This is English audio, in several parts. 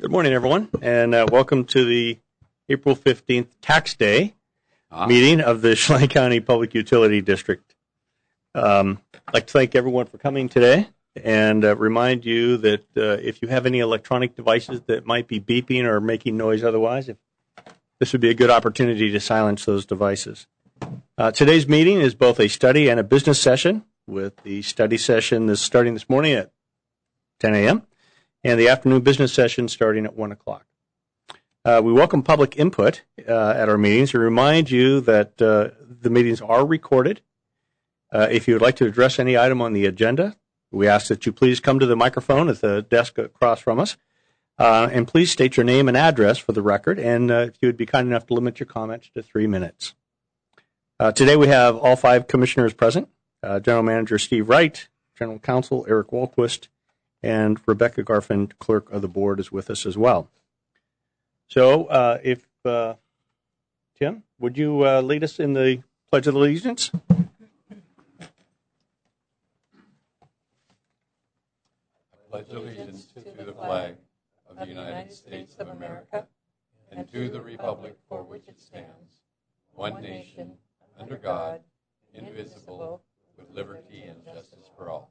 Good morning, everyone, and welcome to the April 15th Tax Day meeting of the Chelan County Public Utility District. I'd like to thank everyone for coming today and remind you that if you have any electronic devices that might be beeping or making noise otherwise, this would be a good opportunity to silence those devices. Today's meeting is both a study and a business session, with the study session starting this morning at 10 a.m. and the afternoon business session starting at 1 o'clock. We welcome public input at our meetings and remind you that the meetings are recorded. If you would like to address any item on the agenda, we ask that you please come to the microphone at the desk across from us, and please state your name and address for the record, and if you would be kind enough to limit your comments to 3 minutes. Today we have all 5 commissioners present: General Manager Steve Wright, General Counsel Eric Walquist, and Rebecca Garfin, Clerk of the Board, is with us as well. So, Tim, would you lead us in the Pledge of Allegiance? I pledge allegiance to the flag of the United States of America and to the republic for which it stands, one nation, under God, indivisible, with liberty and justice for all.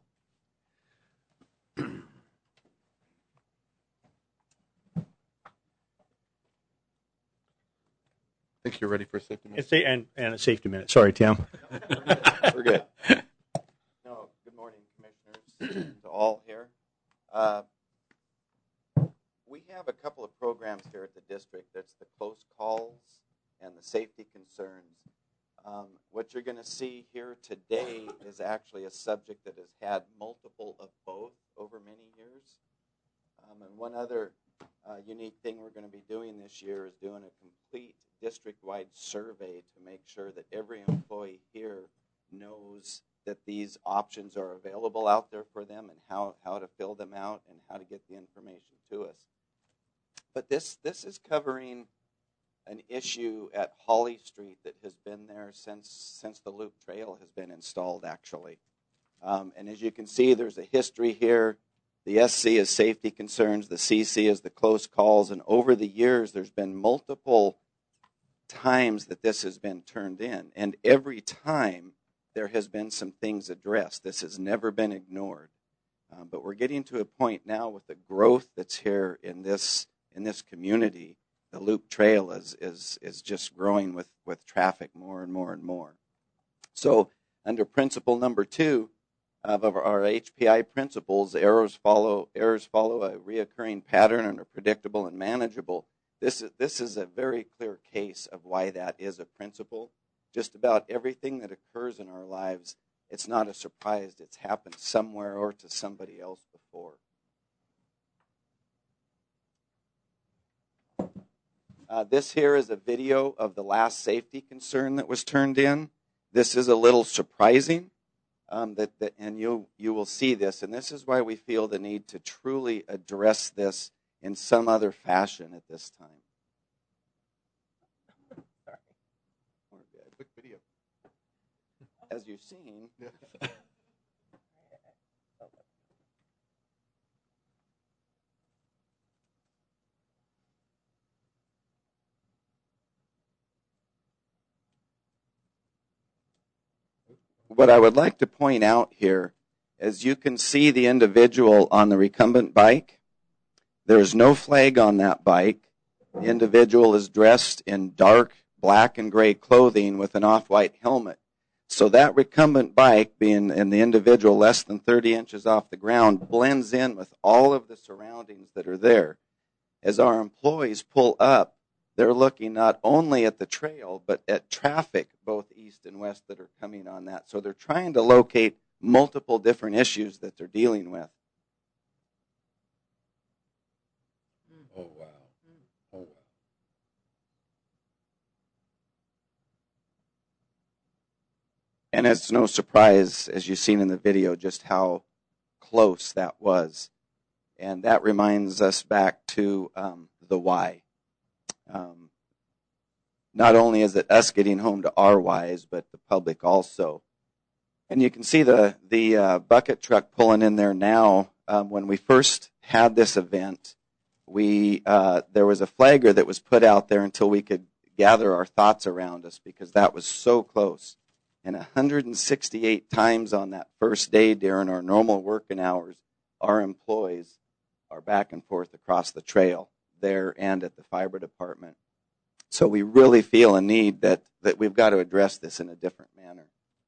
I think you're ready for a safety minute. And a safety minute. Sorry, Tim. We're good. No, good morning, commissioners, to all here. We have a couple of programs here at the district. That's the close calls and the safety concerns. What you're going to see here today is actually a subject that has had multiple of both over many years. And one other unique thing we're going to be doing this year is doing a complete district-wide survey to make sure that every employee here knows that these options are available out there for them and how to fill them out and how to get the information to us. But this is covering an issue at Holly Street that has been there since the Loop Trail has been installed, actually. And as you can see, there's a history here. The SC is safety concerns, the CC is the close calls, and over the years there's been multiple times that this has been turned in, and every time there has been some things addressed. This has never been ignored. But we're getting to a point now with the growth that's here in this community. The Loop Trail is just growing with traffic more and more and more. So under principle number 2 of our HPI principles, errors follow a reoccurring pattern and are predictable and manageable. This is a very clear case of why that is a principle. Just about everything that occurs in our lives, it's not a surprise. It's happened somewhere or to somebody else before. This here is a video of the last safety concern that was turned in. This is a little surprising, and you will see this, and this is why we feel the need to truly address this in some other fashion at this time. Sorry. Quick video. As you've seen. What I would like to point out here is you can see the individual on the recumbent bike. There's no flag on that bike. The individual is dressed in dark black and gray clothing with an off-white helmet. So that recumbent bike, being in the individual less than 30 inches off the ground, blends in with all of the surroundings that are there. As our employees pull up, they're looking not only at the trail, but at traffic, both east and west, that are coming on that. So they're trying to locate multiple different issues that they're dealing with. Oh, wow. Oh, wow. And it's no surprise, as you've seen in the video, just how close that was. And that reminds us back to the why. Not only is it us getting home to our whys, but the public also. And you can see the bucket truck pulling in there now. When we first had this event, there was a flagger that was put out there until we could gather our thoughts around us, because that was so close. And 168 times on that first day during our normal working hours, our employees are back and forth across the trail there and at the fiber department. So we really feel a need that we've got to address this in a different manner.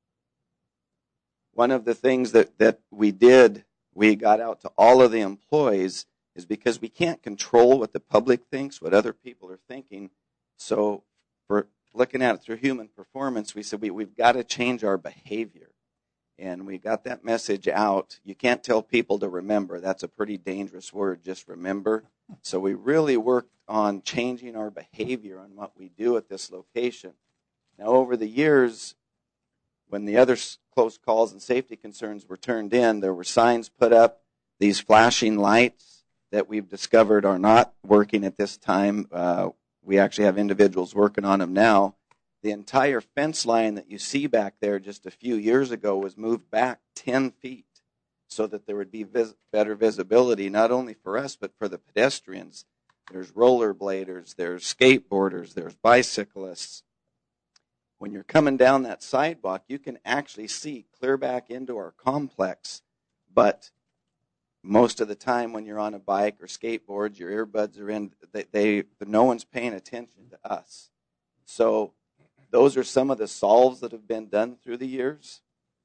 One of the things that we got out to all of the employees, is because we can't control what the public thinks, what other people are thinking. So for looking at it through human performance, we said we've got to change our behavior. And we got that message out. You can't tell people to remember. That's a pretty dangerous word, just remember. So we really worked on changing our behavior on what we do at this location. Now, over the years, when the other close calls and safety concerns were turned in, there were signs put up, these flashing lights that we've discovered are not working at this time. We actually have individuals working on them now. The entire fence line that you see back there just a few years ago was moved back 10 feet so that there would be better visibility, not only for us, but for the pedestrians. There's rollerbladers, there's skateboarders, there's bicyclists. When you're coming down that sidewalk, you can actually see clear back into our complex, but most of the time when you're on a bike or skateboard, your earbuds are in, no one's paying attention to us. So those are some of the solves that have been done through the years.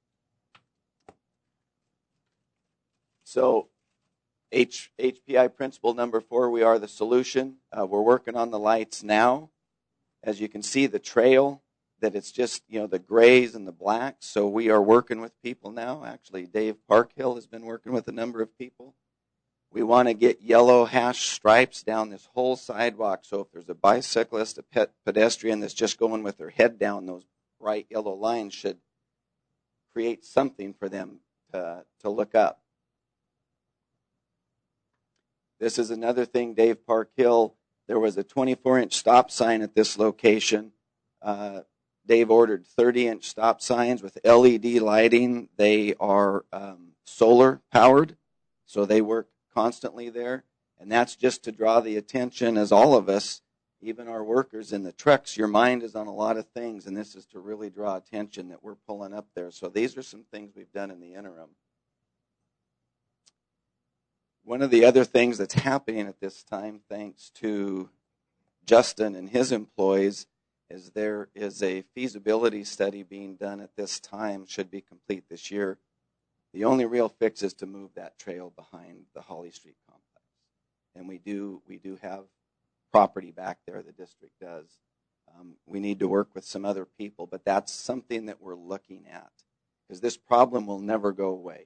So HPI principle number 4, we are the solution. We're working on the lights now. As you can see, the trail, that it's just, the grays and the blacks. So we are working with people now. Actually, Dave Parkhill has been working with a number of people. We want to get yellow hash stripes down this whole sidewalk. So if there's a bicyclist, a pedestrian that's just going with their head down, those bright yellow lines should create something for them to look up. This is another thing, Dave Parkhill. There was a 24-inch stop sign at this location. Dave ordered 30-inch stop signs with LED lighting. They are solar powered, so they work constantly there. And that's just to draw the attention, as all of us, even our workers in the trucks, your mind is on a lot of things, and this is to really draw attention that we're pulling up there. So these are some things we've done in the interim. One of the other things that's happening at this time, thanks to Justin and his employees, is there is a feasibility study being done at this time, should be complete this year. The only real fix is to move that trail behind the Holly Street complex. And we do have property back there, the district does. We need to work with some other people, but that's something that we're looking at, because this problem will never go away.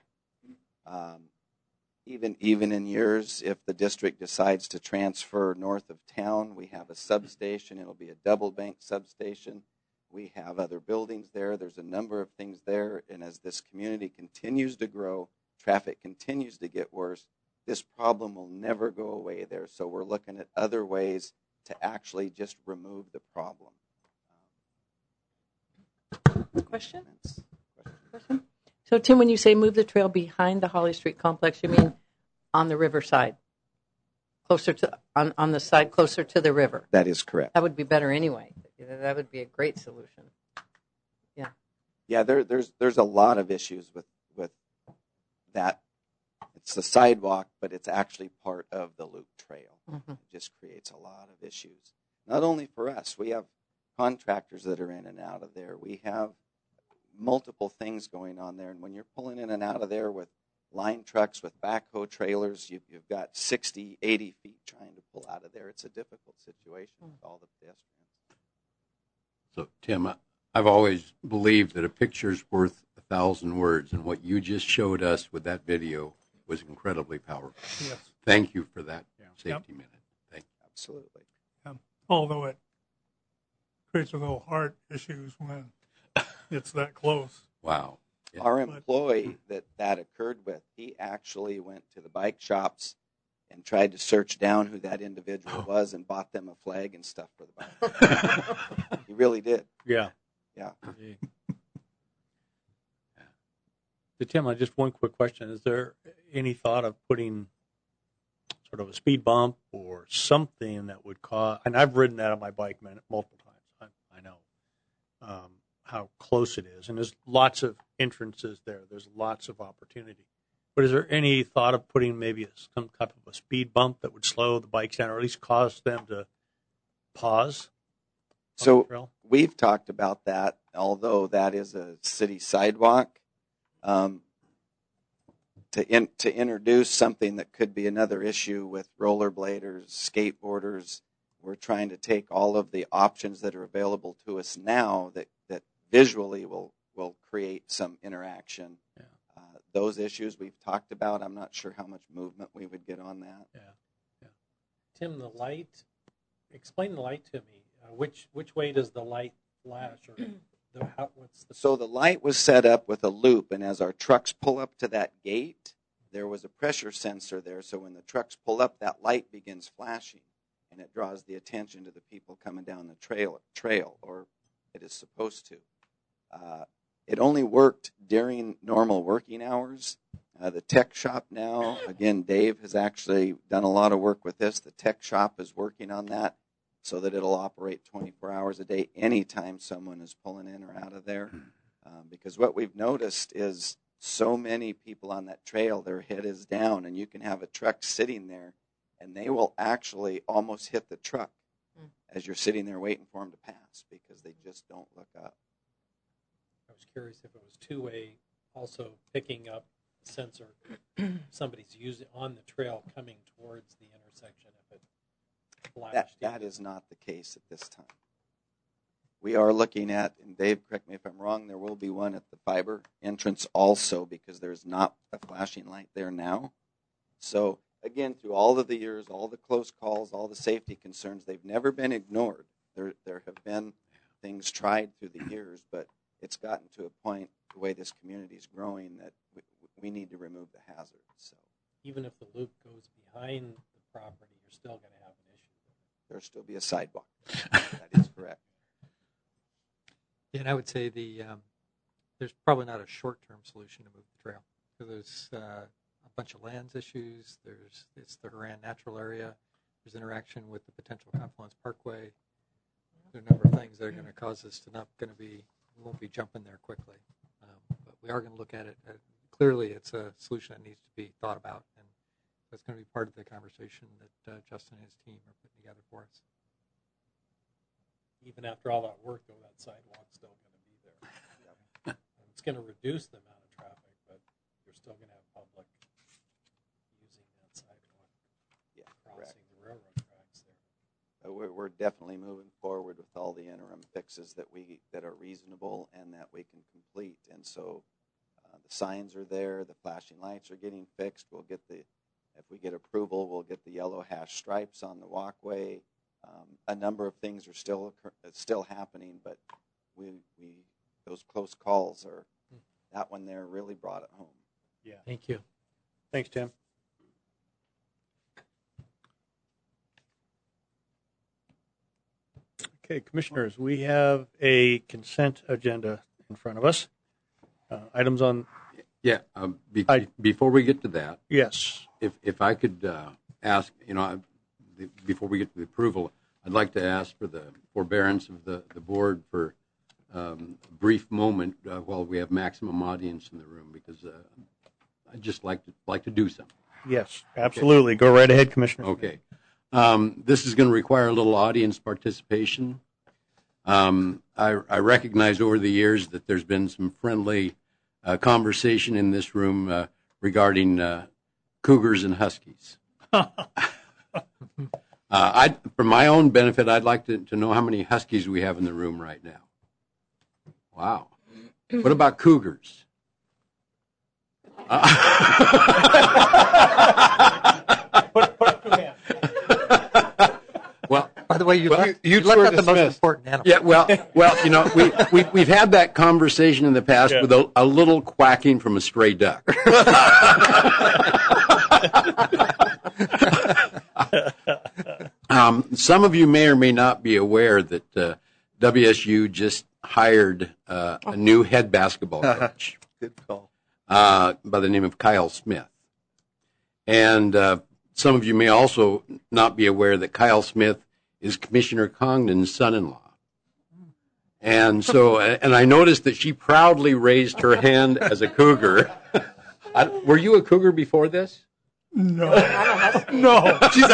Even in years, if the district decides to transfer north of town, we have a substation. It'll be a double bank substation. We have other buildings there. There's a number of things there. And as this community continues to grow, traffic continues to get worse, this problem will never go away there. So we're looking at other ways to actually just remove the problem. Question? So, Tim, when you say move the trail behind the Holly Street complex, you mean on the riverside, closer to on the side closer to the river? That is correct. That would be better anyway. That would be a great solution. Yeah. Yeah, there's a lot of issues with that. It's the sidewalk, but it's actually part of the loop trail. Mm-hmm. It just creates a lot of issues. Not only for us, we have contractors that are in and out of there. We have multiple things going on there, and when you're pulling in and out of there with line trucks, with backhoe trailers, you've got 60, 80 feet trying to pull out of there. It's a difficult situation with all the pedestrians. So, Tim, I've always believed that a picture's worth 1,000 words, and what you just showed us with that video was incredibly powerful. Yes. Thank you for that safety minute. Thank you. Absolutely. Although it creates a little heart issues when it's that close. Wow. Yeah. Our employee that occurred with, he actually went to the bike shops and tried to search down who that individual was and bought them a flag and stuff for the bike. He really did. Yeah. Yeah. So, Tim, just one quick question. Is there any thought of putting sort of a speed bump or something that would cause, and I've ridden that on my bike multiple times. I know how close it is, and there's lots of entrances there. There's lots of opportunity. But is there any thought of putting maybe some type of a speed bump that would slow the bikes down, or at least cause them to pause? So we've talked about that, although that is a city sidewalk. To introduce something that could be another issue with rollerbladers, skateboarders, we're trying to take all of the options that are available to us now that visually will create some interaction. Yeah. Those issues we've talked about, I'm not sure how much movement we would get on that. Yeah. Tim, the light, explain the light to me. Which way does the light flash? Or So the light was set up with a loop, and as our trucks pull up to that gate, there was a pressure sensor there. So when the trucks pull up, that light begins flashing, and it draws the attention to the people coming down the trail, or it is supposed to. It only worked during normal working hours. The tech shop now, again, Dave has actually done a lot of work with this. The tech shop is working on that so that it'll operate 24 hours a day anytime someone is pulling in or out of there. Because what we've noticed is so many people on that trail, their head is down, and you can have a truck sitting there, and they will actually almost hit the truck as you're sitting there waiting for them to pass because they just don't look up. I was curious if it was two-way, also picking up the sensor somebody's using on the trail coming towards the intersection if it flashed. That is not the case at this time. We are looking at, and Dave, correct me if I'm wrong, there will be one at the fiber entrance also because there's not a flashing light there now. So, again, through all of the years, all the close calls, all the safety concerns, they've never been ignored. There have been things tried through the years, but it's gotten to a point, the way this community is growing, that we need to remove the hazard. So, even if the loop goes behind the property, you're still going to have an issue. There'll still be a sidewalk. That is correct. And I would say there's probably not a short-term solution to move the trail. So there's a bunch of lands issues. It's the Horan Natural Area. There's interaction with the potential Confluence Parkway. There are a number of things that are going to cause us to we won't be jumping there quickly. But we are going to look at it. Clearly, it's a solution that needs to be thought about, and that's going to be part of the conversation that Justin and his team are putting together for us. Even after all that work, though, that sidewalk's still going to be there. It's going to reduce the amount of traffic, but you're still going to have public using that sidewalk, crossing the railroad tracks there. We're definitely moving forward with all the interim fixes that are reasonable and that we can complete. And so the signs are there, the flashing lights are getting fixed. If we get approval, we'll get the yellow hash stripes on the walkway. A number of things are still happening, but those close calls are that one there really brought it home. Yeah. Thank you. Thanks, Tim. Okay, commissioners, we have a consent agenda in front of us. Items on. Yeah. Before we get to that, Yes. if I could ask, before we get to the approval, I'd like to ask for the forbearance of the board for a brief moment while we have maximum audience in the room, because I'd just like to do something. Yes, absolutely. Okay. Go right ahead, Commissioner. Okay. This is going to require a little audience participation. I recognize over the years that there's been some friendly conversation in this room regarding cougars and huskies. For my own benefit, I'd like to know how many huskies we have in the room right now. Wow. What about cougars? Well, by the way, you left out the most important animal. Yeah, well, we've had that conversation in the past with a little quacking from a stray duck. Some of you may or may not be aware that WSU just hired a new head basketball coach. Good call. By the name of Kyle Smith. And some of you may also not be aware that Kyle Smith is Commissioner Congdon's son-in-law. And so, and I noticed that she proudly raised her hand as a cougar. Were you a cougar before this? No. No. She's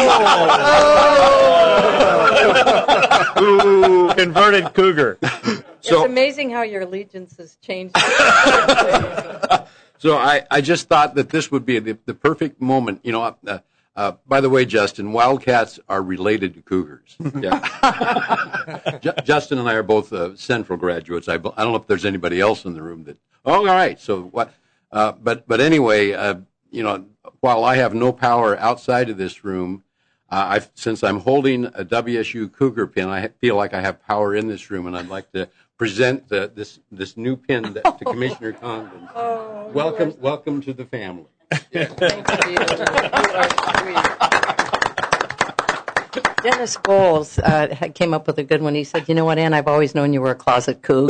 Ooh, converted cougar. It's amazing how your allegiances change. So I just thought that this would be the perfect moment. You know, by the way, Justin, Wildcats are related to Cougars. Yeah. Justin and I are both Central graduates. I don't know if there's anybody else in the room that. Oh, all right. So what? But anyway, you know, while I have no power outside of this room, since I'm holding a WSU Cougar pin, I feel like I have power in this room, and I'd like to present this new pin to Commissioner Congdon. Oh, Welcome to the family. Thank you. You are sweet. Dennis Bowles came up with a good one. He said, "You know what, Ann? I've always known you were a closet coug."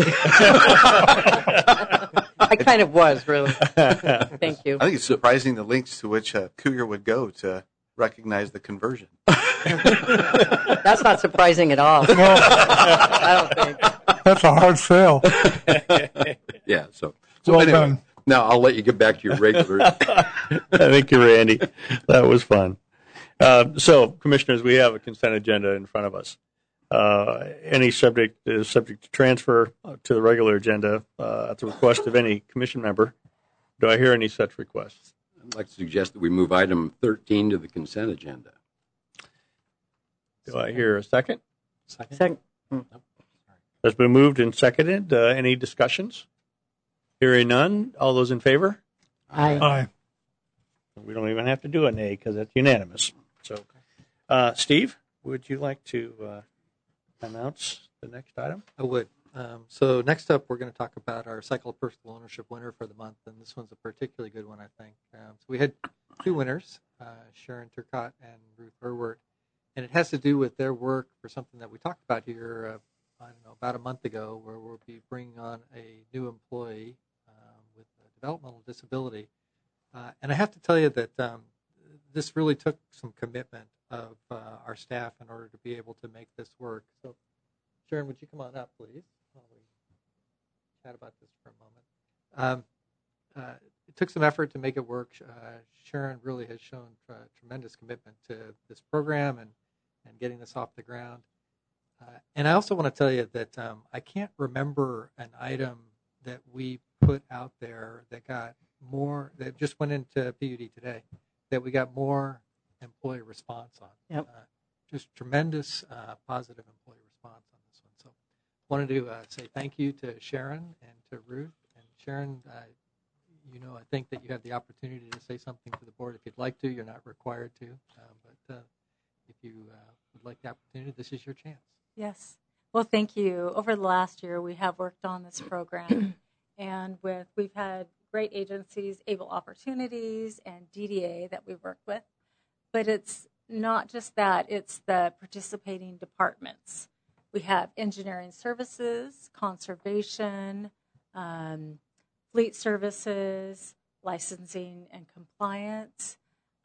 I kind of was, really. Thank you. I think it's surprising the lengths to which a cougar would go to recognize the conversion. That's not surprising at all. I don't think. That's a hard sell. Yeah. So Well anyway, done. now I'll let you get back to your regular. Thank you, Randy. That was fun. So, commissioners, we have a consent agenda in front of us. Any subject is subject to transfer to the regular agenda at the request of any commission member. Do I hear any such requests? I'd like to suggest that we move item 13 to the consent agenda. Do I hear a second? Second. Has been moved and seconded. Any discussions? Hearing none. All those in favor? Aye. Aye. We don't even have to do a nay because it's unanimous. So, Steve, would you like to announce the next item? I would. So next up, we're going to talk about our Cycle of Personal Ownership winner for the month, and this one's a particularly good one, I think. So we had two winners, Sharon Turcott and Ruth Irwert, and it has to do with their work for something that we talked about here, about a month ago, where we'll be bringing on a new employee with a developmental disability. And I have to tell you that this really took some commitment of our staff in order to be able to make this work. So, Sharon, would you come on up, please, while we chat about this for a moment? It took some effort to make it work. Sharon really has shown tremendous commitment to this program and getting this off the ground. And I also want to tell you that I can't remember an item that we put out there that got more, that just went into PUD today, that we got more employee response on. Yep. Just tremendous positive employee response on this one. So wanted to say thank you to Sharon and to Ruth. And Sharon, I think that you have the opportunity to say something to the board if you'd like to. You're not required to. But if you would like the opportunity, this is your chance. Yes. Well, thank you. Over the last year, we have worked on this program, and we've had great agencies, Able Opportunities, and DDA that we've worked with. But it's not just that, it's the participating departments. We have engineering services, conservation, fleet services, licensing and compliance,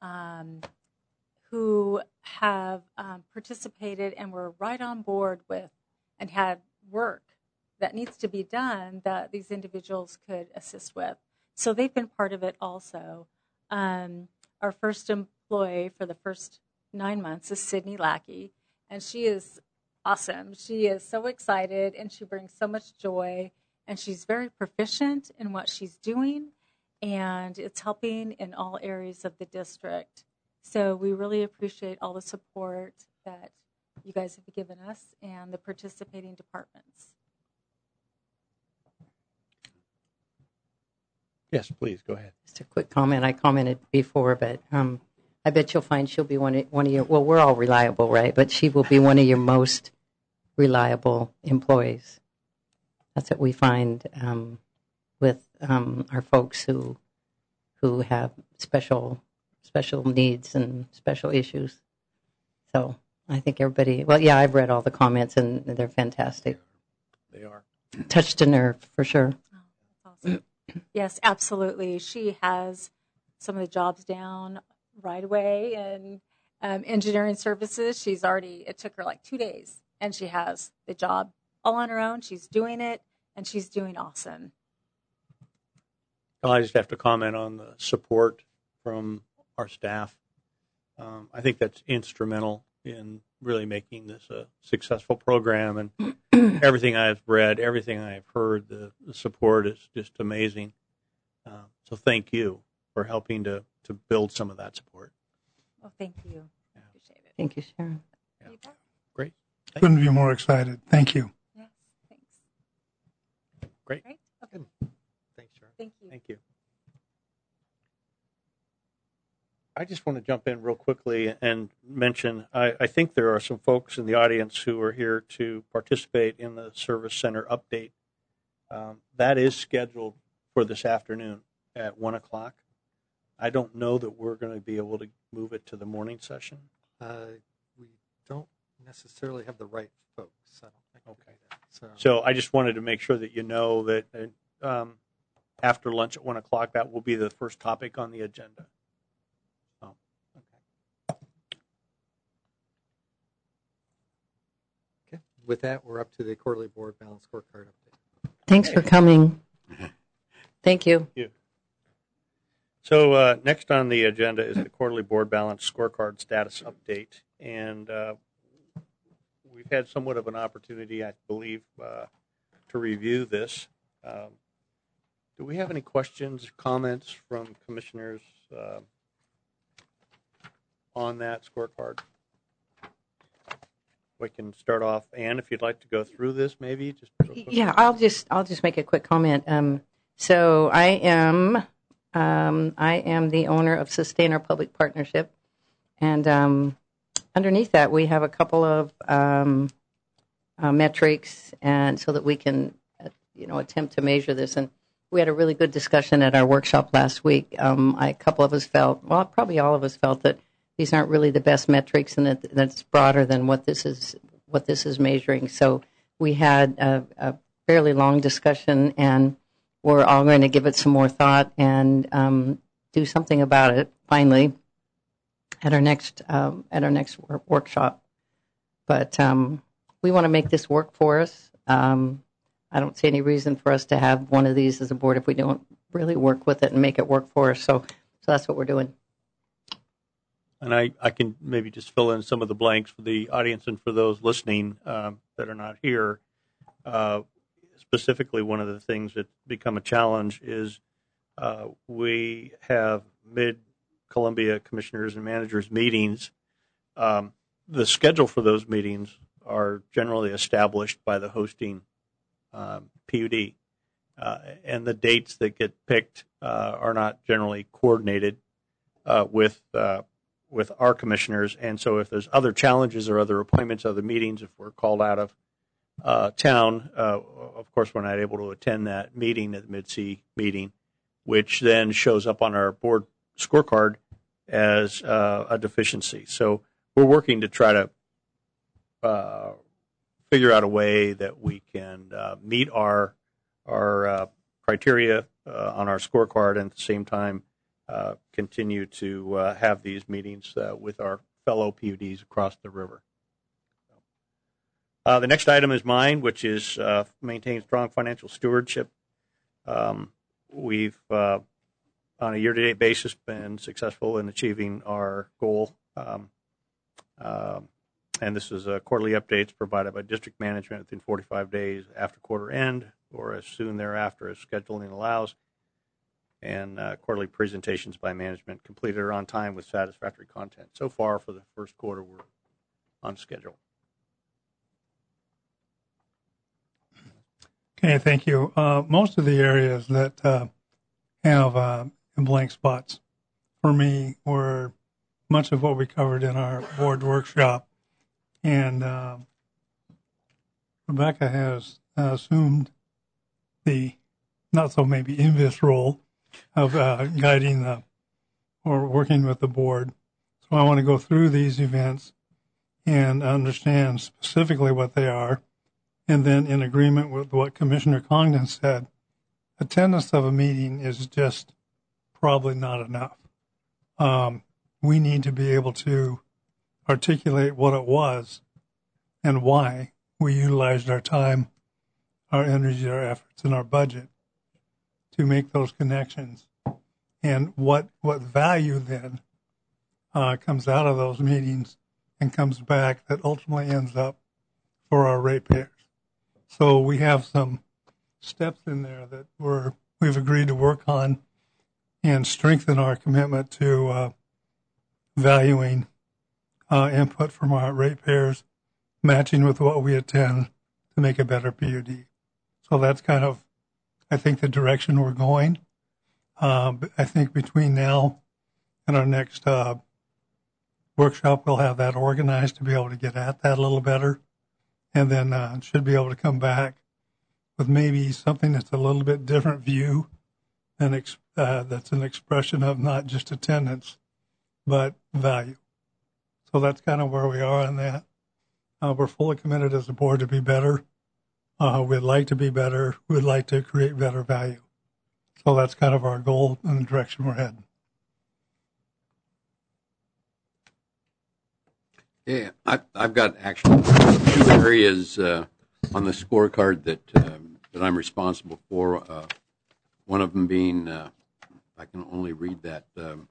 who have participated and were right on board with and had work that needs to be done that these individuals could assist with. So they've been part of it also. Our first employee for the first 9 months is Sydney Lackey, and she is awesome. She is so excited, and she brings so much joy, and she's very proficient in what she's doing, and it's helping in all areas of the district. So we really appreciate all the support that you guys have given us and the participating departments. Yes, please, go ahead. Just a quick comment. I commented before, but I bet you'll find she'll be one of your, well, we're all reliable, right? But she will be one of your most reliable employees. That's what we find with our folks who have special needs and special issues. So I think everybody, well, yeah, I've read all the comments, and they're fantastic. They are. Touched a nerve, for sure. Oh, that's awesome. Yes, absolutely. She has some of the jobs down right away and engineering services. It took her like 2 days, and she has the job all on her own. She's doing it, and she's doing awesome. I just have to comment on the support from our staff. I think that's instrumental in really making this a successful program. And everything I've read, everything I've heard, the support is just amazing. So thank you for helping to build some of that support. Well, thank you. Yeah. Appreciate it. Thank you, Sharon. Yeah. Great. Couldn't be more excited. Thank you. Yes, thanks. Great. Right? Okay. Thanks, Sharon. Thank you. Thank you. I just want to jump in real quickly and mention, I think there are some folks in the audience who are here to participate in the Service Center update. That is scheduled for this afternoon at 1 o'clock. I don't know that we're going to be able to move it to the morning session. We don't necessarily have the right folks. I don't think. Okay. That. So I just wanted to make sure that you know that after lunch at 1 o'clock, that will be the first topic on the agenda. Oh, okay. With that, we're up to the quarterly board balance scorecard update. Thanks for coming. Thank you. So next on the agenda is the quarterly board balance scorecard status update. And we've had somewhat of an opportunity, I believe, to review this. Do we have any questions, comments from commissioners on that scorecard? We can start off. Ann, if you'd like to go through this, maybe just real quick. Yeah, I'll just make a quick comment. So I am the owner of Sustain Our Public Partnership, and underneath that we have a couple of metrics, and so that we can attempt to measure this. And we had a really good discussion at our workshop last week. A couple of us felt, well, probably all of us felt that these aren't really the best metrics, and that's broader than what this is measuring. So we had a fairly long discussion, and we're all going to give it some more thought and do something about it finally at our next workshop. But we want to make this work for us. I don't see any reason for us to have one of these as a board if we don't really work with it and make it work for us. So that's what we're doing. And I can maybe just fill in some of the blanks for the audience and for those listening that are not here. Specifically, one of the things that's become a challenge is we have mid-Columbia commissioners and managers meetings. The schedule for those meetings are generally established by the hosting PUD, and the dates that get picked are not generally coordinated with our commissioners. And so if there's other challenges or other appointments, other meetings, if we're called out of town, of course, we're not able to attend that meeting at the Mid-C meeting, which then shows up on our board scorecard as a deficiency. So we're working to try to figure out a way that we can meet our criteria on our scorecard, and at the same time continue to have these meetings with our fellow PUDs across the river. The next item is mine, which is maintain strong financial stewardship. We've, on a year-to-date basis, been successful in achieving our goal. And this is quarterly updates provided by district management within 45 days after quarter end or as soon thereafter as scheduling allows. And quarterly presentations by management completed or on time with satisfactory content. So far for the first quarter, we're on schedule. Okay, thank you. Most of the areas that have blank spots for me were much of what we covered in our board workshop. And Rebecca has assumed the not so maybe envious role of guiding or working with the board. So I want to go through these events and understand specifically what they are. And then in agreement with what Commissioner Congdon said, attendance of a meeting is just probably not enough. we need to be able to articulate what it was and why we utilized our time, our energy, our efforts, and our budget to make those connections. And what value then comes out of those meetings and comes back that ultimately ends up for our ratepayers. So we have some steps in there that we've agreed to work on and strengthen our commitment to valuing input from our ratepayers, matching with what we attend to make a better PUD. So that's kind of, I think, the direction we're going. I think between now and our next workshop, we'll have that organized to be able to get at that a little better, and then should be able to come back with maybe something that's a little bit different view and that's an expression of not just attendance, but value. So that's kind of where we are on that. We're fully committed as a board to be better. We'd like to be better. We'd like to create better value. So that's kind of our goal and the direction we're heading. Yeah, I've got actually 2 areas on the scorecard that I'm responsible for. One of them being, I can only read that,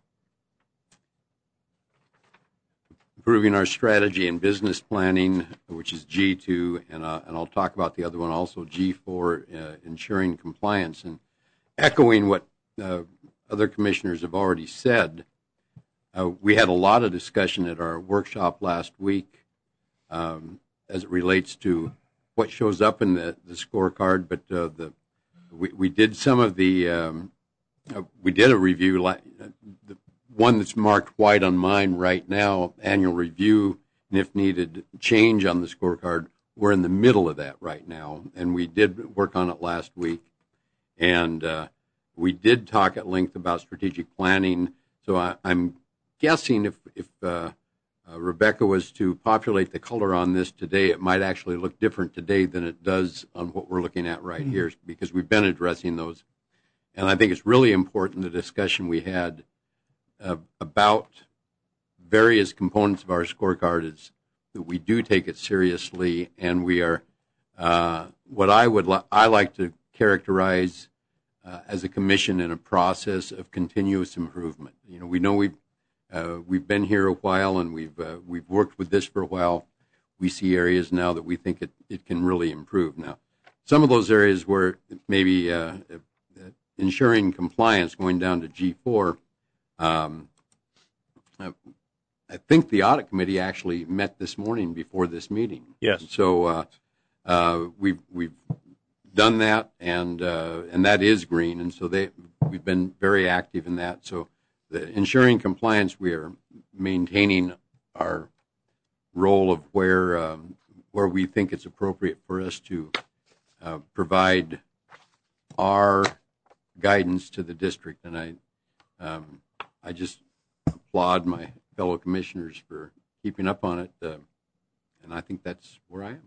improving our strategy and business planning, which is G2, and I'll talk about the other one also, G4, ensuring compliance. And echoing what other commissioners have already said, we had a lot of discussion at our workshop last week as it relates to what shows up in the scorecard, but we did some of the we did a review, the one that's marked white on mine right now, annual review, and if needed, change on the scorecard. We're in the middle of that right now, and we did work on it last week, and we did talk at length about strategic planning. So I'm guessing if Rebecca was to populate the color on this today, it might actually look different today than it does on what we're looking at right here, because we've been addressing those. And I think it's really important, the discussion we had about various components of our scorecard is that we do take it seriously, and we are what I like to characterize as a commission in a process of continuous improvement. You know, we know we've been here a while, and we've worked with this for a while. We see areas now that we think it can really improve. Now, some of those areas where maybe ensuring compliance, going down to G4, I think the audit committee actually met this morning before this meeting. Yes. So we've done that, and that is green, and so we've been very active in that. So the ensuring compliance, we are maintaining our role of where we think it's appropriate for us to provide our guidance to the district, and I just applaud my fellow commissioners for keeping up on it, and I think that's where I am.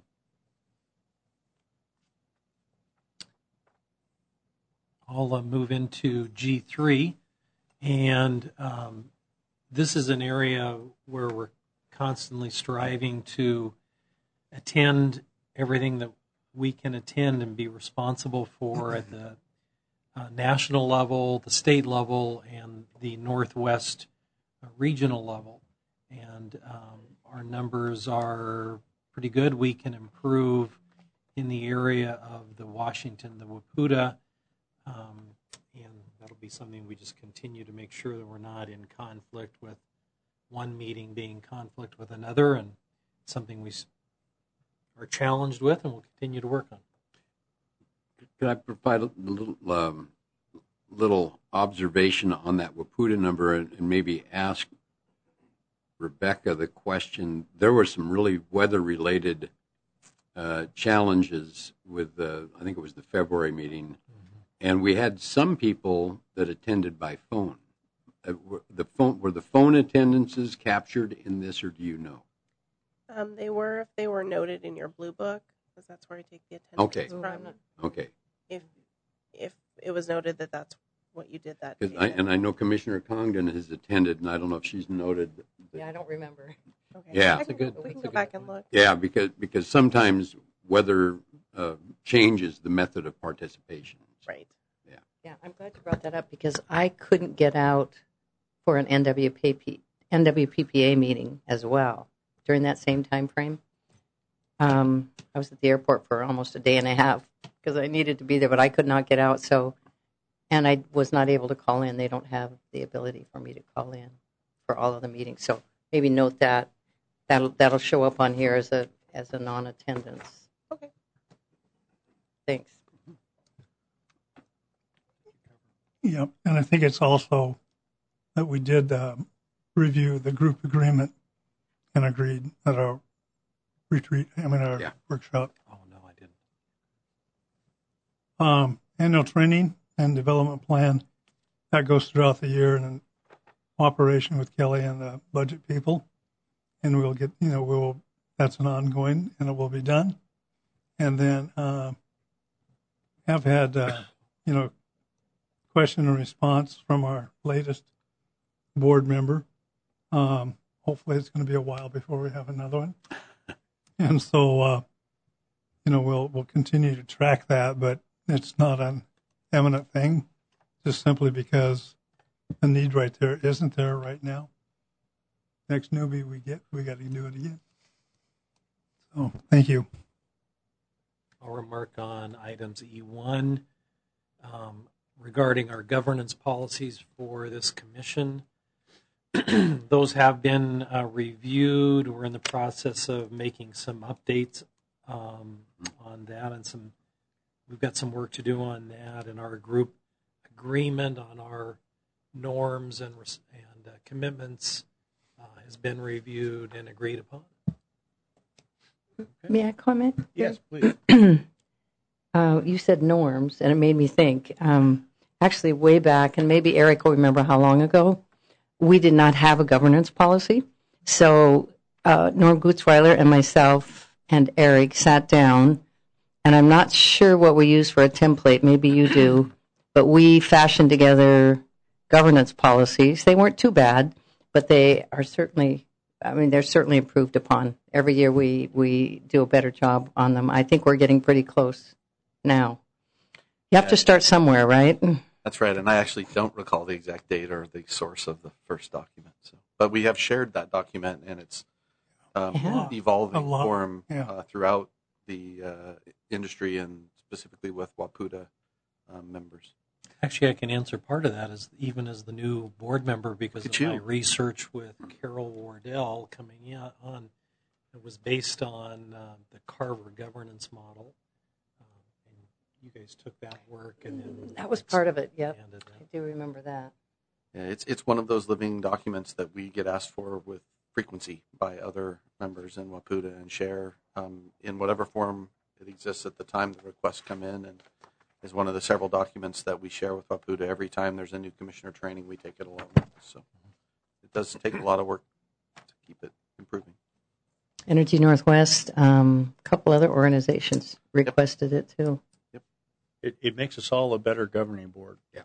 I'll move into G3, and this is an area where we're constantly striving to attend everything that we can attend and be responsible for at the national level, the state level, and the Northwest regional level. And our numbers are pretty good. We can improve in the area of the Washington, the Waputa, and that'll be something we just continue to make sure that we're not in conflict with one meeting being conflict with another, and something we are challenged with and will continue to work on. Could I provide a little observation on that Waputa number and maybe ask Rebecca the question? There were some really weather-related challenges with I think it was the February meeting, and we had some people that attended by phone. Were the phone attendances captured in this, or do you know? They were, if they were noted in your blue book, because that's where I take the attendance from. Okay. If it was noted that that's what you did that 'Cause day. I know Commissioner Congdon has attended, and I don't know if she's noted. Yeah, I don't remember. Okay. Yeah. We can go back and look. Yeah, because sometimes weather changes the method of participation. Right. Yeah, I'm glad you brought that up because I couldn't get out for an NWPPA meeting as well during that same time frame. I was at the airport for almost a day and a half because I needed to be there, but I could not get out. And I was not able to call in. They don't have the ability for me to call in for all of the meetings. So maybe note that. That'll show up on here as a non-attendance. Okay. Thanks. Yep, and I think it's also that we did review the group agreement and agreed at our workshop. Oh, no, I didn't. Annual training and development plan, that goes throughout the year in cooperation with Kelly and the budget people. And we'll get, that's an ongoing, and it will be done. And then have had, question and response from our latest board member. Hopefully it's going to be a while before we have another one. And so, we'll continue to track that, but it's not an eminent thing, just simply because the need right there isn't there right now. Next newbie we get, we got to do it again. So, thank you. I'll remark on items E1 regarding our governance policies for this commission. Those have been reviewed. We're in the process of making some updates on that, and we've got some work to do on that. And our group agreement on our norms and commitments has been reviewed and agreed upon. Okay. May I comment? Yes, please. You said norms, and it made me think. Actually, way back, and maybe Eric will remember how long ago, we did not have a governance policy. So Norm Gutzweiler and myself and Eric sat down, and I'm not sure what we used for a template. Maybe you do. But we fashioned together governance policies. They weren't too bad, but they are certainly, they're certainly improved upon. Every year we do a better job on them. I think we're getting pretty close now. You have to start somewhere, right? That's right, and I actually don't recall the exact date or the source of the first document. But we have shared that document, and it's evolving form throughout the industry and specifically with WAPUTA members. Actually, I can answer part of that even as the new board member because of my research with Carol Wardell coming on. It was based on the Carver governance model. You guys took that work and then that was part of it. Yep, I do remember that. Yeah, it's one of those living documents that we get asked for with frequency by other members in WAPUTA and share in whatever form it exists at the time the requests come in, and is one of the several documents that we share with WAPUTA every time there's a new commissioner training. We take it along with us. So it does take a lot of work to keep it improving. Energy Northwest, a couple other organizations requested it too. It makes us all a better governing board. Yeah.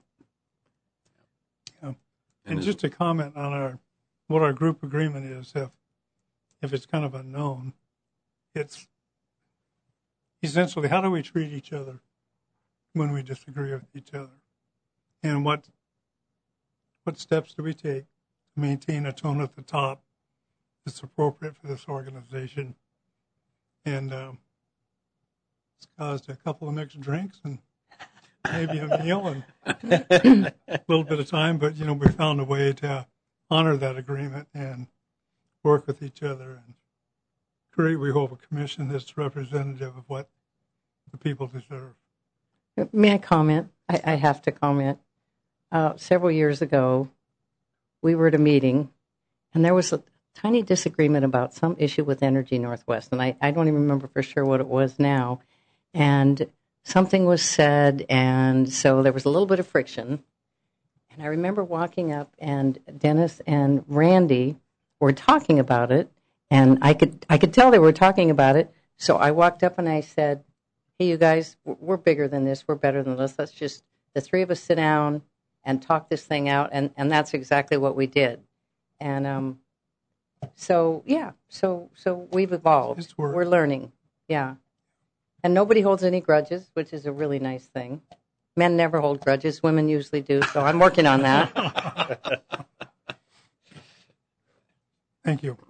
And just to comment on what our group agreement is, if it's kind of unknown, it's essentially how do we treat each other when we disagree with each other, and what steps do we take to maintain a tone at the top that's appropriate for this organization. And it's caused a couple of mixed drinks and maybe a meal and a little bit of time, but we found a way to honor that agreement and work with each other and create, we hope, a commission that's representative of what the people deserve. May I comment? I have to comment. Several years ago, we were at a meeting, and there was a tiny disagreement about some issue with Energy Northwest, and I don't even remember for sure what it was now. And something was said, and so there was a little bit of friction. And I remember walking up, and Dennis and Randy were talking about it, and I could tell they were talking about it. So I walked up and I said, "Hey, you guys, we're bigger than this. We're better than this. Let's just the three of us sit down and talk this thing out, and that's exactly what we did. And so we've evolved. It's work. We're learning, yeah. And nobody holds any grudges, which is a really nice thing. Men never hold grudges. Women usually do, so I'm working on that. Thank you.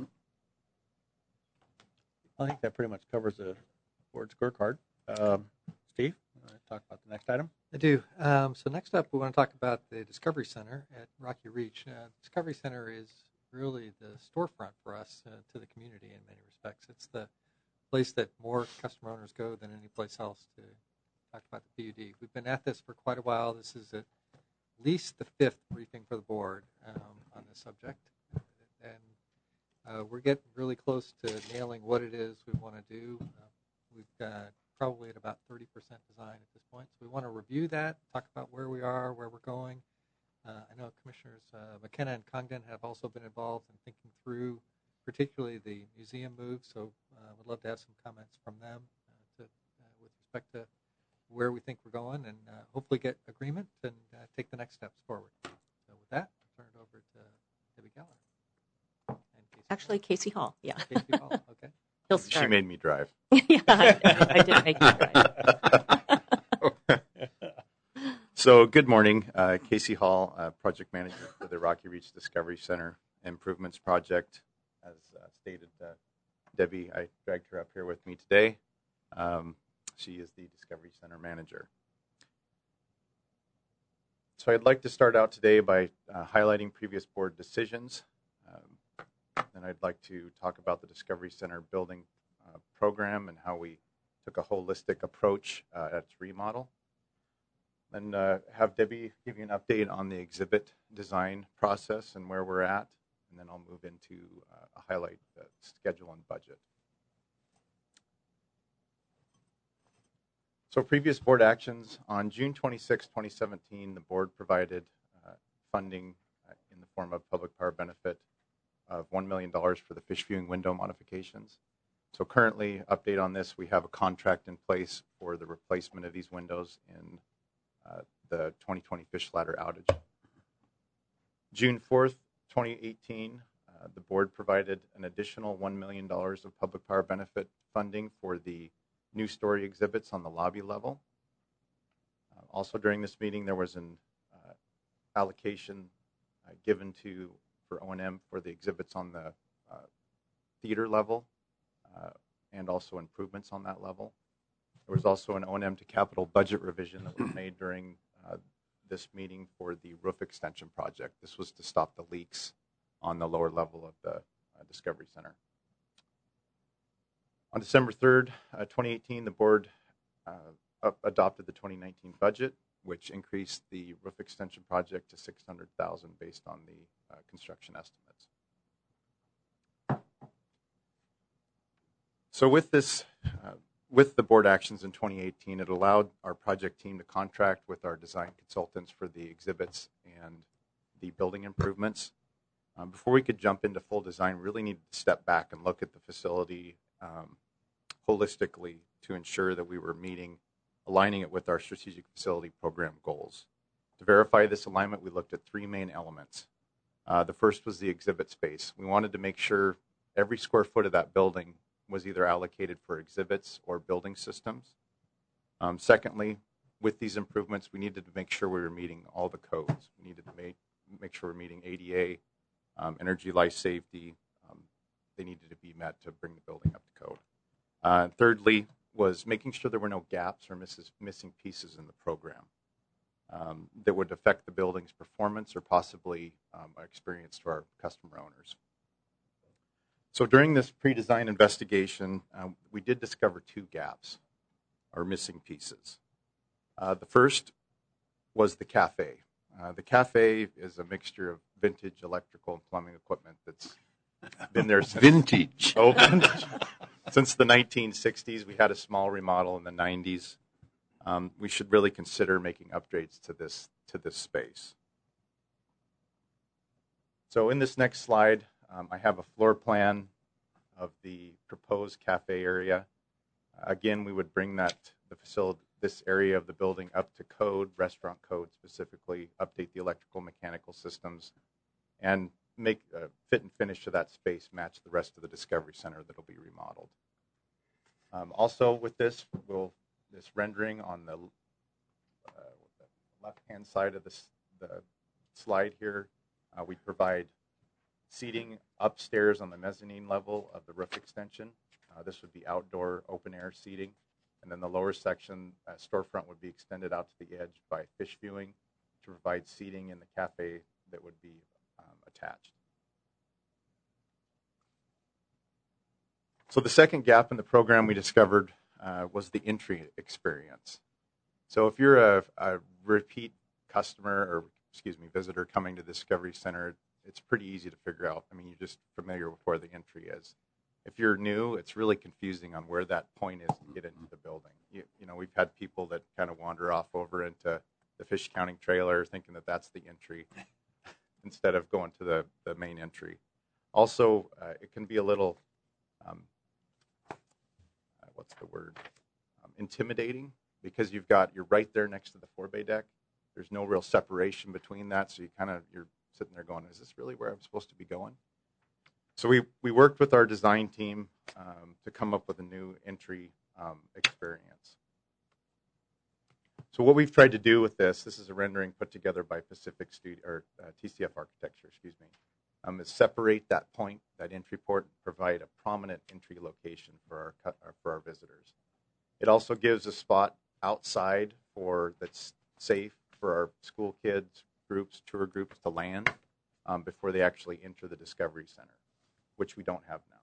I think that pretty much covers the board scorecard. Steve, you want to talk about the next item? I do. So next up, we want to talk about the Discovery Center at Rocky Reach. Discovery Center is really the storefront for us to the community in many respects. It's the place that more customer owners go than any place else to talk about the PUD. We've been at this for quite a while. This is at least the 5th briefing for the board on this subject. And we're getting really close to nailing what it is we want to do. We've got probably at about 30% design at this point. So we want to review that, talk about where we are, where we're going. I know Commissioners McKenna and Congdon have also been involved in thinking through particularly the museum move, so would love to have some comments from them with respect to where we think we're going and hopefully get agreement and take the next steps forward. So with that, I'll turn it over to Debbie Geller. Actually, Casey Hall, yeah. Casey Hall, okay. He'll start. She made me drive. Yeah, I did make you drive. So, good morning. Casey Hall, Project Manager for the Rocky Reach Discovery Center Improvements Project. As stated, Debbie, I dragged her up here with me today. She is the Discovery Center Manager. So I'd like to start out today by highlighting previous board decisions. And I'd like to talk about the Discovery Center building program and how we took a holistic approach at its remodel. Then have Debbie give you an update on the exhibit design process and where we're at. And then I'll move into highlight the schedule and budget. So previous board actions. On June 26, 2017, the board provided funding in the form of public power benefit of $1 million for the fish viewing window modifications. So currently, update on this, we have a contract in place for the replacement of these windows in the 2020 fish ladder outage. June 4th, 2018, the board provided an additional $1 million of public power benefit funding for the new story exhibits on the lobby level. Also during this meeting, there was an allocation given for O&M for the exhibits on the theater level and also improvements on that level. There was also an O&M to capital budget revision that was made during this meeting for the roof extension project. This was to stop the leaks on the lower level of the Discovery Center. On December 3rd, 2018, the board adopted the 2019 budget, which increased the roof extension project to $600,000 based on the construction estimates. So with this, with the board actions in 2018, it allowed our project team to contract with our design consultants for the exhibits and the building improvements. Before we could jump into full design, we really needed to step back and look at the facility holistically to ensure that we were aligning it with our strategic facility program goals. To verify this alignment, we looked at three main elements. The first was the exhibit space. We wanted to make sure every square foot of that building was either allocated for exhibits or building systems. Secondly, with these improvements, we needed to make sure we were meeting all the codes. We needed to make sure we're meeting ADA, energy, life safety. They needed to be met to bring the building up to code. Thirdly, was making sure there were no gaps or missing pieces in the program that would affect the building's performance or possibly experience to our customer owners. So during this pre-design investigation, we did discover two gaps or missing pieces. The first was the cafe. The cafe is a mixture of vintage electrical and plumbing equipment that's been there since vintage. Oh, vintage. Since the 1960s. We had a small remodel in the 90s. We should really consider making upgrades to this space. So in this next slide, I have a floor plan of the proposed cafe area. Again, we would bring the this area of the building up to code, restaurant code specifically, update the electrical mechanical systems, and make fit and finish to that space match the rest of the Discovery Center that will be remodeled. Also with this rendering on the left-hand side of the slide here, we provide seating upstairs on the mezzanine level of the roof extension. This would be outdoor open-air seating. And then the lower section, storefront, would be extended out to the edge by fish viewing to provide seating in the cafe that would be attached. So the second gap in the program we discovered was the entry experience. So if you're a repeat customer or, visitor coming to Discovery Center, it's pretty easy to figure out. I mean, you're just familiar with where the entry is. If you're new, it's really confusing on where that point is to get into the building. You know, we've had people that kind of wander off over into the fish counting trailer thinking that that's the entry instead of going to the main entry. Also, it can be a little, intimidating, because you're right there next to the forebay deck. There's no real separation between that, so you're sitting there going, is this really where I'm supposed to be going? So we worked with our design team to come up with a new entry experience. So what we've tried to do with this is a rendering put together by TCF Architecture, is separate that point, that entry port, and provide a prominent entry location for our visitors. It also gives a spot outside that's safe for our school kids, tour groups to land before they actually enter the Discovery Center, which we don't have now.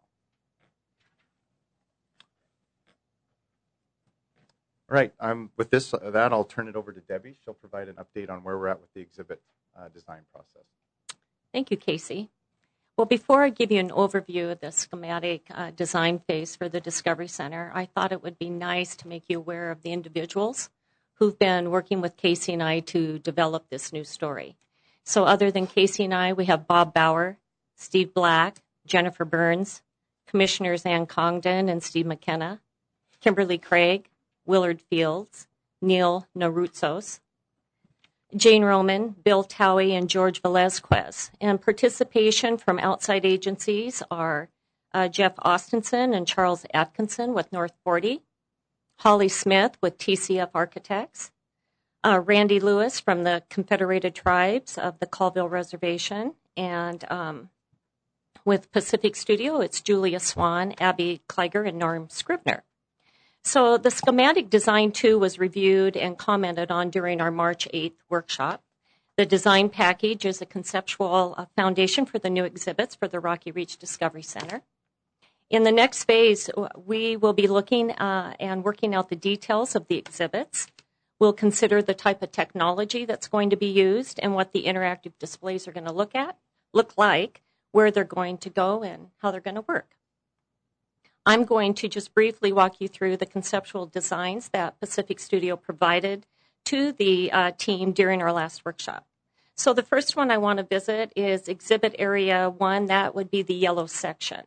All right, with that, I'll turn it over to Debbie. She'll provide an update on where we're at with the exhibit design process. Thank you, Casey. Well, before I give you an overview of the schematic design phase for the Discovery Center, I thought it would be nice to make you aware of the individuals who've been working with Casey and I to develop this new story. So other than Casey and I, we have Bob Bauer, Steve Black, Jennifer Burns, Commissioners Ann Congdon and Steve McKenna, Kimberly Craig, Willard Fields, Neil Narutzos, Jane Roman, Bill Towie, and George Velazquez. And participation from outside agencies are Jeff Austenson and Charles Atkinson with North 40, Holly Smith with TCF Architects, Randy Lewis from the Confederated Tribes of the Colville Reservation, and with Pacific Studio, it's Julia Swan, Abby Kleiger, and Norm Scribner. So the schematic design, too, was reviewed and commented on during our March 8th workshop. The design package is a conceptual foundation for the new exhibits for the Rocky Reach Discovery Center. In the next phase, we will be looking and working out the details of the exhibits. We'll consider the type of technology that's going to be used and what the interactive displays are going to look like, where they're going to go, and how they're going to work. I'm going to just briefly walk you through the conceptual designs that Pacific Studio provided to the team during our last workshop. So the first one I want to visit is Exhibit Area 1. That would be the yellow section.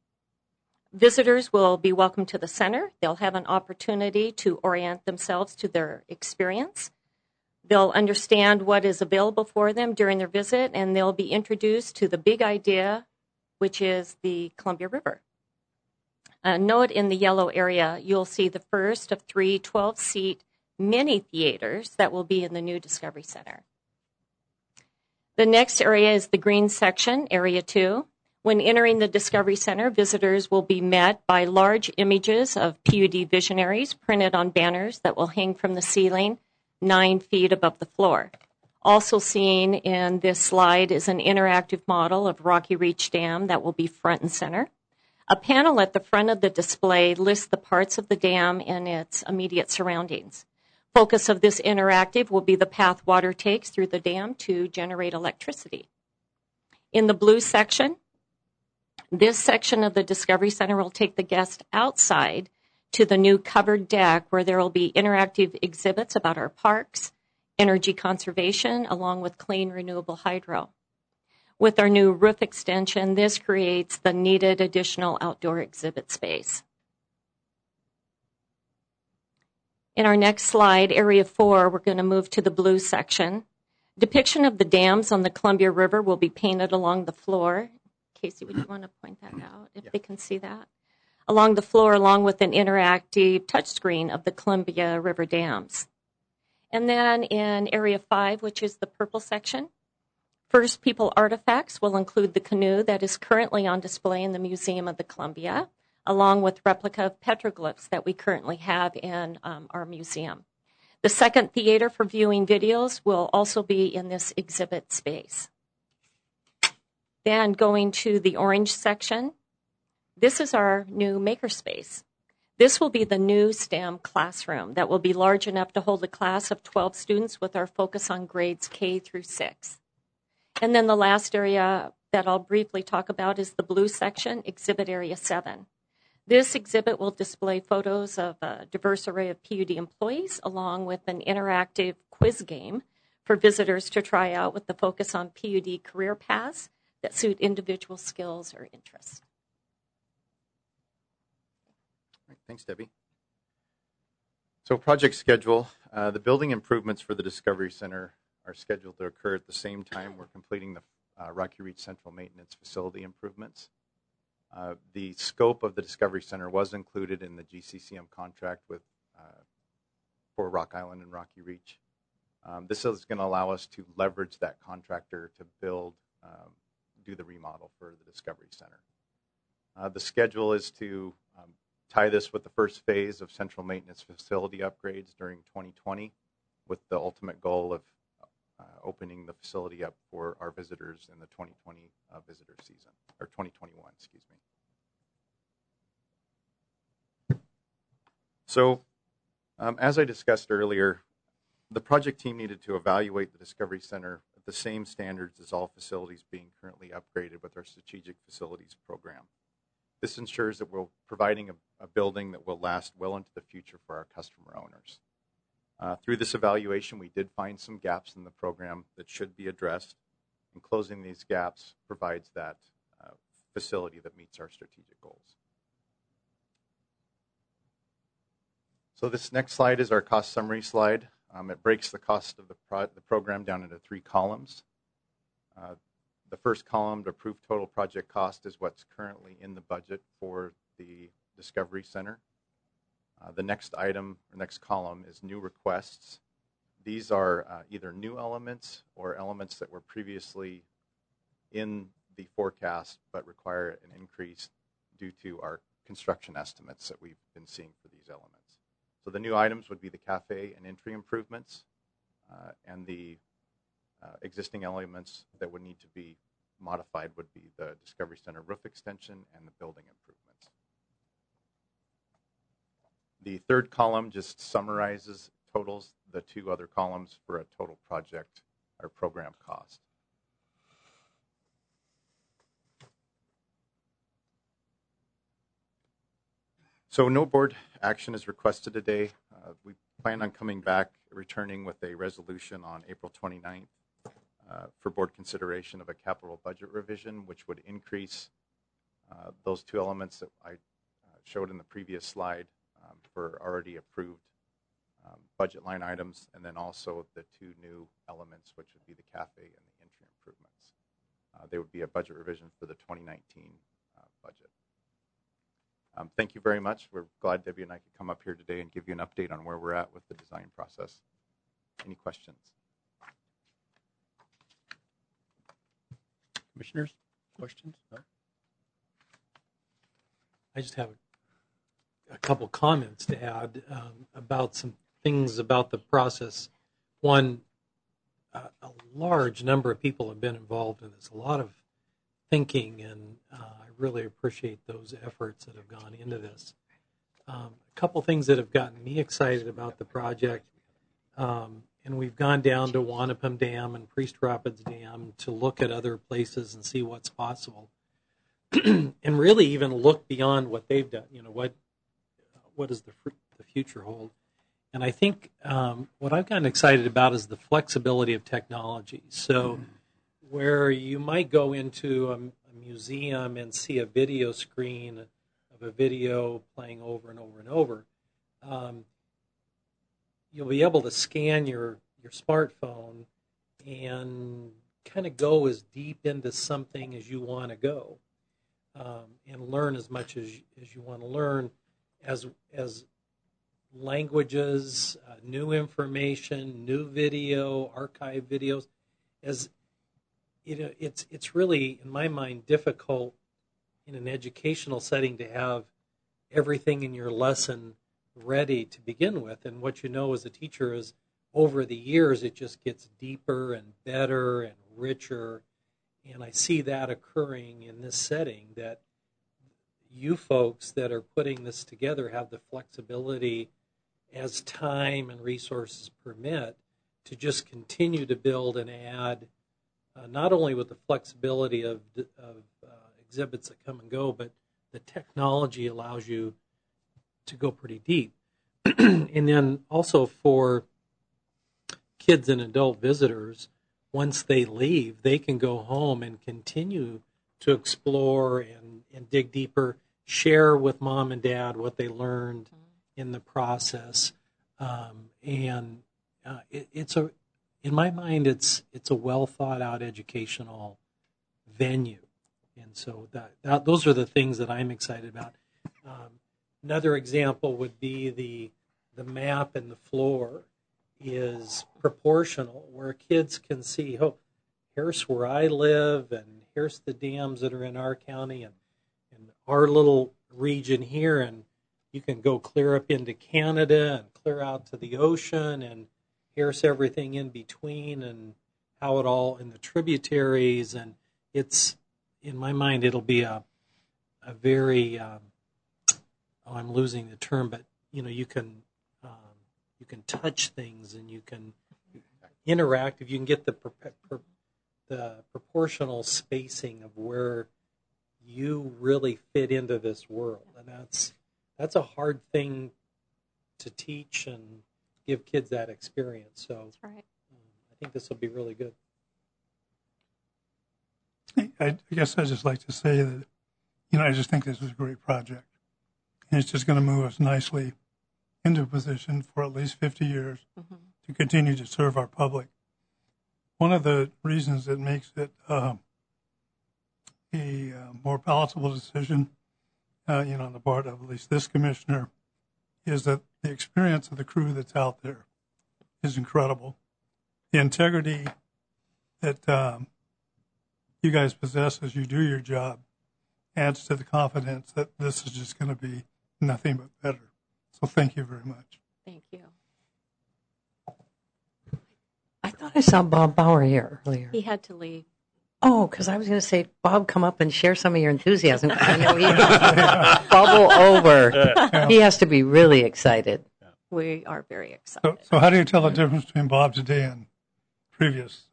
Visitors will be welcome to the center. They'll have an opportunity to orient themselves to their experience. They'll understand what is available for them during their visit, and they'll be introduced to the big idea, which is the Columbia River. Note in the yellow area, you'll see the first of 3 12-seat mini theaters that will be in the new Discovery Center. The next area is the green section, Area 2. When entering the Discovery Center, visitors will be met by large images of PUD visionaries printed on banners that will hang from the ceiling 9 feet above the floor. Also seen in this slide is an interactive model of Rocky Reach Dam that will be front and center. A panel at the front of the display lists the parts of the dam and its immediate surroundings. Focus of this interactive will be the path water takes through the dam to generate electricity. In the blue section, this section of the Discovery Center will take the guest outside to the new covered deck where there will be interactive exhibits about our parks, energy conservation, along with clean renewable hydro. With our new roof extension, this creates the needed additional outdoor exhibit space. In our next slide, Area 4, we're going to move to the blue section. Depiction of the dams on the Columbia River will be painted along the floor. Casey, would you want to point that out, if they can see that? Along the floor, along with an interactive touchscreen of the Columbia River dams. And then in Area 5, which is the purple section, First People artifacts will include the canoe that is currently on display in the Museum of the Columbia, along with replica of petroglyphs that we currently have in our museum. The second theater for viewing videos will also be in this exhibit space. Then going to the orange section, this is our new makerspace. This will be the new STEM classroom that will be large enough to hold a class of 12 students with our focus on grades K through 6. And then the last area that I'll briefly talk about is the blue section, Exhibit Area 7. This exhibit will display photos of a diverse array of PUD employees along with an interactive quiz game for visitors to try out with the focus on PUD career paths that suit individual skills or interests. Thanks, Debbie. So project schedule. The building improvements for the Discovery Center are scheduled to occur at the same time we're completing the Rocky Reach Central Maintenance Facility improvements. The scope of the Discovery Center was included in the GCCM contract for Rock Island and Rocky Reach. This is going to allow us to leverage that contractor to do the remodel for the Discovery Center. The schedule is to tie this with the first phase of central maintenance facility upgrades during 2020 with the ultimate goal of opening the facility up for our visitors in the 2020 visitor season, or 2021, excuse me. So, as I discussed earlier, the project team needed to evaluate the Discovery Center at the same standards as all facilities being currently upgraded with our Strategic Facilities Program. This ensures that we're providing a building that will last well into the future for our customer owners. Through this evaluation, we did find some gaps in the program that should be addressed, and closing these gaps provides that facility that meets our strategic goals. So this next slide is our cost summary slide. It breaks the cost of the program down into 3 columns. The first column, the approved total project cost, is what's currently in the budget for the Discovery Center. The next item, or next column, is new requests. These are either new elements or elements that were previously in the forecast but require an increase due to our construction estimates that we've been seeing for these elements. So the new items would be the cafe and entry improvements, and the existing elements that would need to be modified would be the Discovery Center roof extension and the building improvements. The third column just summarizes totals the 2 other columns for a total project or program cost. So no board action is requested today. We plan on coming back, returning with a resolution on April 29th for board consideration of a capital budget revision, which would increase those 2 elements that I showed in the previous slide for already approved budget line items, and then also the 2 new elements, which would be the cafe and the entry improvements. They would be a budget revision for the 2019 budget. Thank you very much. We're glad Debbie and I could come up here today and give you an update on where we're at with the design process. Any questions? Commissioners, questions? No? I just have a couple comments to add about some things about the process. One, a large number of people have been involved in this, a lot of thinking, and I really appreciate those efforts that have gone into this. A couple things that have gotten me excited about the project, and we've gone down to Wanapum Dam and Priest Rapids Dam to look at other places and see what's possible, and really even look beyond what they've done. You know, what does the future hold? And I think what I've gotten excited about is the flexibility of technology. So where you might go into a museum and see a video screen of a video playing over and over and over, you'll be able to scan your smartphone and kind of go as deep into something as you want to go, and learn as much as you want to learn, as languages, new information, new video, archive videos. As it's really, in my mind, difficult in an educational setting to have everything in your lesson ready to begin with. And what you know as a teacher is, over the years, it just gets deeper and better and richer. And I see that occurring in this setting, that you folks that are putting this together have the flexibility, as time and resources permit, to just continue to build and add, not only with the flexibility of exhibits that come and go, but the technology allows you to go pretty deep. And then also for kids and adult visitors, once they leave, they can go home and continue to explore and dig deeper, share with mom and dad what they learned in the process. In my mind, it's a well thought out educational venue. And so those are the things that I'm excited about. Another example would be the map and the floor is proportional, where kids can see, oh, here's where I live, and here's the dams that are in our county and our little region here, and you can go clear up into Canada and clear out to the ocean, and here's everything in between and how it all, in the tributaries. And it's, in my mind, it'll be a very, I'm losing the term, but you can touch things and you can interact if you can get the proportional spacing of where you really fit into this world. And that's a hard thing to teach and give kids that experience. So that's right. I think this will be really good. I guess I'd just like to say that, I just think this is a great project. And it's just going to move us nicely into a position for at least 50 years to continue to serve our public. One of the reasons that makes it a more palatable decision, on the part of at least this commissioner, is that the experience of the crew that's out there is incredible. The integrity that you guys possess as you do your job adds to the confidence that this is just going to be nothing but better. So thank you very much. Thank you. I thought I saw Bob Bauer here earlier. He had to leave. Oh, because I was going to say, Bob, come up and share some of your enthusiasm. I know he bubble over. Yeah. He has to be really excited. We are very excited. So how do you tell the difference between Bob today and previous?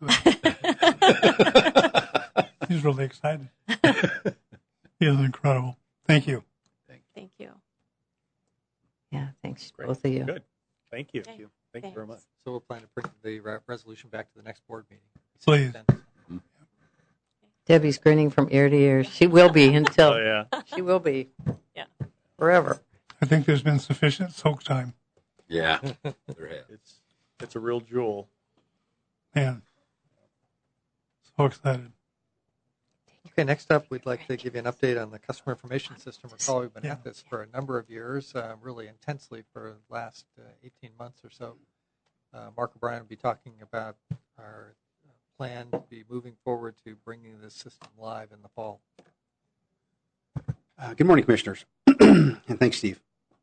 He's really excited. He is incredible. Thank you. Thank you. Yeah, thanks, both of you. Good. Thank you. Okay. Thank you very much. So we'll plan to bring the resolution back to the next board meeting. Please. Debbie's grinning from ear to ear. She will be until. Oh, yeah. She will be. Yeah. Forever. I think there's been sufficient soak time. Yeah, there has. It's a real jewel. Man, so excited. Okay, next up, we'd like to give you an update on the customer information system. Recall we've been at this for a number of years, really intensely for the last 18 months or so. Mark O'Brien will be talking about our plan to be moving forward to bringing this system live in the fall. Good morning, Commissioners, and thanks, Steve.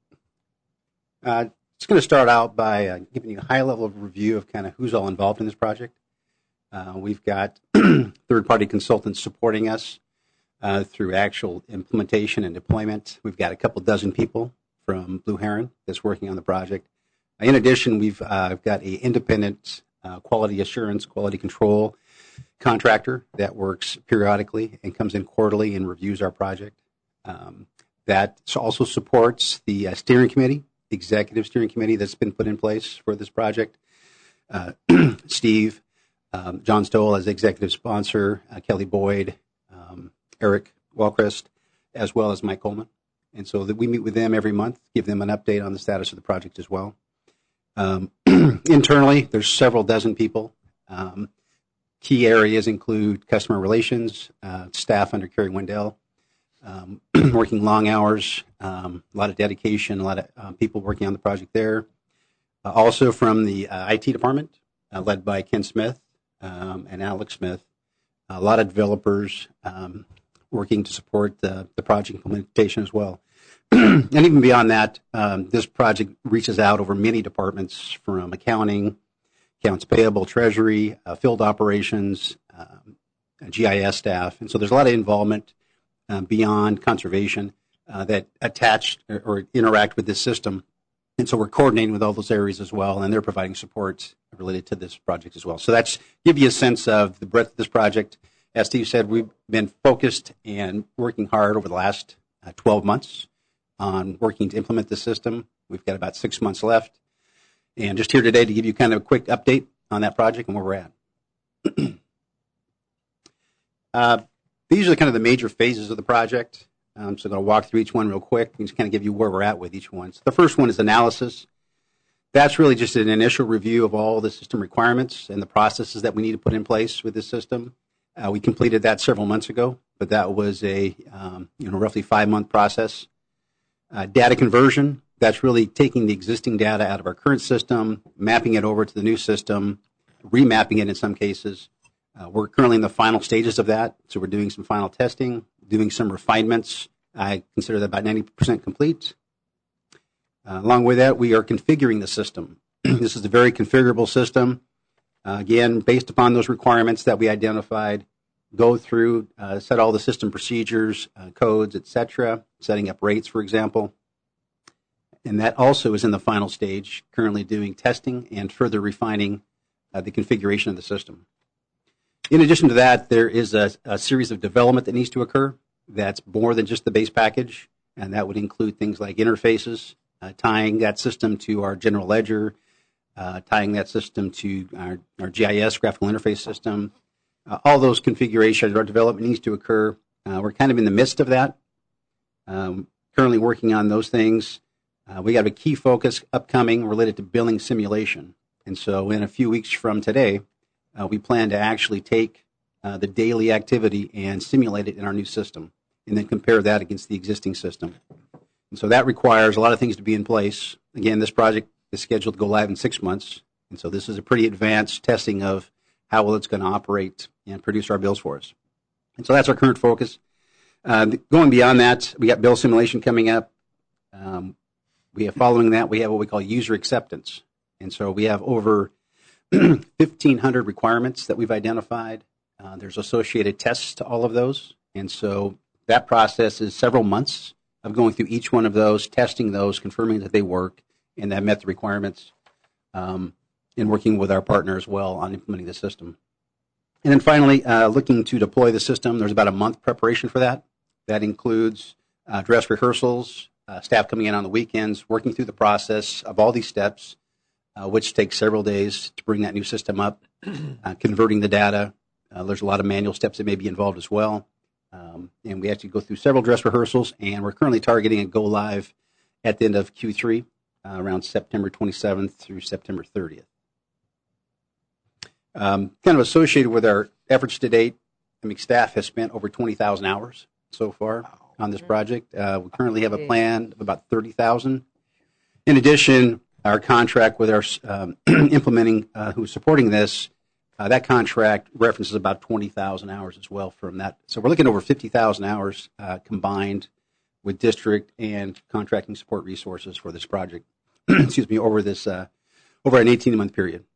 Just going to start out by giving you a high-level review of kind of who's all involved in this project. We've got third-party consultants supporting us through actual implementation and deployment. We've got a couple dozen people from Blue Heron that's working on the project. In addition, we've got an independent quality assurance, quality control contractor that works periodically and comes in quarterly and reviews our project. That also supports the steering committee, the executive steering committee that's been put in place for this project. Steve, John Stoll as executive sponsor, Kelly Boyd, Eric Walchrist, as well as Mike Coleman. And so that we meet with them every month, give them an update on the status of the project as well. Internally, there's several dozen people. Key areas include customer relations, staff under Kerry Wendell, working long hours, a lot of dedication, a lot of people working on the project there. Also from the IT department, led by Ken Smith and Alex Smith, a lot of developers working to support the project implementation as well. And even beyond that, this project reaches out over many departments from accounting, accounts payable, treasury, field operations, GIS staff. And so there's a lot of involvement beyond conservation that attach or interact with this system. And so we're coordinating with all those areas as well, and they're providing support related to this project as well. So that's give you a sense of the breadth of this project. As Steve said, we've been focused and working hard over the last 12 months on working to implement the system. We've got about 6 months left. And just here today to give you kind of a quick update on that project and where we're at. These are kind of the major phases of the project. So I'm going to walk through each one real quick and just kind of give you where we're at with each one. So the first one is analysis. That's really just an initial review of all the system requirements and the processes that we need to put in place with this system. We completed that several months ago, but that was a roughly 5-month process. Data conversion, that's really taking the existing data out of our current system, mapping it over to the new system, remapping it in some cases. We're currently in the final stages of that, so we're doing some final testing, doing some refinements. I consider that about 90% complete. Along with that, we are configuring the system. This is a very configurable system. Again, based upon those requirements that we identified, go through, set all the system procedures, codes, etc., setting up rates, for example. And that also is in the final stage, currently doing testing and further refining the configuration of the system. In addition to that, there is a series of development that needs to occur that's more than just the base package, and that would include things like interfaces, tying that system to our general ledger, tying that system to our GIS, graphical interface system. All those configurations, our development needs to occur. We're kind of in the midst of that, currently working on those things. We have a key focus upcoming related to billing simulation. And so in a few weeks from today, we plan to actually take the daily activity and simulate it in our new system and then compare that against the existing system. And so that requires a lot of things to be in place. Again, this project is scheduled to go live in 6 months. And so this is a pretty advanced testing of how well it's going to operate and produce our bills for us. And so that's our current focus. Going beyond that, we got bill simulation coming up. Following that, we have what we call user acceptance. And so we have over 1,500 requirements that we've identified. There's associated tests to all of those. And so that process is several months of going through each one of those, testing those, confirming that they work and that met the requirements, and working with our partner as well on implementing the system. And then finally, looking to deploy the system, there's about a month preparation for that. That includes dress rehearsals, staff coming in on the weekends, working through the process of all these steps, which takes several days to bring that new system up, converting the data. There's a lot of manual steps that may be involved as well. And we actually go through several dress rehearsals, and we're currently targeting a go live at the end of Q3, around September 27th through September 30th. Kind of associated with our efforts to date, staff has spent over 20,000 hours so far on this project. We currently have a plan of about 30,000. In addition, our contract with our implementing, who's supporting this, that contract references about 20,000 hours as well from that. So we're looking at over 50,000 hours combined with district and contracting support resources for this project. Excuse me, over this over an 18-month period.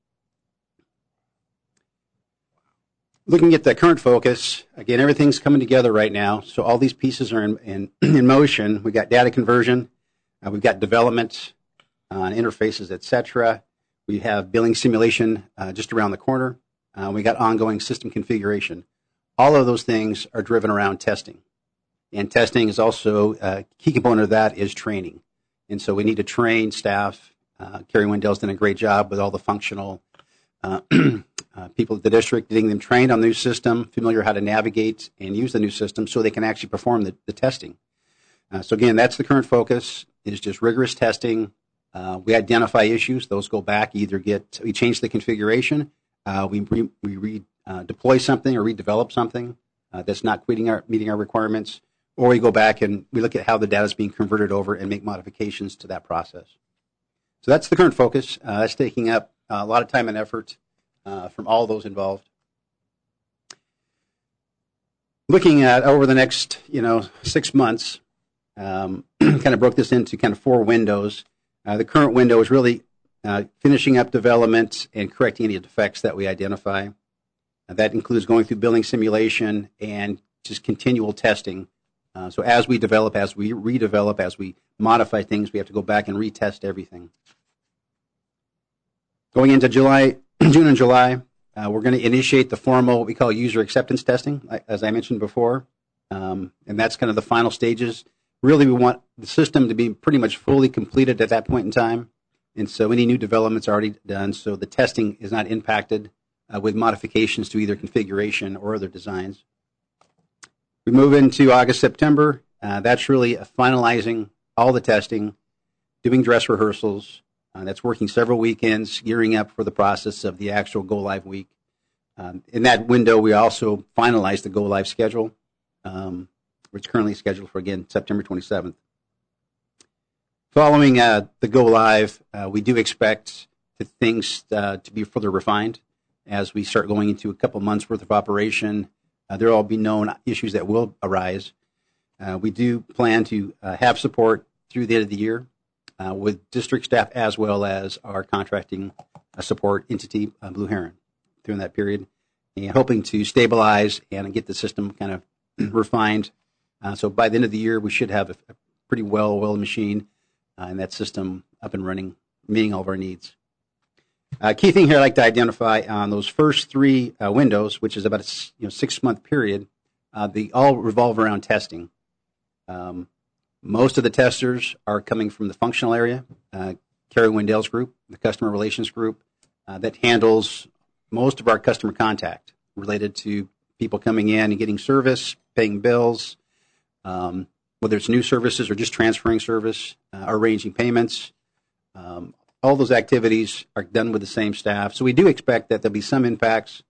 Looking at the current focus, again, everything's coming together right now. So all these pieces are in motion. We've got data conversion, we've got development, interfaces, etc. We have billing simulation just around the corner. We got ongoing system configuration. All of those things are driven around testing. And testing is also a key component of that is training. And so we need to train staff. Kerry Wendell's done a great job with all the functional people at the district, getting them trained on the new system, familiar how to navigate and use the new system so they can actually perform the testing. So again, that's the current focus, is just rigorous testing, We identify issues; those go back. We change the configuration, we deploy something or redevelop something that's not meeting our requirements, or we go back and we look at how the data is being converted over and make modifications to that process. So that's the current focus. That's taking up a lot of time and effort from all those involved. Looking at over the next 6 months, kind of broke this into kind of 4 windows. The current window is really finishing up development and correcting any defects that we identify. That includes going through building simulation and just continual testing. So as we develop, as we redevelop, as we modify things, we have to go back and retest everything. Going into June and July, we're going to initiate the formal, what we call user acceptance testing, as I mentioned before. And that's kind of the final stages. Really, we want the system to be pretty much fully completed at that point in time. And so any new developments are already done, so the testing is not impacted with modifications to either configuration or other designs. We move into August, September. That's really finalizing all the testing, doing dress rehearsals. That's working several weekends, gearing up for the process of the actual go-live week. In that window, we also finalize the go-live schedule, which is currently scheduled for, again, September 27th. Following the go-live, we do expect things to be further refined as we start going into a couple months' worth of operation. There will be known issues that will arise. We do plan to have support through the end of the year with district staff as well as our contracting support entity, Blue Heron, during that period, and hoping to stabilize and get the system kind of refined. So by the end of the year, we should have a pretty well-oiled machine and that system up and running, meeting all of our needs. Key thing here I'd like to identify on those first 3 windows, which is about a 6-month period, they all revolve around testing. Most of the testers are coming from the functional area, Carrie Wendell's group, the customer relations group, that handles most of our customer contact related to people coming in and getting service, paying bills, whether it's new services or just transferring service, arranging payments. All those activities are done with the same staff. So we do expect that there'll be some impacts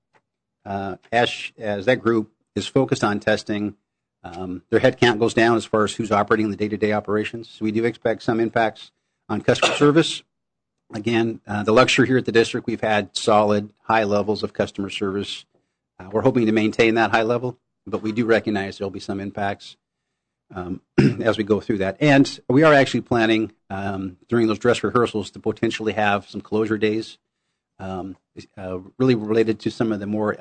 as that group is focused on testing. Their headcount goes down as far as who's operating the day-to-day operations. So we do expect some impacts on customer service. Again, the luxury here at the district, we've had solid, high levels of customer service. We're hoping to maintain that high level, but we do recognize there'll be some impacts as we go through that. And we are actually planning during those dress rehearsals to potentially have some closure days really related to some of the more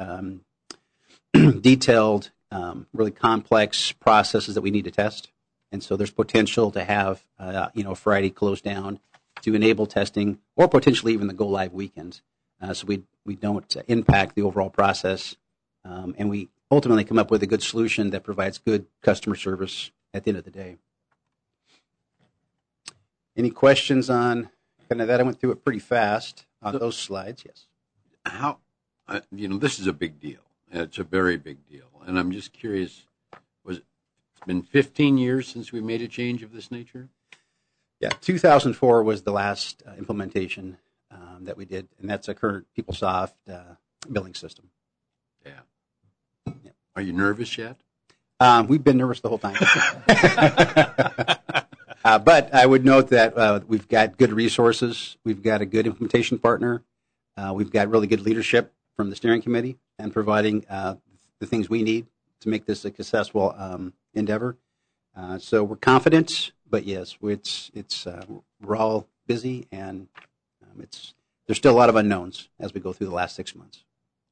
detailed, really complex processes that we need to test. And so there's potential to have Friday closed down to enable testing, or potentially even the go-live weekend. So we don't impact the overall process, and we ultimately come up with a good solution that provides good customer service at the end of the day. Any questions on kind of that? I went through it pretty fast on those slides. Yes. How, this is a big deal. It's a very big deal. And I'm just curious, it's been 15 years since we made a change of this nature? Yeah, 2004 was the last implementation that we did, and that's a current PeopleSoft billing system. Yeah. Are you nervous yet? We've been nervous the whole time. But I would note that we've got good resources. We've got a good implementation partner. We've got really good leadership from the steering committee and providing the things we need to make this a successful endeavor. So we're confident, but yes, we're all busy, and there's still a lot of unknowns as we go through the last 6 months.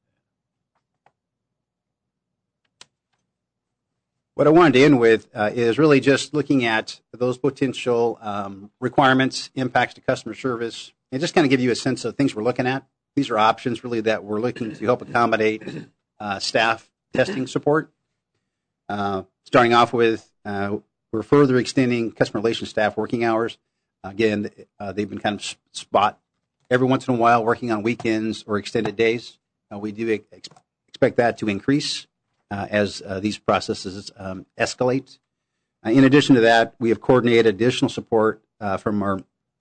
What I wanted to end with is really just looking at those potential requirements, impacts to customer service, and just kind of give you a sense of things we're looking at. These are options really that we're looking to help accommodate staff testing support. Starting off with, we're further extending customer relations staff working hours. Again, they've been kind of spot every once in a while working on weekends or extended days. We do expect that to increase as these processes escalate. In addition to that, we have coordinated additional support from our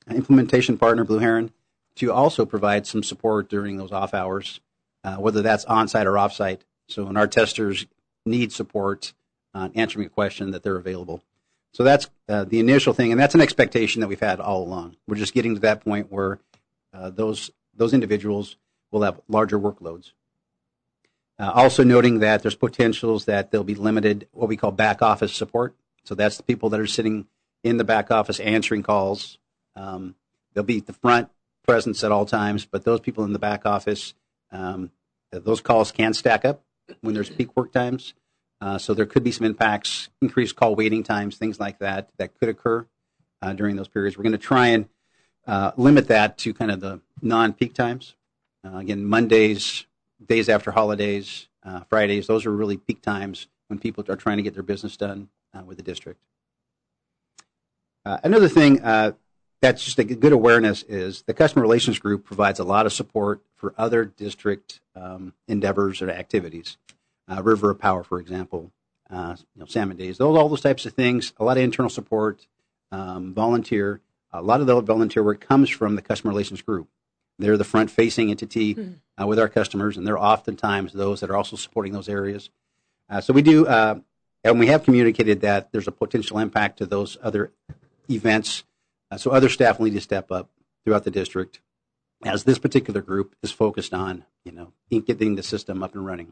implementation partner, Blue Heron, to also provide some support during those off hours, whether that's on-site or off-site. So when our testers need support on answering a question, that they're available. So that's the initial thing, and that's an expectation that we've had all along. We're just getting to that point where those individuals will have larger workloads. Also noting that there's potentials that there'll be limited what we call back office support. So that's the people that are sitting in the back office answering calls. They'll be at the front presence at all times, but those people in the back office, those calls can stack up when there's peak work times. So there could be some impacts, increased call waiting times, things like that could occur during those periods. We're going to try and limit that to kind of the non-peak times. Again, Mondays, days after holidays, Fridays, those are really peak times when people are trying to get their business done with the district. Another thing that's just a good awareness is the customer relations group provides a lot of support for other district endeavors or activities. River of Power, for example, Salmon Days, all those types of things, a lot of internal support, volunteer. A lot of the volunteer work comes from the customer relations group. They're the front-facing entity with our customers, and they're oftentimes those that are also supporting those areas. So we do, and we have communicated that there's a potential impact to those other events. So other staff will need to step up throughout the district as this particular group is focused on, getting the system up and running.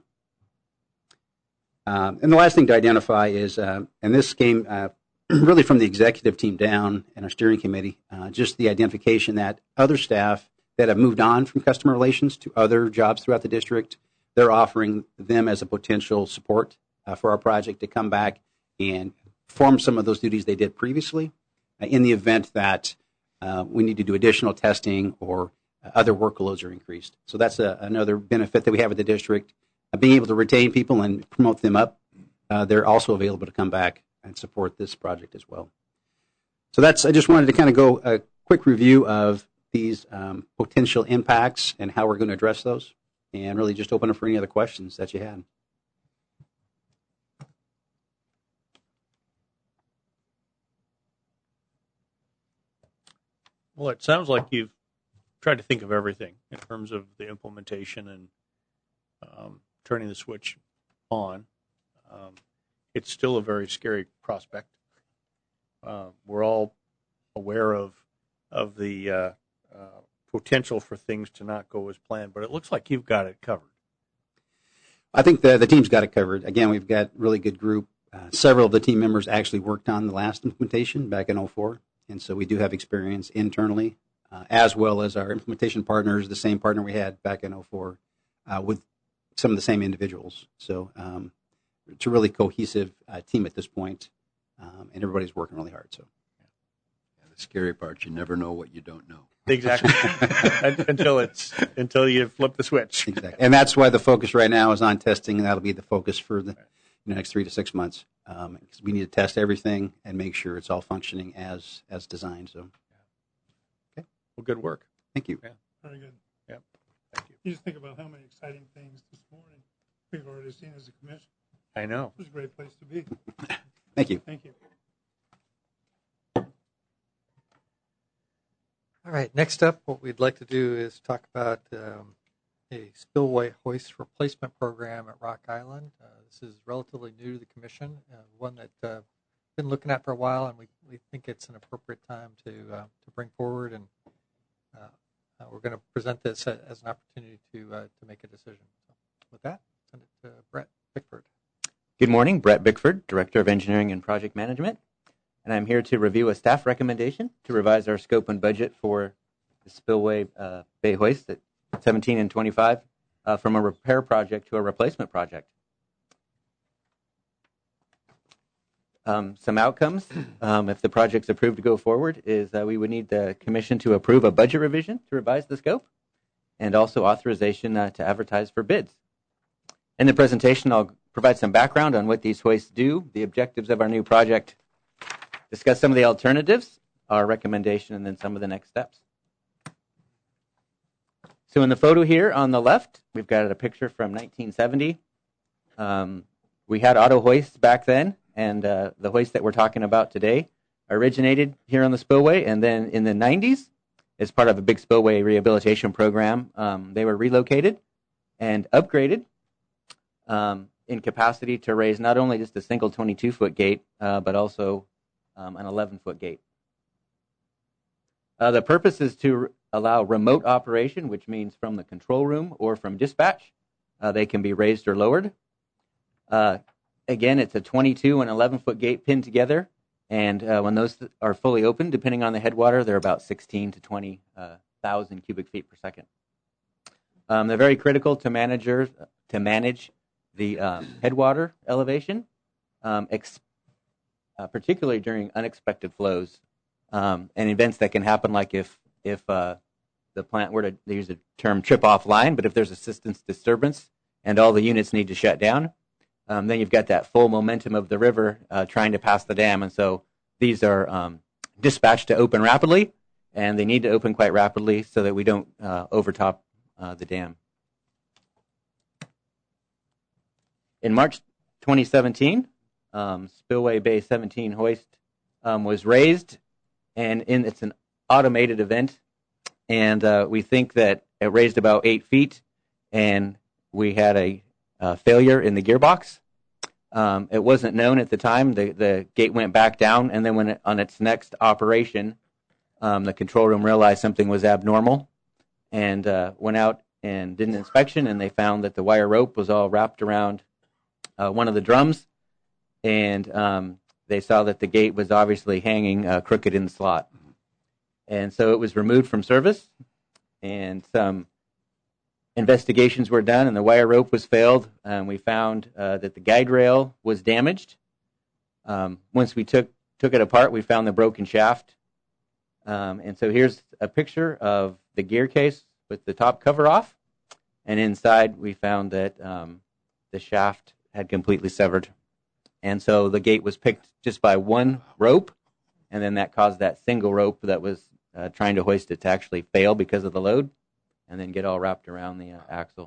And the last thing to identify is, and this came really from the executive team down and our steering committee, just the identification that other staff that have moved on from customer relations to other jobs throughout the district, they're offering them as a potential support for our project to come back and perform some of those duties they did previously in the event that we need to do additional testing or other workloads are increased. So that's another benefit that we have at the district. Being able to retain people and promote them up, they're also available to come back and support this project as well. So I just wanted to kind of go a quick review of these potential impacts and how we're going to address those, and really just open up for any other questions that you had. Well, it sounds like you've tried to think of everything in terms of the implementation and turning the switch on. It's still a very scary prospect. We're all aware of the potential for things to not go as planned, but it looks like you've got it covered. I think the team's got it covered. Again, we've got a really good group. Several of the team members actually worked on the last implementation back in 2004, and so we do have experience internally, as well as our implementation partners, the same partner we had back in 2004, with some of the same individuals. So it's a really cohesive team at this point, and everybody's working really hard. So. The scary part, you never know what you don't know. Exactly. until you flip the switch. Exactly. And that's why the focus right now is on testing, and that'll be the focus for the next 3 to 6 months. Because we need to test everything and make sure it's all functioning as designed. So, okay. Well, good work. Thank you. Yeah. Very good. Yeah. Thank you. You just think about how many exciting things this morning we've already seen as a commission. I know. It was a great place to be. Thank you. Thank you. All right, next up, what we'd like to do is talk about a spillway hoist replacement program at Rock Island. This is relatively new to the commission, one that we've been looking at for a while, and we think it's an appropriate time to bring forward, and we're going to present this as an opportunity to make a decision. So with that, send it to Brett Bickford. Good morning, Brett Bickford, Director of Engineering and Project Management. And I'm here to review a staff recommendation to revise our scope and budget for the spillway bay hoist at 17 and 25 from a repair project to a replacement project. Some outcomes, if the project's approved to go forward, is that we would need the commission to approve a budget revision to revise the scope and also authorization to advertise for bids. In the presentation, I'll provide some background on what these hoists do, the objectives of our new project, discuss some of the alternatives, our recommendation, and then some of the next steps. So in the photo here on the left, we've got a picture from 1970. We had auto hoists back then, and the hoist that we're talking about today originated here on the spillway, and then in the 90s, as part of a big spillway rehabilitation program, they were relocated and upgraded in capacity to raise not only just a single 22-foot gate, but also an 11-foot gate. The purpose is to allow remote operation, which means from the control room or from dispatch. They can be raised or lowered. Again, it's a 22 and 11-foot gate pinned together, and when those are fully open, depending on the headwater, they're about 16 to 20,000 cubic feet per second. They're very critical to manage the headwater elevation, particularly during unexpected flows and events that can happen, like if the plant were to, they use the term trip offline, but if there's a systems disturbance and all the units need to shut down, then you've got that full momentum of the river trying to pass the dam. And so these are dispatched to open rapidly, and they need to open quite rapidly so that we don't overtop the dam. In March 2017, Spillway Bay 17 hoist was raised, and it's an automated event, and we think that it raised about 8 feet, and we had a failure in the gearbox. It wasn't known at the time. The gate went back down, and then when on its next operation, the control room realized something was abnormal and went out and did an inspection, and they found that the wire rope was all wrapped around one of the drums, and they saw that the gate was obviously hanging crooked in the slot. And so it was removed from service, and some investigations were done, and the wire rope was failed, and we found that the guide rail was damaged. Once we took it apart, we found the broken shaft. And so here's a picture of the gear case with the top cover off, and inside we found that the shaft had completely severed. And so the gate was picked just by one rope, and then that caused that single rope that was trying to hoist it to actually fail because of the load, and then get all wrapped around the axle.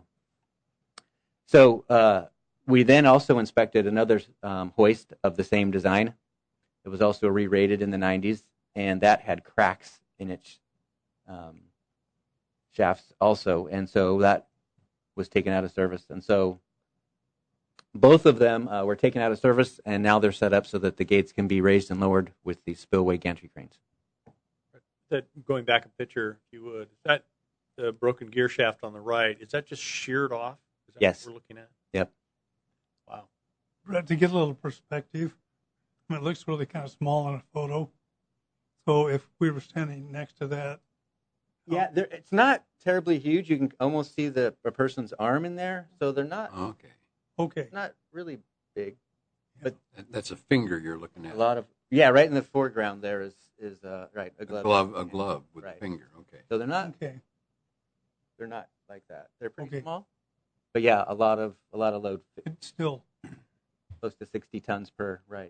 So we then also inspected another hoist of the same design. It was also re-rated in the 90s, and that had cracks in its shafts also, and so that was taken out of service. And so both of them were taken out of service, and now they're set up so that the gates can be raised and lowered with the spillway gantry cranes. That, going back a picture, if you would, is that the broken gear shaft on the right, is that just sheared off? Is that yes. What we're looking at? Yep. Wow. Brett, to get a little perspective, I mean, it looks really kind of small on a photo. So if we were standing next to that. Yeah, it's not terribly huge. You can almost see a person's arm in there. So they're not. Okay. Not really big. But that's a finger you're looking at. A lot of, yeah, right in the foreground there is right, a glove. A glove with a finger, okay. So they're not. Okay. They're not like that. They're pretty small. But yeah, a lot of load. It's still close to 60 tons per, right.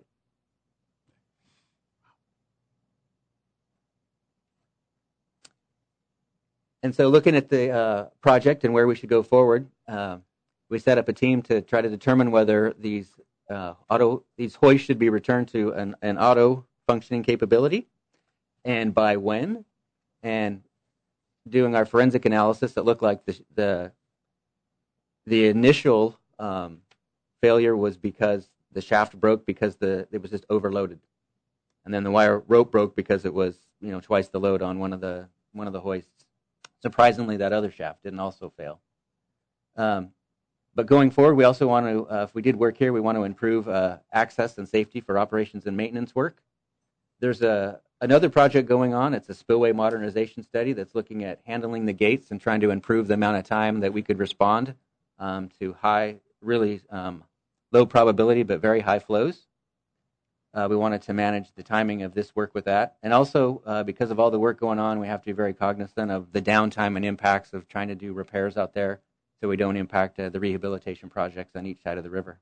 And so looking at the project and where we should go forward, we set up a team to try to determine whether these hoists should be returned to an auto functioning capability, and by when, and doing our forensic analysis that looked like the initial failure was because the shaft broke because it was just overloaded, and then the wire rope broke because it was twice the load on one of the hoists. Surprisingly, that other shaft didn't also fail. But going forward, we also want to, if we did work here, we want to improve access and safety for operations and maintenance work. There's another project going on. It's a spillway modernization study that's looking at handling the gates and trying to improve the amount of time that we could respond to really low probability but very high flows. We wanted to manage the timing of this work with that. And also, because of all the work going on, we have to be very cognizant of the downtime and impacts of trying to do repairs out there so we don't impact the rehabilitation projects on each side of the river.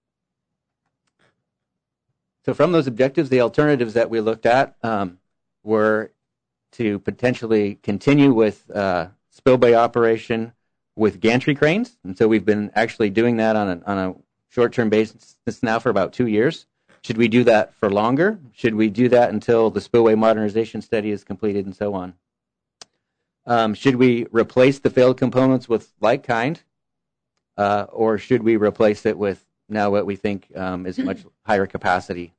So from those objectives, the alternatives that we looked at were to potentially continue with spillway operation with gantry cranes. And so we've been actually doing that on a short-term basis now for about 2 years. Should we do that for longer? Should we do that until the spillway modernization study is completed and so on? Should we replace the failed components with like kind? Or should we replace it with now what we think is much higher capacity?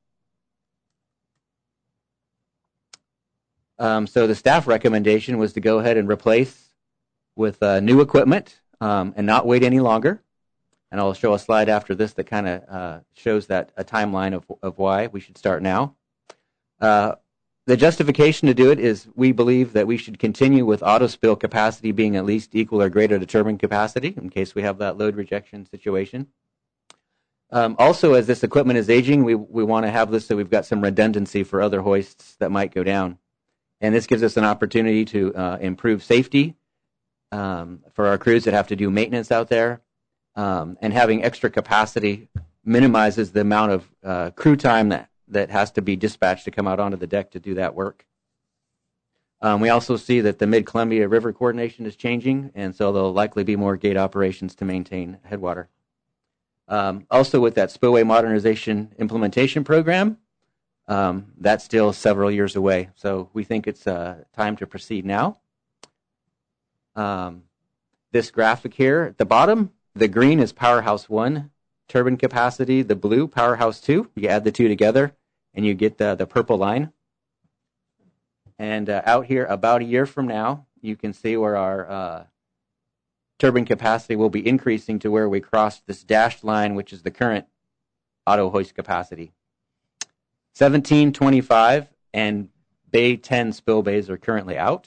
So the staff recommendation was to go ahead and replace with new equipment and not wait any longer. And I'll show a slide after this that kind of shows that a timeline of why we should start now. The justification to do it is we believe that we should continue with auto spill capacity being at least equal or greater to turbine capacity in case we have that load rejection situation. Also, as this equipment is aging, we want to have this so we've got some redundancy for other hoists that might go down. And this gives us an opportunity to improve safety for our crews that have to do maintenance out there. And having extra capacity minimizes the amount of crew time that has to be dispatched to come out onto the deck to do that work. We also see that the Mid-Columbia River coordination is changing, and so there'll likely be more gate operations to maintain headwater. Also, with that spillway modernization implementation program, that's still several years away. So we think it's time to proceed now. This graphic here at the bottom, the green is Powerhouse 1 turbine capacity, the blue Powerhouse 2. You add the two together and you get the purple line. And out here about a year from now, you can see where our turbine capacity will be increasing to where we cross this dashed line, which is the current auto hoist capacity. 17, 25, and Bay 10 spill bays are currently out.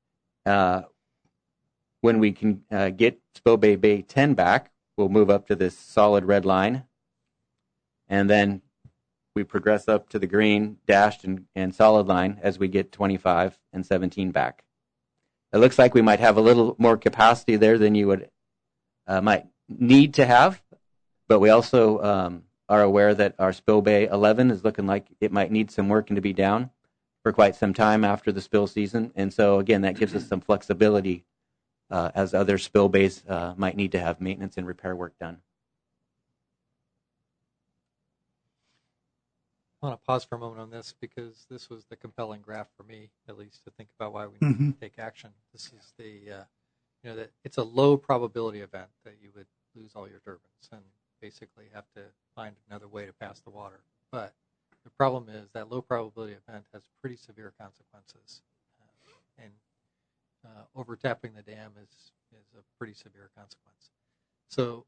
When we can get Spillway Bay 10 back, we'll move up to this solid red line. And then we progress up to the green, dashed, and solid line as we get 25 and 17 back. It looks like we might have a little more capacity there than you would might need to have, but we also are aware that our Spill Bay 11 is looking like it might need some work and to be down for quite some time after the spill season. And so, again, that gives us some flexibility as other spill bays might need to have maintenance and repair work done. I want to pause for a moment on this because this was the compelling graph for me, at least, to think about why we need to take action. This is that it's a low probability event that you would lose all your turbines and basically have to find another way to pass the water. But the problem is that low probability event has pretty severe consequences, and overtapping the dam is a pretty severe consequence. So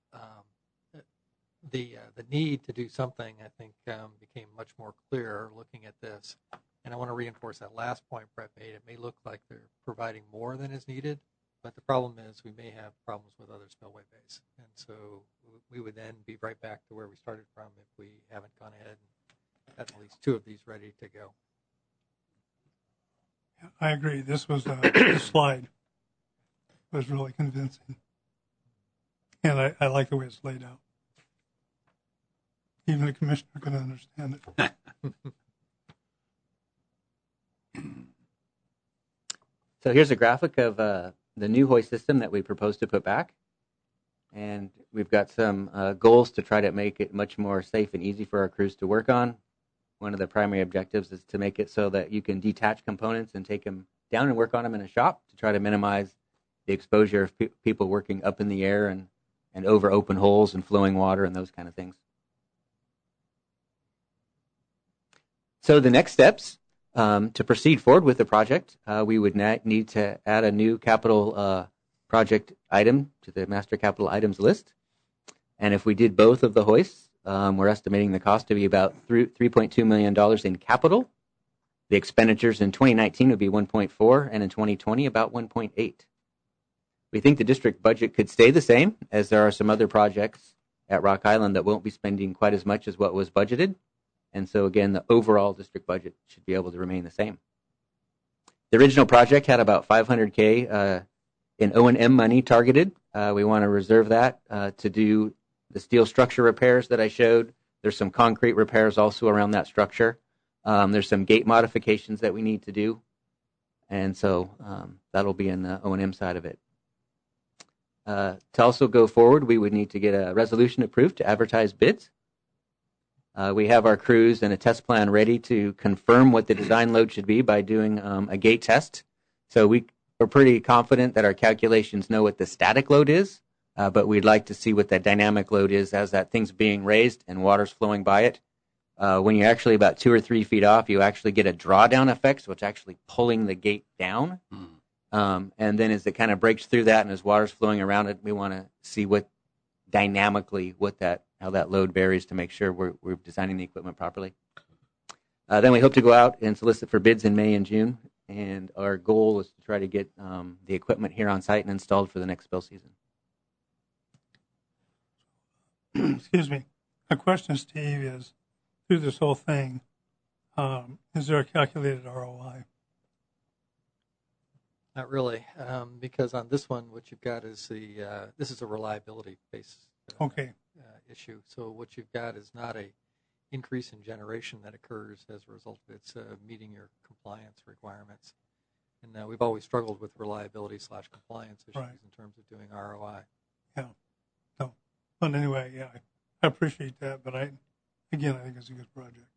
the need to do something, I think, became much more clear looking at this. And I want to reinforce that last point Brett made. It may look like they're providing more than is needed, but the problem is we may have problems with other spillway bays. And so we would then be right back to where we started from if we haven't gone ahead and had at least two of these ready to go. I agree. This slide was really convincing. And I like the way it's laid out. Even a commissioner could understand it. So here's a graphic of the new hoist system that we propose to put back. And we've got some goals to try to make it much more safe and easy for our crews to work on. One of the primary objectives is to make it so that you can detach components and take them down and work on them in a shop to try to minimize the exposure of people working up in the air and over open holes and flowing water and those kind of things. So the next steps to proceed forward with the project, we would need to add a new capital project item to the master capital items list. And if we did both of the hoists, we're estimating the cost to be about $3.2 million in capital. The expenditures in 2019 would be 1.4, and in 2020 about 1.8. We think the district budget could stay the same, as there are some other projects at Rock Island that won't be spending quite as much as what was budgeted. And so, again, the overall district budget should be able to remain the same. The original project had about $500K in O&M money targeted. We want to reserve that to do the steel structure repairs that I showed. There's some concrete repairs also around that structure. There's some gate modifications that we need to do. And so that'll be in the O&M side of it. To also go forward, we would need to get a resolution approved to advertise bids. We have our crews and a test plan ready to confirm what the design load should be by doing a gate test. So we're pretty confident that our calculations know what the static load is, but we'd like to see what that dynamic load is as that thing's being raised and water's flowing by it. When you're actually about 2 or 3 feet off, you actually get a drawdown effect, so it's actually pulling the gate down. And then as it kind of breaks through that and as water's flowing around it, we want to see what dynamically how that load varies to make sure we're designing the equipment properly. Then we hope to go out and solicit for bids in May and June, and our goal is to try to get the equipment here on site and installed for the next spill season. Excuse me. My question, Steve, is through this whole thing, is there a calculated ROI? Not really, because on this one, what you've got is this is a reliability-based issue. So what you've got is not a increase in generation that occurs as a result of it's meeting your compliance requirements. And we've always struggled with reliability/compliance issues in terms of doing ROI. Yeah. So, but anyway, yeah, I appreciate that. But I think it's a good project.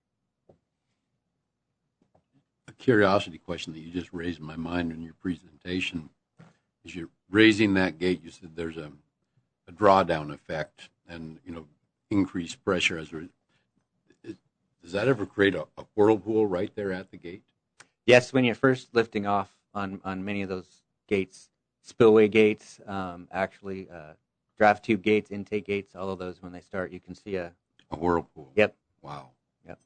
A curiosity question that you just raised in my mind in your presentation. As you're raising that gate, you said there's a drawdown effect and, increased pressure. Does that ever create a whirlpool right there at the gate? Yes, when you're first lifting off on many of those gates, spillway gates, draft tube gates, intake gates, all of those, when they start, you can see a whirlpool. Yep. Wow. Yep.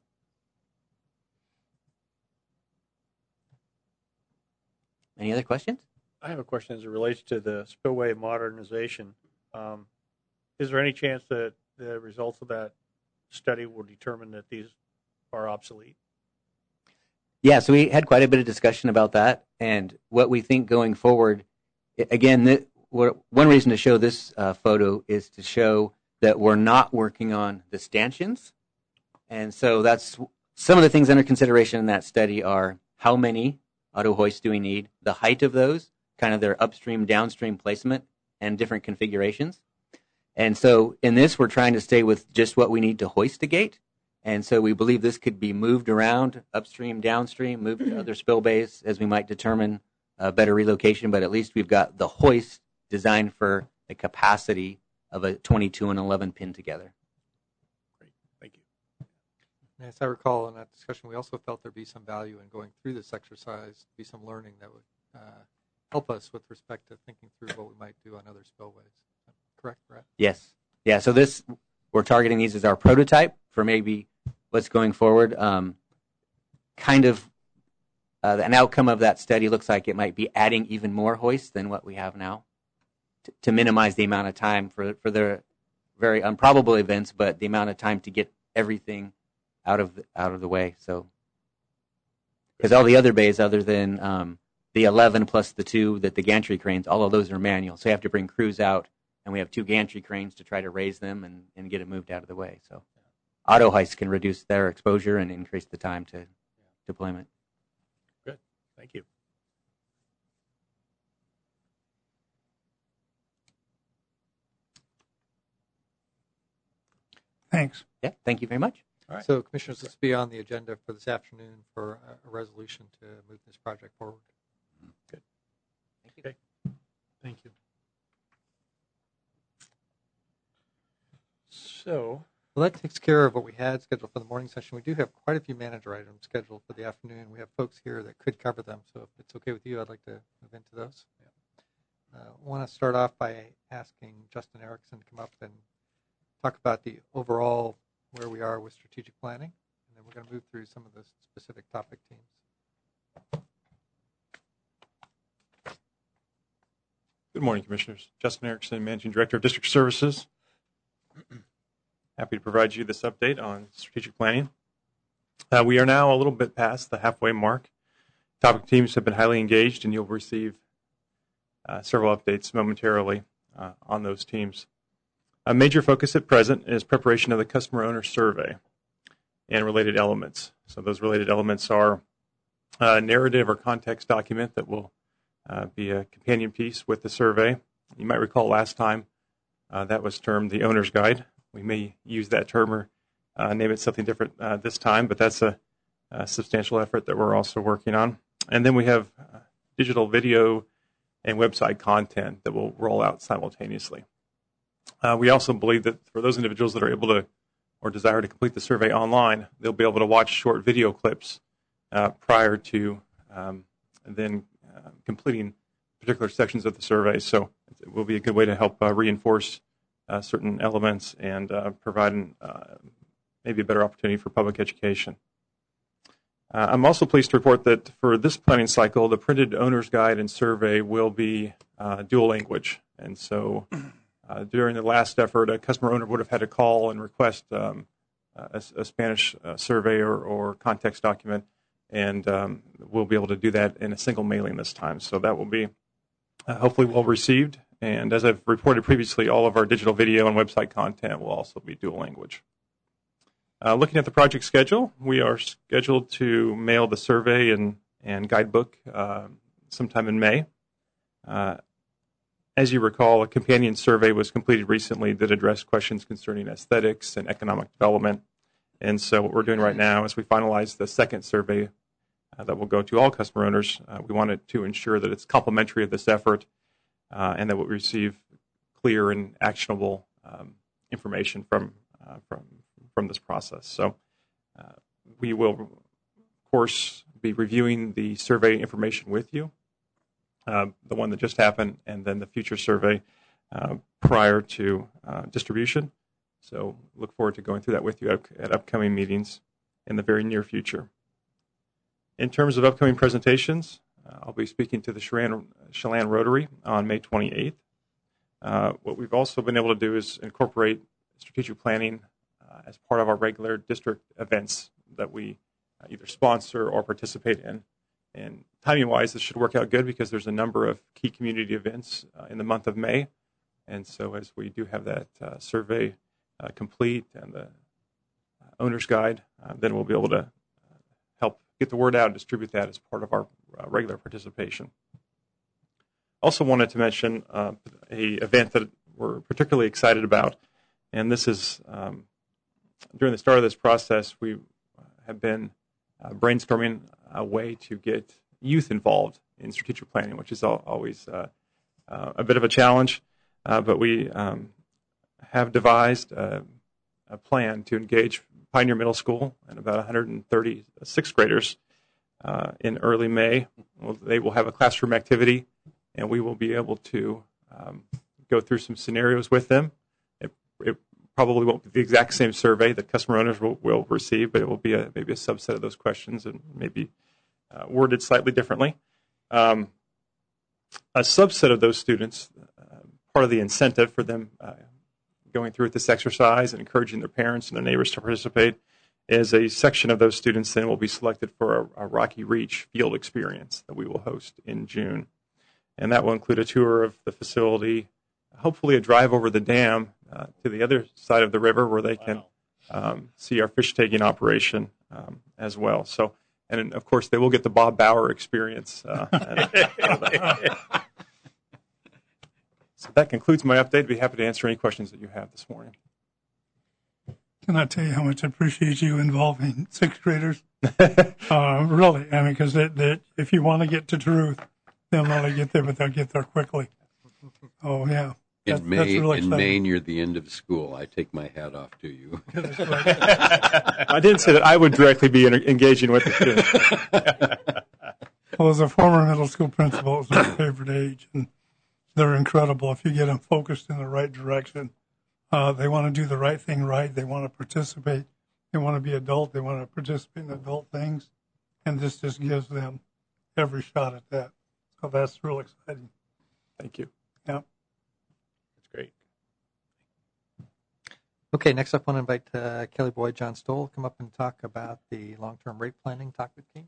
Any other questions? I have a question as it relates to the spillway modernization. Is there any chance that the results of that study will determine that these are obsolete? Yeah, so we had quite a bit of discussion about that, and what we think going forward, again, one reason to show this photo is to show that we're not working on the stanchions, and so that's some of the things under consideration in that study are how many auto hoists do we need, the height of those, kind of their upstream, downstream placement, and different configurations. And so in this, we're trying to stay with just what we need to hoist a gate. And so we believe this could be moved around upstream, downstream, moved to other spill bays as we might determine a better relocation. But at least we've got the hoist designed for the capacity of a 22 and 11 pin together. Great. Thank you. As I recall in that discussion, we also felt there'd be some value in going through this exercise, be some learning that would help us with respect to thinking through what we might do on other spillways. Correct, Brett? Yes. Yeah, so we're targeting these as our prototype for maybe what's going forward. An outcome of that study looks like it might be adding even more hoists than what we have now to minimize the amount of time for the very improbable events, but the amount of time to get everything out of the way. So, because all the other bays, other than the 11 plus the 2 that the gantry cranes, all of those are manual. So you have to bring crews out, and we have 2 gantry cranes to try to raise them and get it moved out of the way. So auto hoists can reduce their exposure and increase the time to deployment. Good. Thank you. Thanks. Yeah, thank you very much. All right. So, Commissioners, this will be on the agenda for this afternoon for a resolution to move this project forward. Good. Thank you. Okay. Thank you. So, well, that takes care of what we had scheduled for the morning session. We do have quite a few manager items scheduled for the afternoon. We have folks here that could cover them. So if it's okay with you, I'd like to move into those. I want to start off by asking Justin Erickson to come up and talk about the overall where we are with strategic planning. And then we're going to move through some of the specific topic teams. Good morning, Commissioners. Justin Erickson, Managing Director of District Services. Happy to provide you this update on strategic planning. We are now a little bit past the halfway mark. Topic teams have been highly engaged, and you'll receive several updates momentarily on those teams. A major focus at present is preparation of the customer owner survey and related elements. So those related elements are a narrative or context document that will be a companion piece with the survey. You might recall last time that was termed the owner's guide. We may use that term name it something different this time, but that's a substantial effort that we're also working on. And then we have digital video and website content that will roll out simultaneously. We also believe that for those individuals that are able to or desire to complete the survey online, they'll be able to watch short video clips prior to then completing particular sections of the survey. So it will be a good way to help reinforce certain elements and provide maybe a better opportunity for public education. I'm also pleased to report that for this planning cycle, the printed owner's guide and survey will be dual language. And so during the last effort, a customer owner would have had to call and request a Spanish survey or context document, and we'll be able to do that in a single mailing this time. So that will be hopefully well received. And as I've reported previously, all of our digital video and website content will also be dual language. Looking at the project schedule, we are scheduled to mail the survey and guidebook sometime in May. As you recall, a companion survey was completed recently that addressed questions concerning aesthetics and economic development. And so what we're doing right now is we finalize the second survey that will go to all customer owners. We wanted to ensure that it's complementary of this effort and that we receive clear and actionable information from this process. So we will, of course, be reviewing the survey information with you, the one that just happened, and then the future survey prior to distribution. So look forward to going through that with you at upcoming meetings in the very near future. In terms of upcoming presentations, I'll be speaking to the Chelan Rotary on May 28th. What we've also been able to do is incorporate strategic planning as part of our regular district events that we either sponsor or participate in. And timing-wise, this should work out good because there's a number of key community events in the month of May. And so as we do have that survey complete and the owner's guide, then we'll be able to help get the word out and distribute that as part of our regular participation. Also wanted to mention a event that we're particularly excited about, and this is during the start of this process, we have been brainstorming a way to get youth involved in strategic planning, which is always a bit of a challenge, but we have devised a plan to engage Pioneer Middle School and about 130 sixth graders in early May. They will have a classroom activity, and we will be able to go through some scenarios with them. It probably won't be the exact same survey that customer owners will receive, but it will be maybe a subset of those questions and maybe worded slightly differently. A subset of those students, part of the incentive for them going through this exercise and encouraging their parents and their neighbors to participate, is a section of those students then will be selected for a Rocky Reach field experience that we will host in June. And that will include a tour of the facility, hopefully a drive over the dam to the other side of the river where they can see our fish taking operation as well. So, and of course, they will get the Bob Bauer experience. So that concludes my update. I'd be happy to answer any questions that you have this morning. Can I tell you how much I appreciate you involving sixth graders? Really, I mean, because if you want to get to truth, they'll not only get there, but they'll get there quickly. Oh, yeah. In Maine, you're the end of school. I take my hat off to you. I didn't say that I would directly be engaging with the students. Well, as a former middle school principal, it's my favorite age, and they're incredible if you get them focused in the right direction. They want to do the right thing right. They want to participate. They want to be adult. They want to participate in adult things, and this just gives them every shot at that. So that's real exciting. Thank you. Yeah. That's great. Okay, next up I want to invite Kelly Boyd, John Stoll, come up and talk about the long-term rate planning topic team.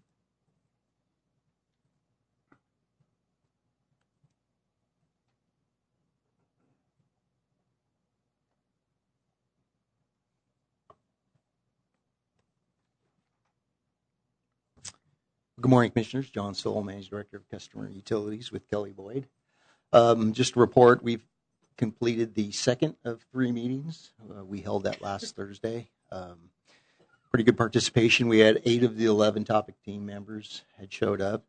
Good morning, Commissioners. John Stoll, Managing Director of Customer Utilities with Kelly Boyd. Just to report, we've completed the second of 3 meetings. We held that last Thursday. pretty good participation. We had 8 of the 11 topic team members had showed up.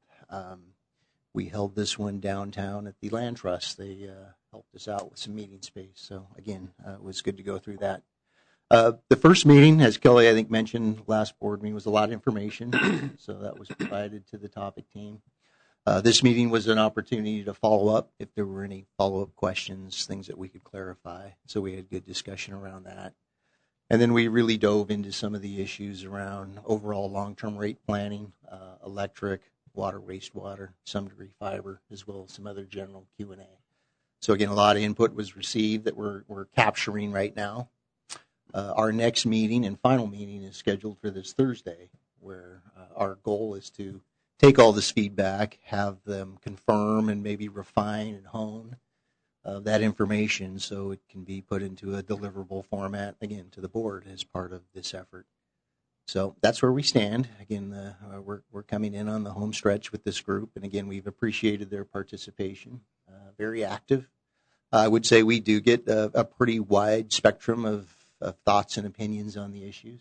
We held this one downtown at the Land Trust. They helped us out with some meeting space. So again, it was good to go through that. The first meeting, as Kelly I think mentioned last board meeting, was a lot of information. So that was provided to the topic team. This meeting was an opportunity to follow up if there were any follow-up questions, things that we could clarify. So we had good discussion around that. And then we really dove into some of the issues around overall long-term rate planning, electric, water, wastewater, some degree fiber, as well as some other general Q&A. So again, a lot of input was received that we're capturing right now. Our next meeting and final meeting is scheduled for this Thursday, where our goal is to take all this feedback, have them confirm and maybe refine and hone that information so it can be put into a deliverable format, again, to the board as part of this effort. So that's where we stand. Again, we're coming in on the home stretch with this group, and again, we've appreciated their participation, very active. I would say we do get a pretty wide spectrum of thoughts and opinions on the issues.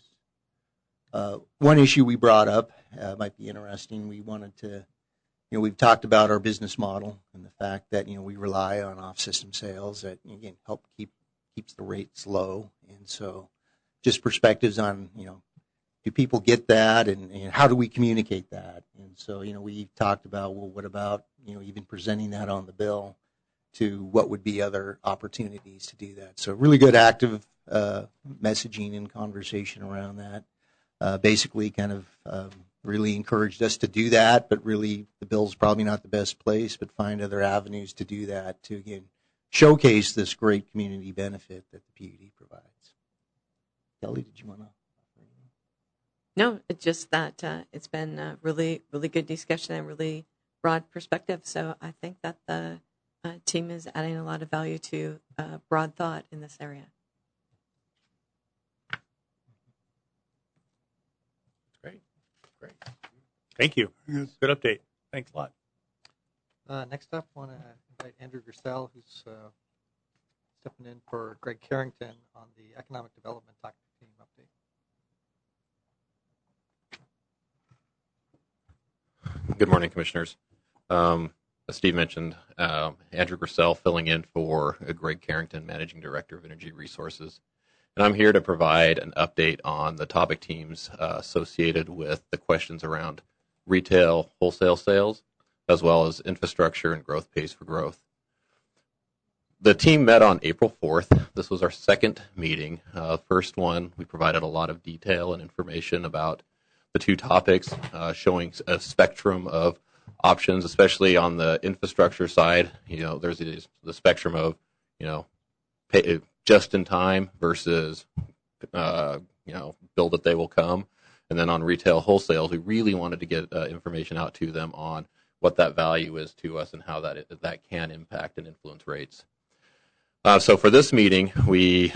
One issue we brought up might be interesting. We wanted to, we've talked about our business model and the fact that, we rely on off-system sales that, again, help keeps the rates low. And so just perspectives on, do people get that and how do we communicate that? And so, we've talked about, well, what about, even presenting that on the bill to what would be other opportunities to do that. So really good active messaging and conversation around that. Basically kind of really encouraged us to do that, but really the bill's probably not the best place, but find other avenues to do that to, again, showcase this great community benefit that the PUD provides. Kelly, did you want to? No, it's just that it's been a really, really good discussion and really broad perspective. So I think that the team is adding a lot of value to broad thought in this area. Great. Thank you. Good update. Thanks a lot. Next up, I want to invite Andrew Gersell, who's stepping in for Greg Carrington on the Economic Development Talk Team update. Good morning, Commissioners. As Steve mentioned, Andrew Gersell filling in for Greg Carrington, Managing Director of Energy Resources. And I'm here to provide an update on the topic teams associated with the questions around retail wholesale sales, as well as infrastructure and growth pays for growth. The team met on April 4th. This was our second meeting. First one, we provided a lot of detail and information about the two topics, showing a spectrum of options, especially on the infrastructure side. There's the spectrum of, pay just in time versus, build it, they will come. And then on retail wholesales, we really wanted to get information out to them on what that value is to us and how that can impact and influence rates. So for this meeting, we,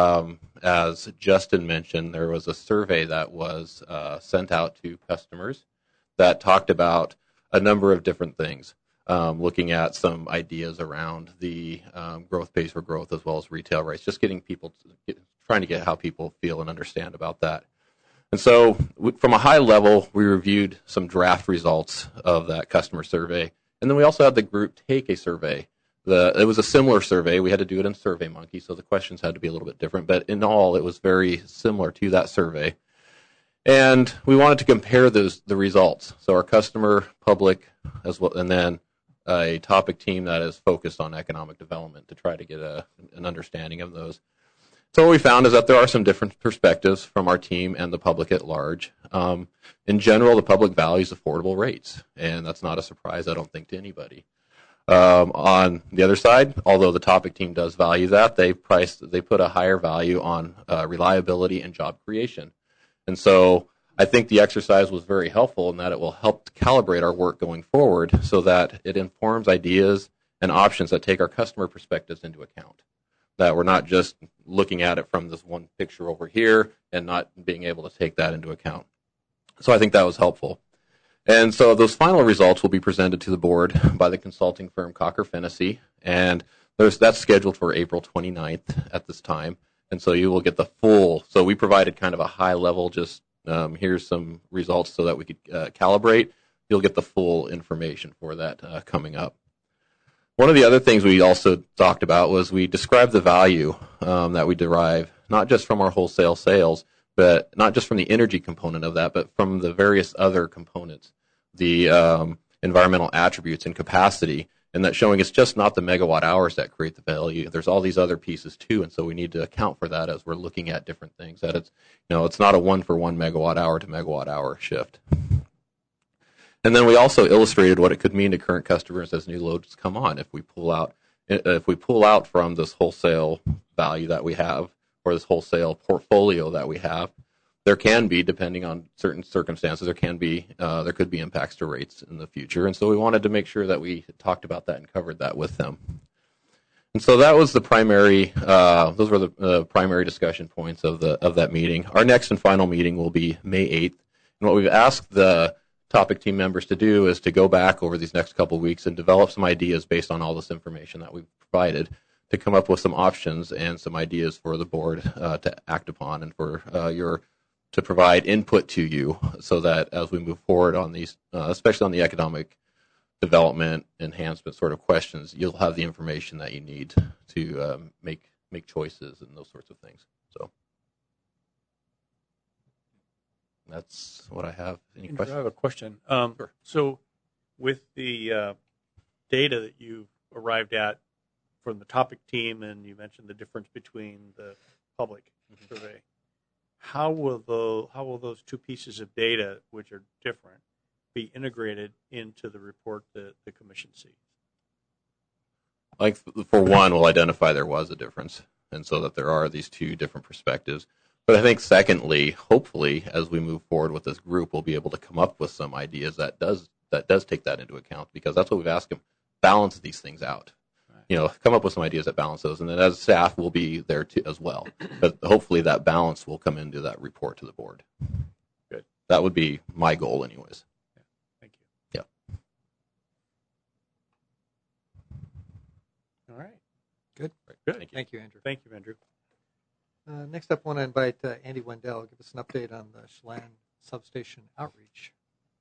as Justin mentioned, there was a survey that was sent out to customers that talked about a number of different things, looking at some ideas around the growth pays for growth as well as retail rates, just getting people, trying to get how people feel and understand about that. And so from a high level, we reviewed some draft results of that customer survey. And then we also had the group take a survey. It was a similar survey. We had to do it in SurveyMonkey, so the questions had to be a little bit different. But in all, it was very similar to that survey. And we wanted to compare the results. So our customer, public, as well, and then a topic team that is focused on economic development to try to get an understanding of those. So what we found is that there are some different perspectives from our team and the public at large. In general, the public values affordable rates, and that's not a surprise, I don't think, to anybody. On the other side, although the topic team does value that, they put a higher value on reliability and job creation. And so I think the exercise was very helpful in that it will help calibrate our work going forward so that it informs ideas and options that take our customer perspectives into account. That we're not just looking at it from this one picture over here and not being able to take that into account. So I think that was helpful. And so those final results will be presented to the board by the consulting firm Cocker Fennessy, and that's scheduled for April 29th at this time. And so you will get the full, so we provided kind of a high level, just here's some results so that we could calibrate. You'll get the full information for that coming up. One of the other things we also talked about was we described the value that we derive, not just from our wholesale sales, but not just from the energy component of that, but from the various other components, the environmental attributes and capacity, and that showing it's just not the megawatt hours that create the value. There's all these other pieces too, and so we need to account for that as we're looking at different things. That it's not a 1-for-1 megawatt hour to megawatt hour shift. And then we also illustrated what it could mean to current customers as new loads come on. If we pull out from this wholesale value that we have, or this wholesale portfolio that we have, there can be, depending on certain circumstances, there could be impacts to rates in the future. And so we wanted to make sure that we talked about that and covered that with them. And so that was the primary. Those were the primary discussion points of that meeting. Our next and final meeting will be May 8th, and what we've asked the topic team members to do is to go back over these next couple of weeks and develop some ideas based on all this information that we've provided, to come up with some options and some ideas for the board to act upon, and for to provide input to you, so that as we move forward on these, especially on the economic development enhancement sort of questions, you'll have the information that you need to make choices and those sorts of things. So that's what I have. Any questions? I have a question. Sure. So with the data that you've arrived at from the topic team, and you mentioned the difference between the public survey, how will those two pieces of data, which are different, be integrated into the report that the commission sees? Like, for one, we'll identify there was a difference, and so that there are these two different perspectives. But I think secondly, hopefully, as we move forward with this group, we'll be able to come up with some ideas that does take that into account, because that's what we've asked them: balance these things out. Right. Come up with some ideas that balance those, and then as staff, we'll be there too as well. But hopefully, that balance will come into that report to the board. Good. That would be my goal, anyways. Yeah. Thank you. Yeah. All right. Good. Good. Thank you, Andrew. Thank you, Andrew. Next up, I want to invite Andy Wendell to give us an update on the Chelan substation outreach.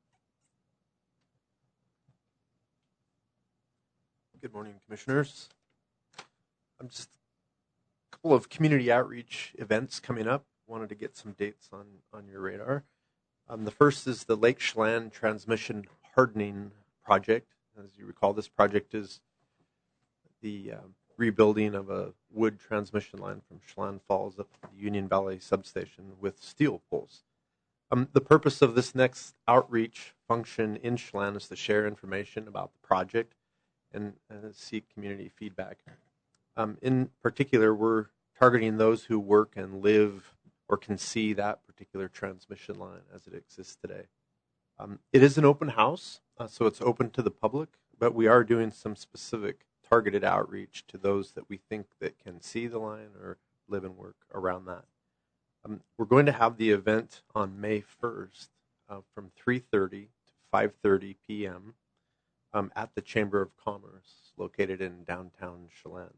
Good morning, Commissioners. Just a couple of community outreach events coming up. Wanted to get some dates on your radar. The first is the Lake Chelan Transmission Hardening Project. As you recall, this project is the rebuilding of a wood transmission line from Chelan Falls up to the Union Valley substation with steel poles. The purpose of this next outreach function in Chelan is to share information about the project and seek community feedback. In particular, we're targeting those who work and live or can see that particular transmission line as it exists today. It is an open house, so it's open to the public, but we are doing some specific targeted outreach to those that we think that can see the line or live and work around that. We're going to have the event on May 1st from 3:30 to 5:30 p.m. At the Chamber of Commerce located in downtown Chelan.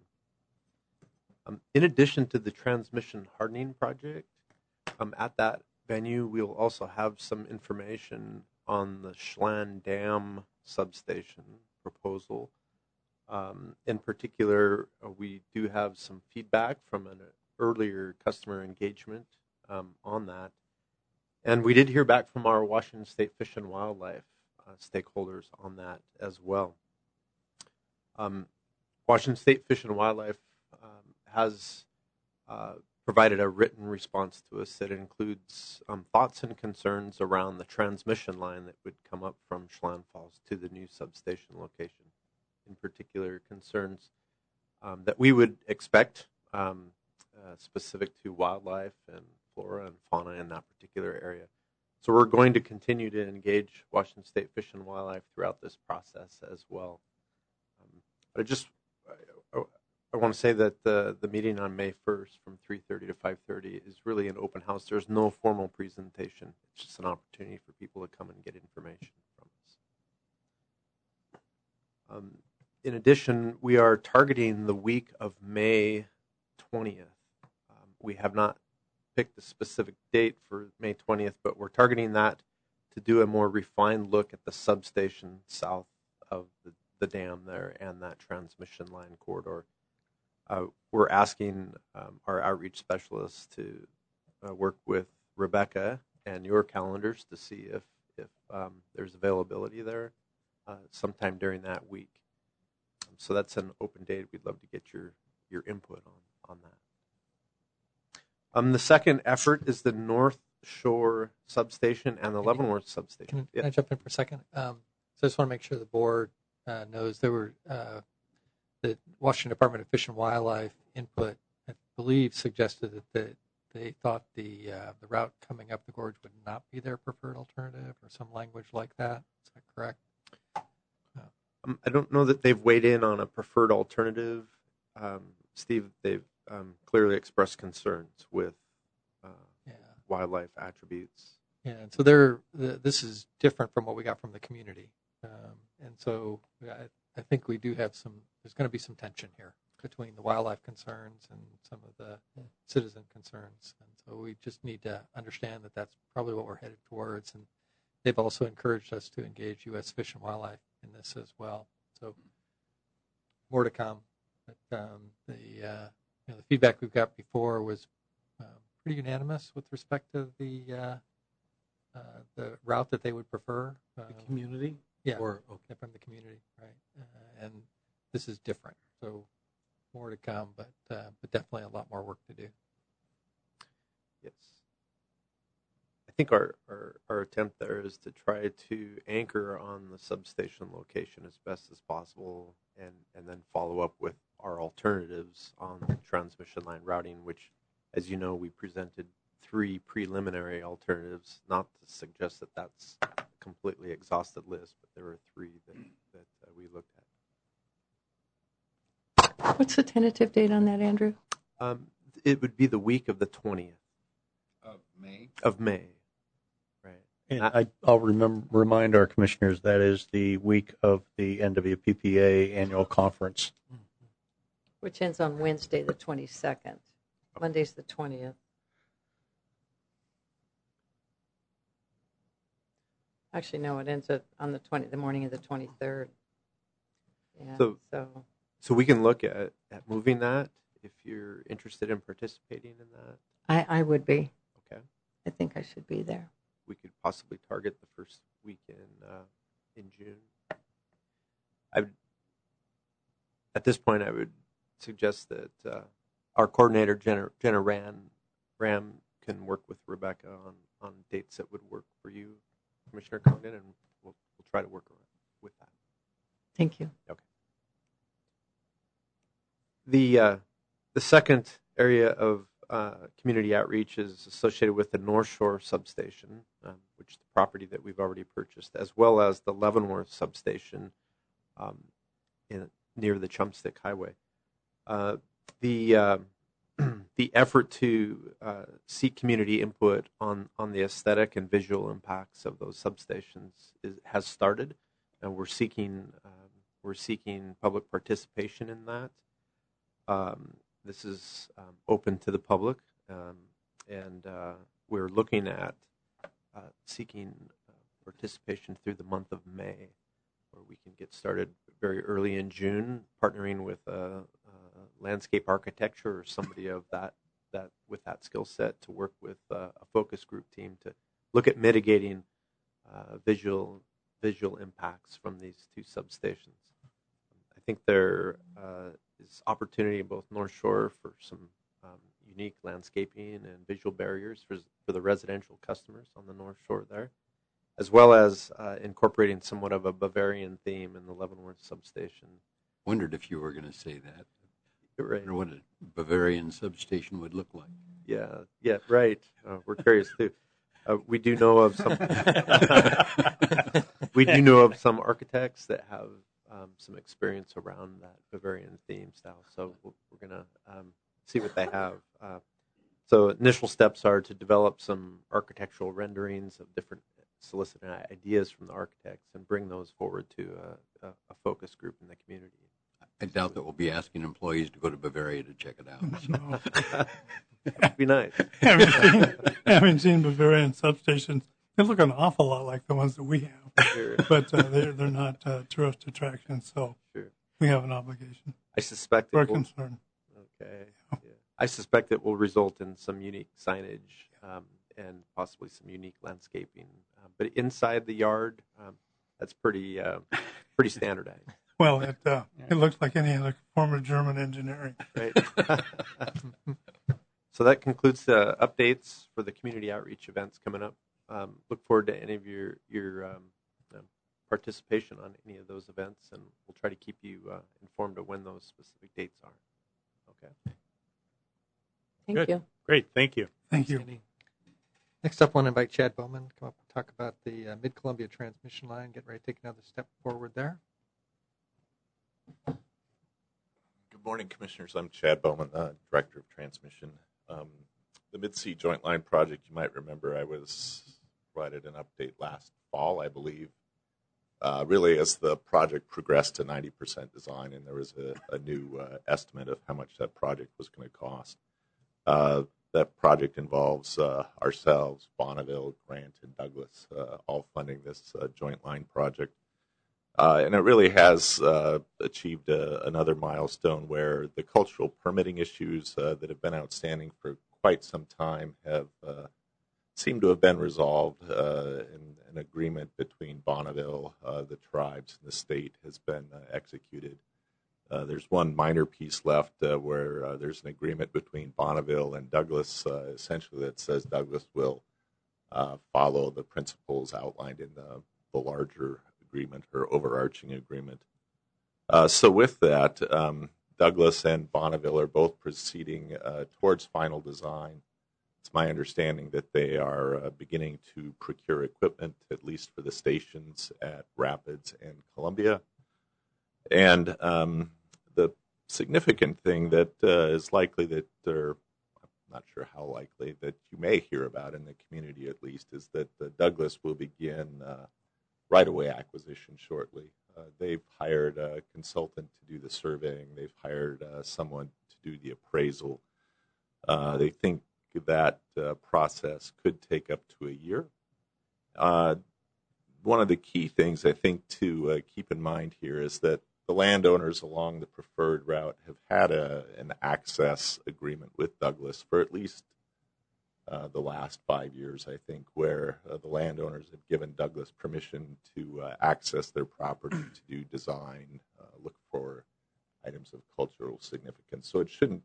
In addition to the transmission hardening project, at that venue we'll also have some information on the Chelan Dam substation proposal. In particular, we do have some feedback from an earlier customer engagement on that. And we did hear back from our Washington State Fish and Wildlife stakeholders on that as well. Washington State Fish and Wildlife has provided a written response to us that includes thoughts and concerns around the transmission line that would come up from Chelan Falls to the new substation location. In particular, concerns that we would expect specific to wildlife and flora and fauna in that particular area. So we're going to continue to engage Washington State Fish and Wildlife throughout this process as well. But I want to say that the meeting on May 1st from 3:30 to 5:30 is really an open house. There's no formal presentation. It's just an opportunity for people to come and get information from us. In addition, we are targeting the week of May 20th. We have not picked a specific date for May 20th, but we're targeting that to do a more refined look at the substation south of the dam there and that transmission line corridor. We're asking our outreach specialists to work with Rebecca and your calendars to see if there's availability there sometime during that week. So that's an open date. We'd love to get your input on that. The second effort is the North Shore substation and the Leavenworth substation. Can I jump in for a second? So I just want to make sure the board knows there were the Washington Department of Fish and Wildlife input, I believe, suggested that they thought the route coming up the gorge would not be their preferred alternative, or some language like that. Is that correct? I don't know that they've weighed in on a preferred alternative. Steve, they've clearly expressed concerns with wildlife attributes. Yeah, and so this is different from what we got from the community. And so I think we do have there's going to be some tension here between the wildlife concerns and some of the citizen concerns. And so we just need to understand that that's probably what we're headed towards. And they've also encouraged us to engage U.S. Fish and Wildlife in this as well. So more to come. But the feedback we've got before was pretty unanimous with respect to the route that they would prefer. The community? Yeah, from the community, right? And this is different, so more to come, but definitely a lot more work to do. Yes. I think our attempt there is to try to anchor on the substation location as best as possible and then follow up with our alternatives on transmission line routing, which, as you know, we presented 3 preliminary alternatives, not to suggest that that's a completely exhausted list, but there were 3 that we looked at. What's the tentative date on that, Andrew? It would be the week of the 20th. Of May? Of May, right. And I'll remind our commissioners that is the week of the NWPPA annual conference. Which ends on Wednesday, the 22nd. Monday's the 20th. Actually, no, it ends on the morning of the 23rd. Yeah, so we can look at moving that if you're interested in participating in that. I would be. Okay. I think I should be there. We could possibly target the first week in June. At this point, I would suggest that our coordinator, Jenna Ram, can work with Rebecca on dates that would work for you, Commissioner Congdon, and we'll try to work with that. Thank you. Okay. The second area of community outreach is associated with the North Shore substation, which is the property that we've already purchased, as well as the Leavenworth substation near the Chumstick Highway. The effort to seek community input on the aesthetic and visual impacts of those substations has started, and we're seeking public participation in that. This is open to the public, and we're looking at seeking participation through the month of May, where we can get started very early in June, partnering with landscape architecture or somebody of that with that skill set to work with a focus group team to look at mitigating visual impacts from these 2 substations. I think there is opportunity in both North Shore for some unique landscaping and visual barriers for the residential customers on the North Shore there, as well as incorporating somewhat of a Bavarian theme in the Leavenworth substation. Wondered if you were going to say that. Right. I wonder what a Bavarian substation would look like. Yeah, right. We're curious too. We do know of some. We do know of some architects that have some experience around that Bavarian theme style. So we're going to see what they have. So initial steps are to develop some architectural renderings of different soliciting ideas from the architects and bring those forward to a focus group in the community. I doubt that we'll be asking employees to go to Bavaria to check it out. No. That'd be nice. having seen Bavarian substations, they look an awful lot like the ones that we have, Sure. but they're not tourist attractions, so Sure. we have an obligation. I suspect We're it will, concerned. Okay. Yeah. I suspect it will result in some unique signage and possibly some unique landscaping. But inside the yard, that's pretty standardized. Well, it looks like any other form of German engineering. Right. So that concludes the updates for the community outreach events coming up. Look forward to any of your participation on any of those events, and we'll try to keep you informed of when those specific dates are. Okay. Thank you. Great. Thank you. Thank you. Next up, I want to invite Chad Bowman to come up and talk about the Mid-Columbia transmission line. Get ready to take another step forward there. Good morning, Commissioners. I'm Chad Bowman, Director of Transmission. The Mid-Sea Joint Line Project, you might remember I was provided an update last fall, I believe, really as the project progressed to 90% design, and there was a new estimate of how much that project was going to cost. That project involves ourselves, Bonneville, Grant, and Douglas, all funding this joint line project. And it really has achieved another milestone where the cultural permitting issues that have been outstanding for quite some time have seemed to have been resolved. An agreement between Bonneville, the tribes, and the state has been executed. There's one minor piece left where there's an agreement between Bonneville and Douglas, essentially that says Douglas will follow the principles outlined in the larger agreement or overarching agreement. So with that, Douglas and Bonneville are both proceeding towards final design. It's my understanding that they are beginning to procure equipment, at least for the stations at Rapids and Columbia. And the significant thing that is likely that, or I'm not sure how likely, that you may hear about in the community at least, is that Douglas will begin right-of-way acquisition shortly. They've hired a consultant to do the surveying. They've hired someone to do the appraisal. They think that process could take up to a year. One of the key things I think to keep in mind here is that the landowners along the preferred route have had an access agreement with Douglas for at least the last 5 years, I think, where the landowners have given Douglas permission to access their property to do design, look for items of cultural significance. So it shouldn't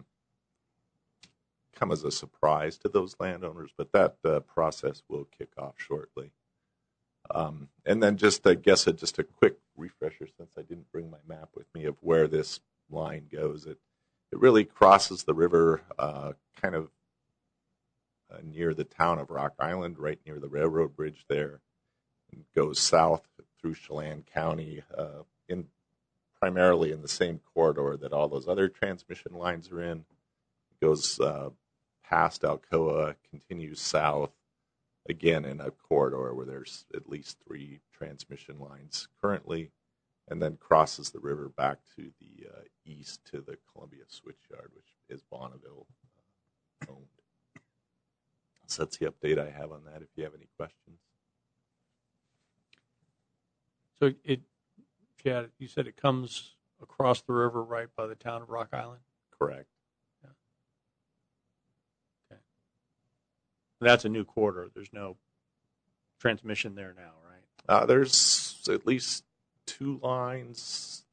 come as a surprise to those landowners, but that process will kick off shortly. And then just, I guess, just a quick refresher, since I didn't bring my map with me, of where this line goes. It really crosses the river kind of near the town of Rock Island, right near the railroad bridge there. It goes south through Chelan County, primarily in the same corridor that all those other transmission lines are in. It goes past Alcoa, continues south, again in a corridor where there's at least 3 transmission lines currently, and then crosses the river back to the east to the Columbia Switchyard, which is Bonneville owned. So that's the update I have on that, if you have any questions. So Chad, you said it comes across the river right by the town of Rock Island? Correct. Yeah. Okay. That's a new corridor. There's no transmission there now, right? There's at least 2 lines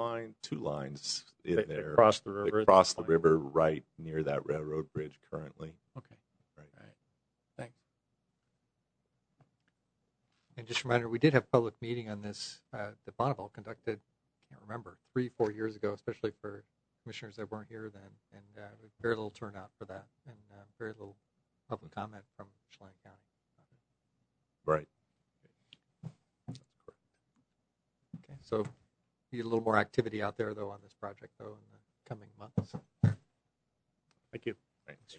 in They there. cross the river. They cross the river right near that railroad bridge currently. Okay. Right. Thanks. And just a reminder, we did have a public meeting on this that Bonneville conducted, I can't remember, 3-4 years ago, especially for commissioners that weren't here then, and very little turnout for that, and very little public comment from Chelan County. Right. Okay, so be a little more activity out there, though, on this project, though, in the coming months. Thank you. Thanks.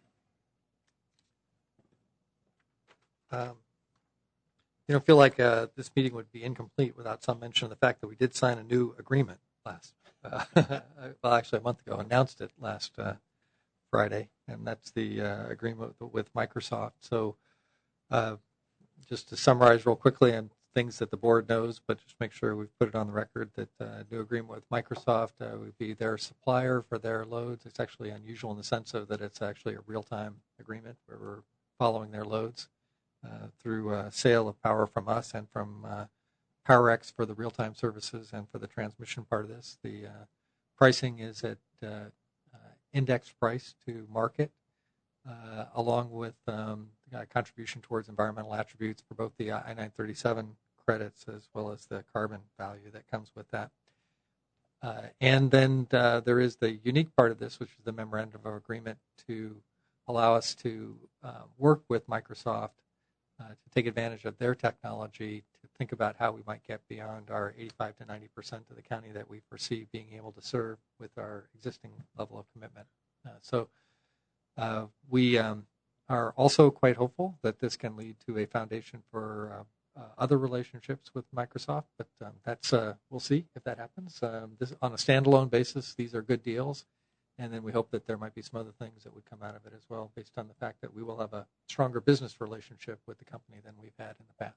You don't feel like this meeting would be incomplete without some mention of the fact that we did sign a new agreement last well, actually a month ago, announced it last Friday, and that's the agreement with Microsoft. So just to summarize real quickly and things that the board knows, but just make sure we've put it on the record that new agreement with Microsoft would be their supplier for their loads. It's actually unusual in the sense of that it's actually a real-time agreement where we're following their loads through sale of power from us and from PowerX for the real-time services and for the transmission part of this. The pricing is at index price to market, along with contribution towards environmental attributes for both the I-937 credits as well as the carbon value that comes with that. And then there is the unique part of this, which is the memorandum of agreement to allow us to work with Microsoft to take advantage of their technology to think about how we might get beyond our 85 to 90% of the county that we foresee being able to serve with our existing level of commitment. So we are also quite hopeful that this can lead to a foundation for other relationships with Microsoft, but that's we'll see if that happens. This, on a standalone basis, these are good deals, and then we hope that there might be some other things that would come out of it as well, based on the fact that we will have a stronger business relationship with the company than we've had in the past.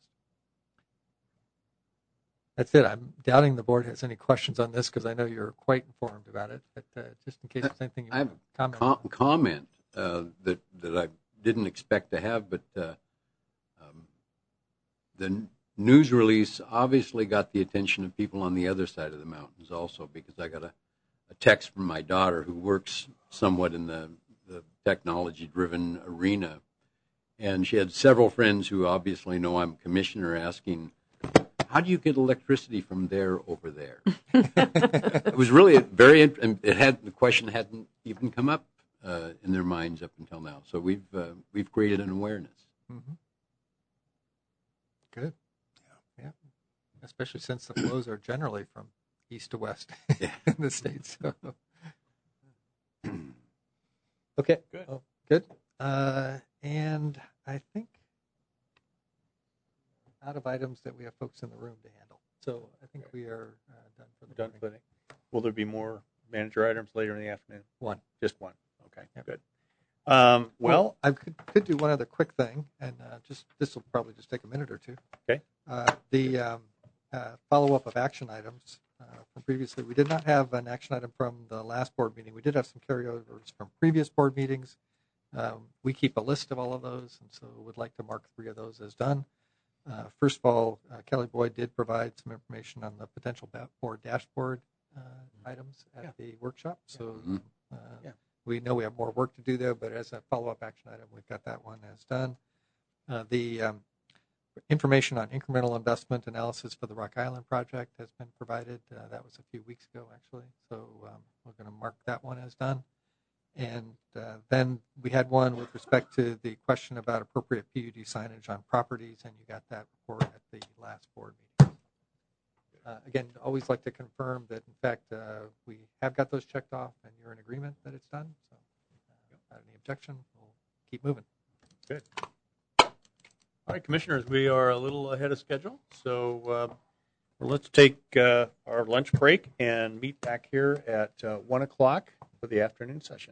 That's it. I'm doubting the board has any questions on this because I know you're quite informed about it, but just in case there's anything you want to comment. Comment that I didn't expect to have, but the news release obviously got the attention of people on the other side of the mountains also, because I got a text from my daughter who works somewhat in the technology-driven arena, and she had several friends who obviously know I'm commissioner asking, how do you get electricity from there over there? It was really the question hadn't even come up in their minds up until now. So we've created an awareness. Mm-hmm. Good. Yeah. Especially since the flows are generally from east to west in the States. So. Okay. Good. Oh, good. And I think out of items that we have folks in the room to handle. So I think we are done for the morning. Will there be more manager items later in the afternoon? One. Just one. Okay, Yep. good. Well, I could do one other quick thing, and this will probably just take a minute or two. Okay. The follow-up of action items from previously. We did not have an action item from the last board meeting. We did have some carryovers from previous board meetings. We keep a list of all of those, and so would like to mark 3 of those as done. First of all, Kelly Boyd did provide some information on the potential board dashboard items at the workshop. So we know we have more work to do there, but as a follow-up action item, we've got that one as done. The information on incremental investment analysis for the Rock Island project has been provided. That was a few weeks ago, actually. So we're going to mark that one as done. And then we had one with respect to the question about appropriate PUD signage on properties, and you got that report at the last board meeting. Again, always like to confirm that, in fact, we have got those checked off, and you're in agreement that it's done. So without any objection, we'll keep moving. Good. All right, commissioners, we are a little ahead of schedule, so let's take our lunch break and meet back here at 1 o'clock for the afternoon session.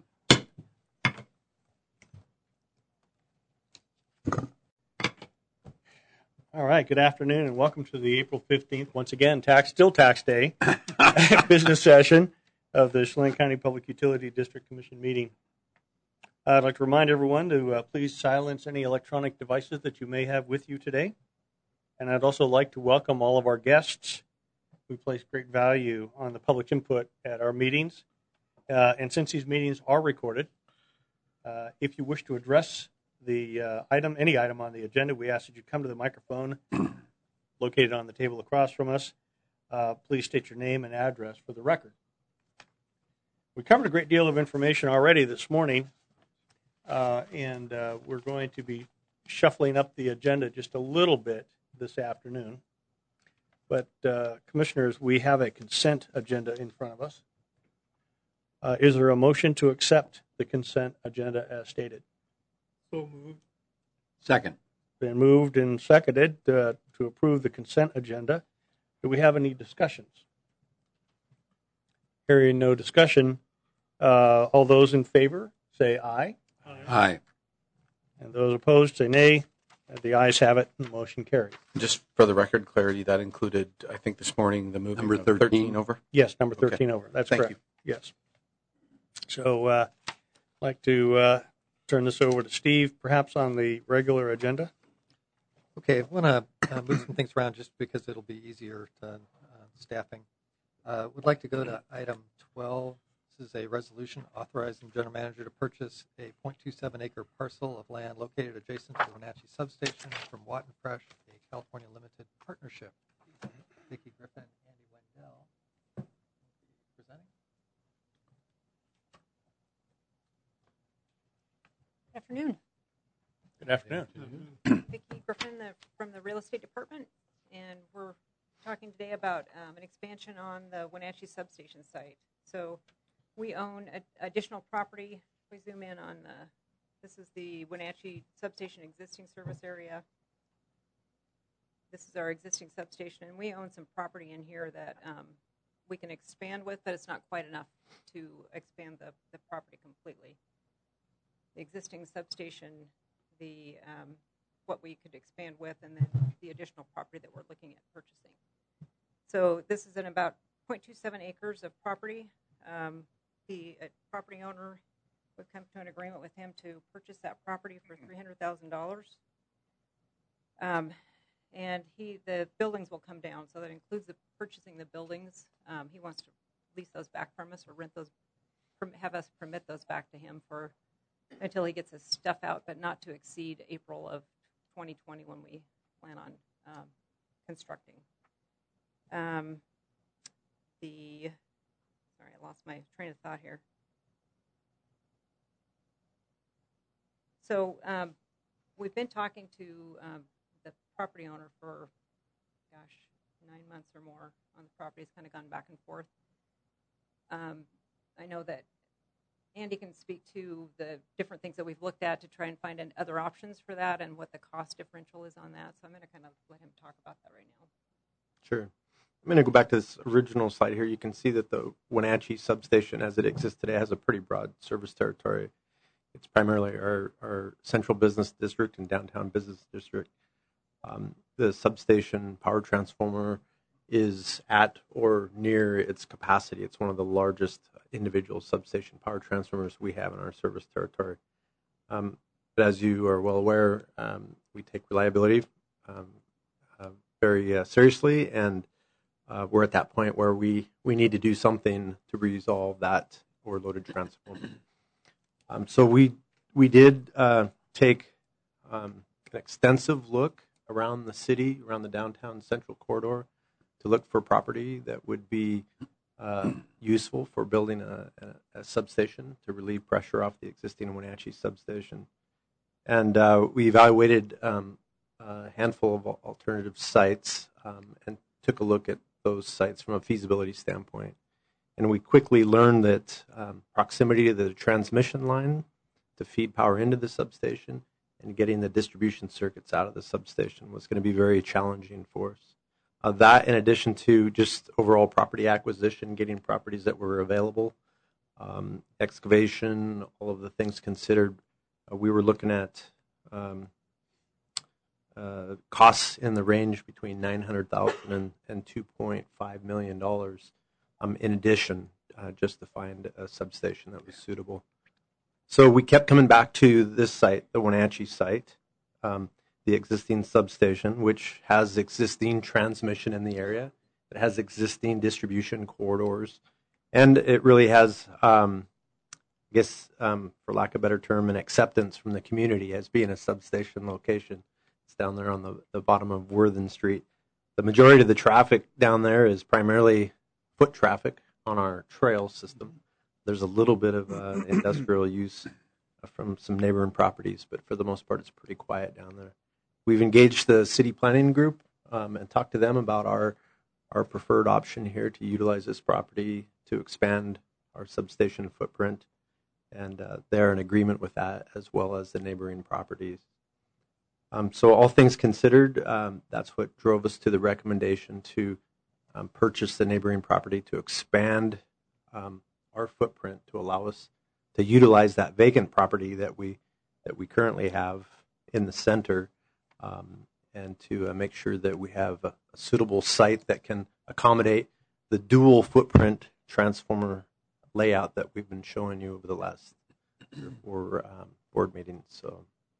All right, good afternoon and welcome to the April 15th, once again, still tax day, business session of the Chelan County Public Utility District Commission meeting. I'd like to remind everyone to please silence any electronic devices that you may have with you today. And I'd also like to welcome all of our guests. We place great value on the public input at our meetings. And since these meetings are recorded, if you wish to address any item on the agenda, we ask that you come to the microphone located on the table across from us. Please state your name and address for the record. We covered a great deal of information already this morning, and we're going to be shuffling up the agenda just a little bit this afternoon. But, commissioners, we have a consent agenda in front of us. Is there a motion to accept the consent agenda as stated? So moved. Second. Been moved and seconded to approve the consent agenda. Do we have any discussions? Hearing no discussion, all those in favor say aye. Aye. And those opposed say nay. The ayes have it. The motion carries. Just for the record, clarity, that included, I think this morning, the moving Number of 13 over? Yes, number 13 over. That's Thank correct. Yes. So I'd like to turn this over to Steve, perhaps on the regular agenda. Okay, I want to move some things around just because it'll be easier to staffing. Would like to go to item 12. This is a resolution authorizing the general manager to purchase a 0.27 acre parcel of land located adjacent to the Wenatchee substation from Watton Fresh, a California limited partnership. Vicki Griffin, Andy Wendell, presenting. Good afternoon. Good afternoon. Vicki Griffin from the real estate department, and we're talking today about an expansion on the Wenatchee substation site. So we own additional property. We zoom in on this is the Wenatchee substation existing service area. This is our existing substation, and we own some property in here that we can expand with, but it's not quite enough to expand the property completely. The existing substation, what we could expand with, and then the additional property that we're looking at purchasing. So this is in about 0.27 acres of property. The property owner, we've come to an agreement with him to purchase that property for $300,000. And the buildings will come down, so that includes purchasing the buildings. He wants to lease those back from us or rent those, have us permit those back to him until he gets his stuff out, but not to exceed April of 2020 when we plan on constructing. Sorry, I lost my train of thought here. So we've been talking to the property owner for, 9 months or more on the property. It's kind of gone back and forth. I know that Andy can speak to the different things that we've looked at to try and find other options for that and what the cost differential is on that. So I'm going to kind of let him talk about that right now. Sure. I'm going to go back to this original slide here. You can see that the Wenatchee substation as it exists today has a pretty broad service territory. It's primarily our central business district and downtown business district. The substation power transformer is at or near its capacity. It's one of the largest individual substation power transformers we have in our service territory. But as you are well aware, we take reliability very seriously, and we're at that point where we need to do something to resolve that overloaded transformer. So we did take an extensive look around the city, around the downtown central corridor, to look for property that would be useful for building a substation to relieve pressure off the existing Wenatchee substation. And we evaluated a handful of alternative sites and took a look at those sites from a feasibility standpoint. And we quickly learned that proximity to the transmission line to feed power into the substation and getting the distribution circuits out of the substation was going to be very challenging for us. That, in addition to just overall property acquisition, getting properties that were available, excavation, all of the things considered, we were looking at costs in the range between $900,000 and $2.5 million in addition, just to find a substation that was suitable. So we kept coming back to this site, the Wenatchee site, the existing substation, which has existing transmission in the area. It has existing distribution corridors. And it really has, I guess, for lack of a better term, an acceptance from the community as being a substation location. It's down there on the bottom of Worthen Street. The majority of the traffic down there is primarily foot traffic on our trail system. There's a little bit of industrial use from some neighboring properties, but for the most part, it's pretty quiet down there. We've engaged the city planning group and talked to them about our preferred option here to utilize this property to expand our substation footprint, and they're in agreement with that as well as the neighboring properties. So all things considered, that's what drove us to the recommendation to purchase the neighboring property to expand our footprint to allow us to utilize that vacant property that we currently have in the center, and to make sure that we have a suitable site that can accommodate the dual footprint transformer layout that we've been showing you over the last 4 board meetings. So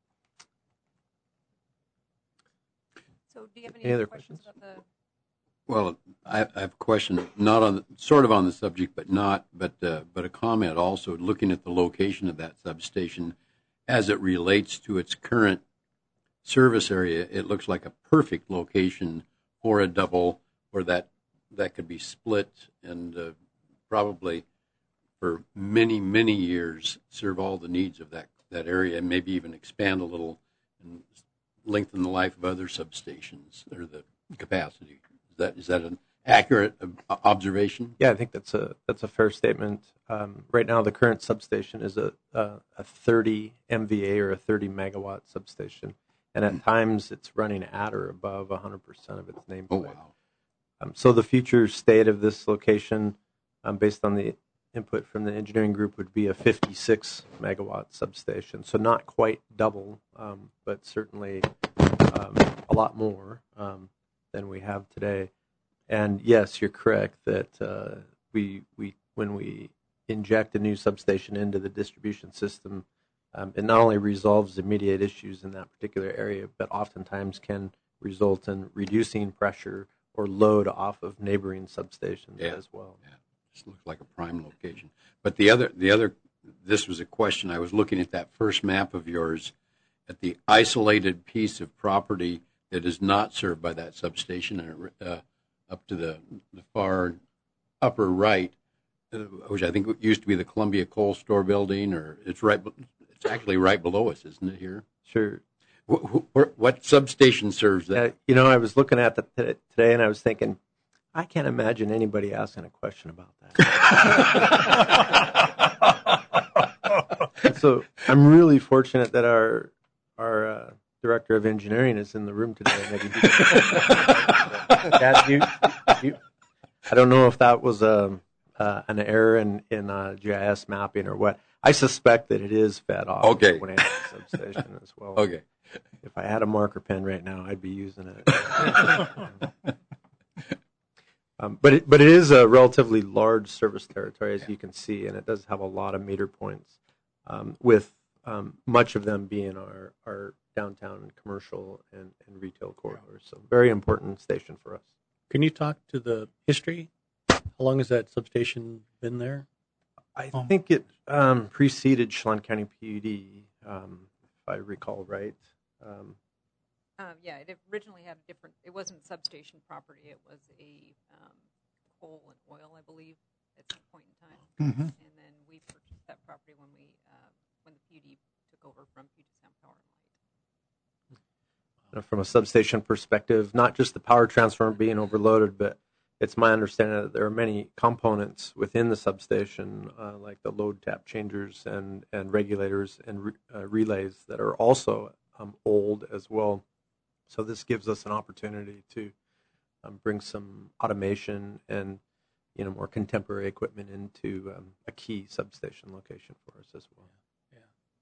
do you have any other questions? about the? Well, I have a question, not on sort of on the subject, but a comment also. Looking at the location of that substation as it relates to its current service area, it looks like a perfect location for a double, where that could be split and probably for many years serve all the needs of that area, and maybe even expand a little and lengthen the life of other substations or the capacity. Is that an accurate observation? Yeah, I think that's a fair statement. Right now, the current substation is a 30 MVA or a 30 megawatt substation, and at times it's running at or above 100% of its nameplate. Oh, wow. So the future state of this location, based on the input from the engineering group, would be a 56 megawatt substation. So not quite double, but certainly a lot more than we have today. And yes, you're correct that when we inject a new substation into the distribution system, it not only resolves immediate issues in that particular area, but oftentimes can result in reducing pressure or load off of neighboring substations as well. Yeah, just looks like a prime location. But the other, this was a question. I was looking at that first map of yours, at the isolated piece of property that is not served by that substation, and up to the far upper right, which I think used to be the Columbia Coal Store building, or it's actually right below us, isn't it here? Sure. What substation serves that? I was looking at that today, and I was thinking, I can't imagine anybody asking a question about that. So I'm really fortunate that our director of engineering is in the room today. Maybe I don't know if that was an error in GIS mapping or what. I suspect that it is fed off the Wenatchee substation as well. Okay. If I had a marker pen right now, I'd be using it. But it is a relatively large service territory, as you can see, and it does have a lot of meter points, with much of them being our downtown commercial and retail corridors. So very important station for us. Can you talk to the history? How long has that substation been there? I think it preceded Chelan County PUD, if I recall right. Yeah, it originally had a different. It wasn't substation property. It was a coal and oil, I believe, at some point in time. Mm-hmm. And then we purchased that property when the PUD took over from Puget Sound Power and Light. From a substation perspective, not just the power transformer being overloaded, but it's my understanding that there are many components within the substation, like the load tap changers and regulators and relays that are also old as well. So this gives us an opportunity to bring some automation and more contemporary equipment into a key substation location for us as well. Yeah.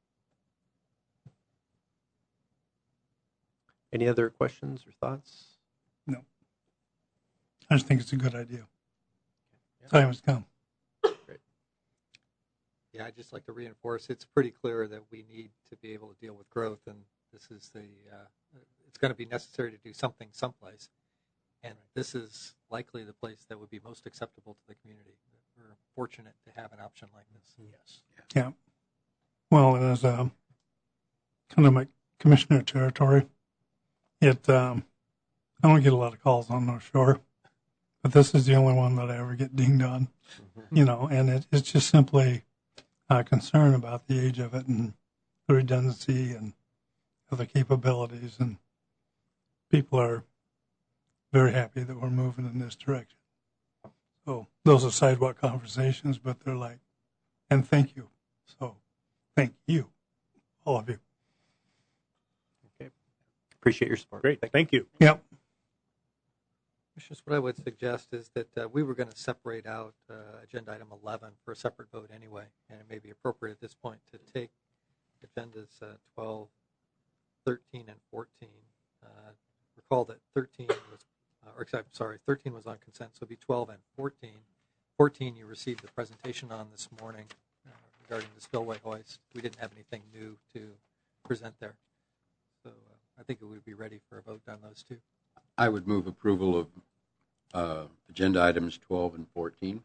Any other questions or thoughts? No. I just think it's a good idea. Time has come. Great. Yeah, I'd just like to reinforce, it's pretty clear that we need to be able to deal with growth, and this is it's going to be necessary to do something someplace. And this is likely the place that would be most acceptable to the community. We're fortunate to have an option like this. Yes. Yeah. Well, as kind of my commissioner territory, I don't get a lot of calls on North Shore, but this is the only one that I ever get dinged on, and it's just simply a concern about the age of it and the redundancy and other capabilities, and people are very happy that we're moving in this direction. So those are sidewalk conversations, but they're like, and thank you. So thank you, all of you. Okay. Appreciate your support. Great. Thank you. Yep. Commissioners, what I would suggest is that we were going to separate out agenda item 11 for a separate vote anyway, and it may be appropriate at this point to take agendas 12, 13, and 14. Recall that 13 was on consent, so it'd be 12 and 14. 14, you received the presentation on this morning regarding the spillway hoist. We didn't have anything new to present there. So I think it would be ready for a vote on those two. I would move approval of agenda items 12 and 14.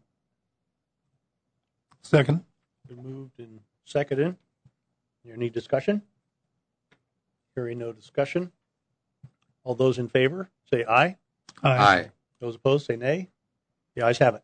Second. Been moved and seconded. Any discussion? Hearing no discussion. All those in favor, say aye. Aye. Those opposed, say nay. The ayes have it.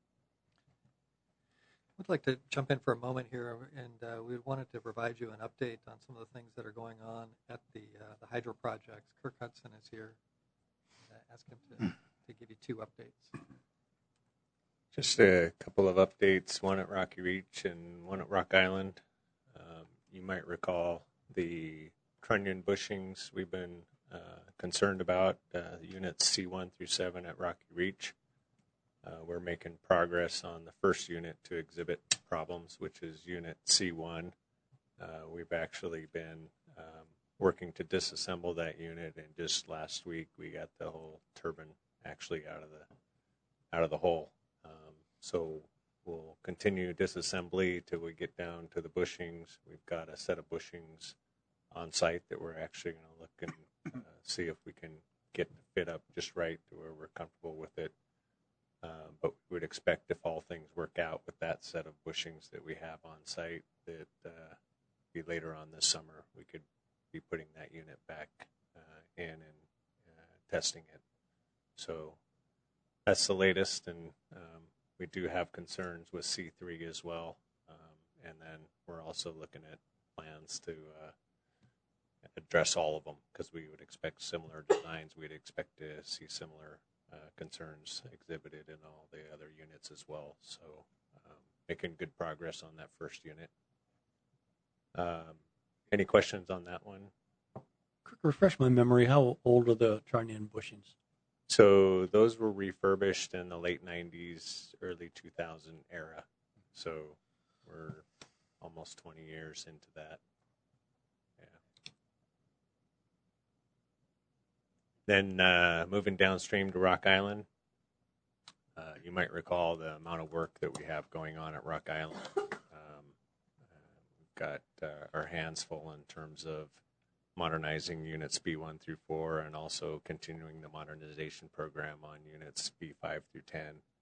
I'd like to jump in for a moment here, and we wanted to provide you an update on some of the things that are going on at the hydro projects. Kirk Hudson is here. Ask him to give you two updates. Just a couple of updates, one at Rocky Reach and one at Rock Island. You might recall the trunnion bushings we've been concerned about, units C1 through 7 at Rocky Reach. We're making progress on the first unit to exhibit problems, which is unit C1. We've actually been working to disassemble that unit, and just last week we got the whole turbine actually out of the hole. So we'll continue disassembly till we get down to the bushings. We've got a set of bushings on site that we're actually going to look and see if we can get the fit up just right to where we're comfortable with it. But we would expect, if all things work out with that set of bushings that we have on site, that be later on this summer we could be putting that unit back in and testing it. So that's the latest, and we do have concerns with C3 as well. And then we're also looking at plans to address all of them, because we would expect similar designs. We'd expect to see similar concerns exhibited in all the other units as well. So making good progress on that first unit. Any questions on that one? Refresh my memory. How old are the trunnion bushings? So those were refurbished in the late 90s, early 2000 era. So we're almost 20 years into that. Then moving downstream to Rock Island, you might recall the amount of work that we have going on at Rock Island. We've got our hands full in terms of modernizing units B1 through 4, and also continuing the modernization program on units B5 through 10.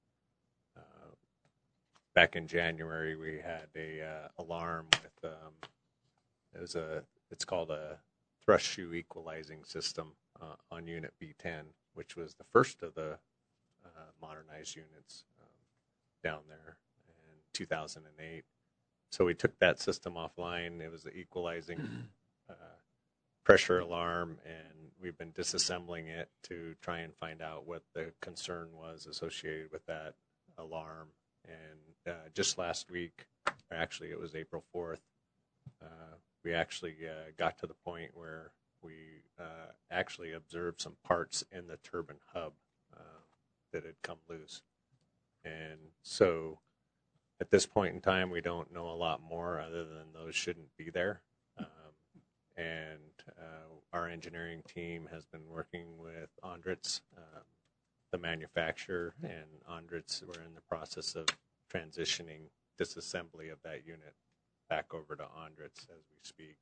Back in January, we had a alarm with it's called a thrust shoe equalizing system on unit B10, which was the first of the modernized units down there in 2008. So we took that system offline. It was the equalizing pressure alarm, and we've been disassembling it to try and find out what the concern was associated with that alarm. And just last week, or actually it was April 4th, we actually got to the point where we actually observed some parts in the turbine hub that had come loose. And so at this point in time, we don't know a lot more other than those shouldn't be there. And our engineering team has been working with Andritz, the manufacturer, and Andritz, we're in the process of transitioning disassembly of that unit back over to Andritz as we speak.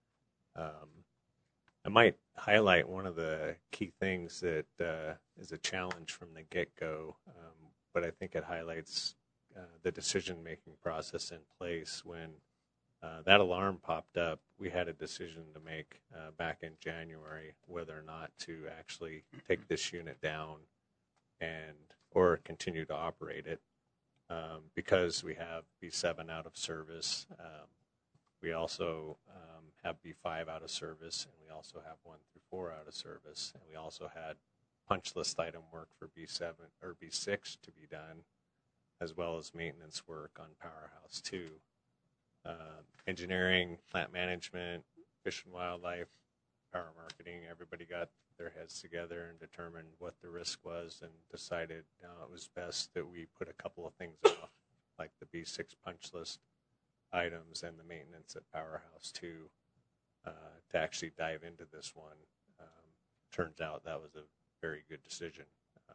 I might highlight one of the key things that is a challenge from the get-go, but I think it highlights the decision-making process in place. When that alarm popped up, we had a decision to make back in January whether or not to actually take this unit down or continue to operate it, because we have B7 out of service. We also have B5 out of service, and we also have 1 through 4 out of service, and we also had punch list item work for B7 or B6 to be done, as well as maintenance work on Powerhouse 2. Engineering, plant management, Fish and Wildlife Power Marketing, everybody got their heads together and determined what the risk was and decided it was best that we put a couple of things off, like the B6 punch list items and the maintenance at Powerhouse 2, to actually dive into this one. Turns out that was a very good decision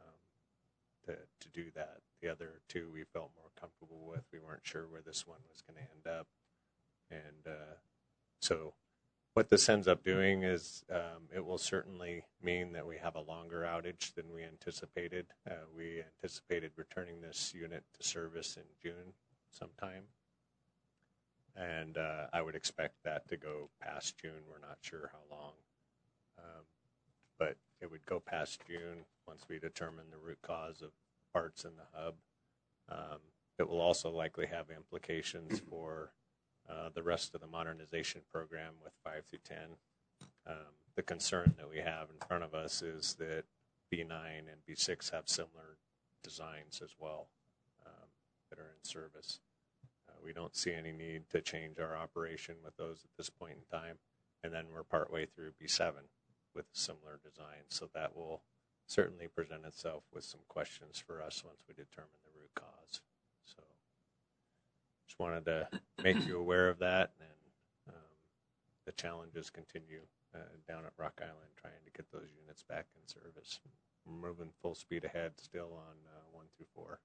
to do that. The other two we felt more comfortable with. We weren't sure where this one was going to end up. And so what this ends up doing is it will certainly mean that we have a longer outage than we anticipated. We anticipated returning this unit to service in June sometime. And I would expect that to go past June. We're not sure how long. But it would go past June once we determine the root cause of parts in the hub. It will also likely have implications for the rest of the modernization program with 5 through 10. The concern that we have in front of us is that B9 and B6 have similar designs as well that are in service. We don't see any need to change our operation with those at this point in time. And then we're partway through B7 with a similar design. So that will certainly present itself with some questions for us once we determine the root cause. So just wanted to make you aware of that. And the challenges continue down at Rock Island trying to get those units back in service. We're moving full speed ahead still on 1 through 4.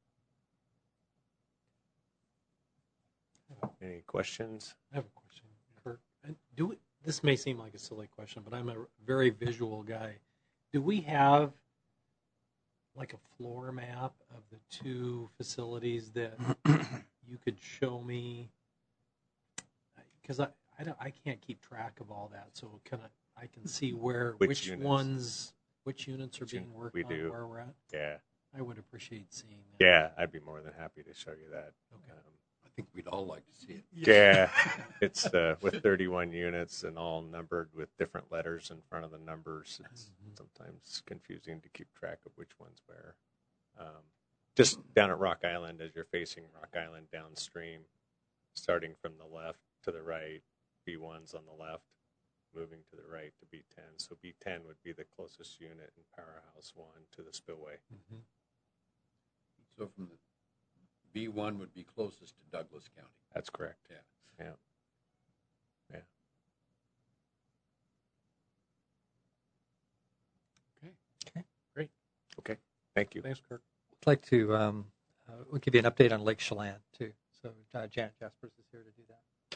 Any questions? I have a question, Kurt. This may seem like a silly question, but I'm a very visual guy. Do we have like a floor map of the two facilities that you could show me? Because I can't keep track of all that, so I can see which units are being worked on, where we're at. Yeah, I would appreciate seeing that. Yeah, I'd be more than happy to show you that. Okay. I think we'd all like to see it. Yeah, it's with 31 units and all numbered with different letters in front of the numbers. It's sometimes confusing to keep track of which one's where. Just down at Rock Island, as you're facing Rock Island downstream, starting from the left to the right, B1's on the left, moving to the right to B10. So B10 would be the closest unit in Powerhouse 1 to the spillway. Mm-hmm. So from the B1 would be closest to Douglas County. That's correct. Yeah. Yeah. Okay. Great. Okay. Thank you. Thanks, Kirk. I'd like to we'll give you an update on Lake Chelan, too. So Janet Jaspers is here to do that.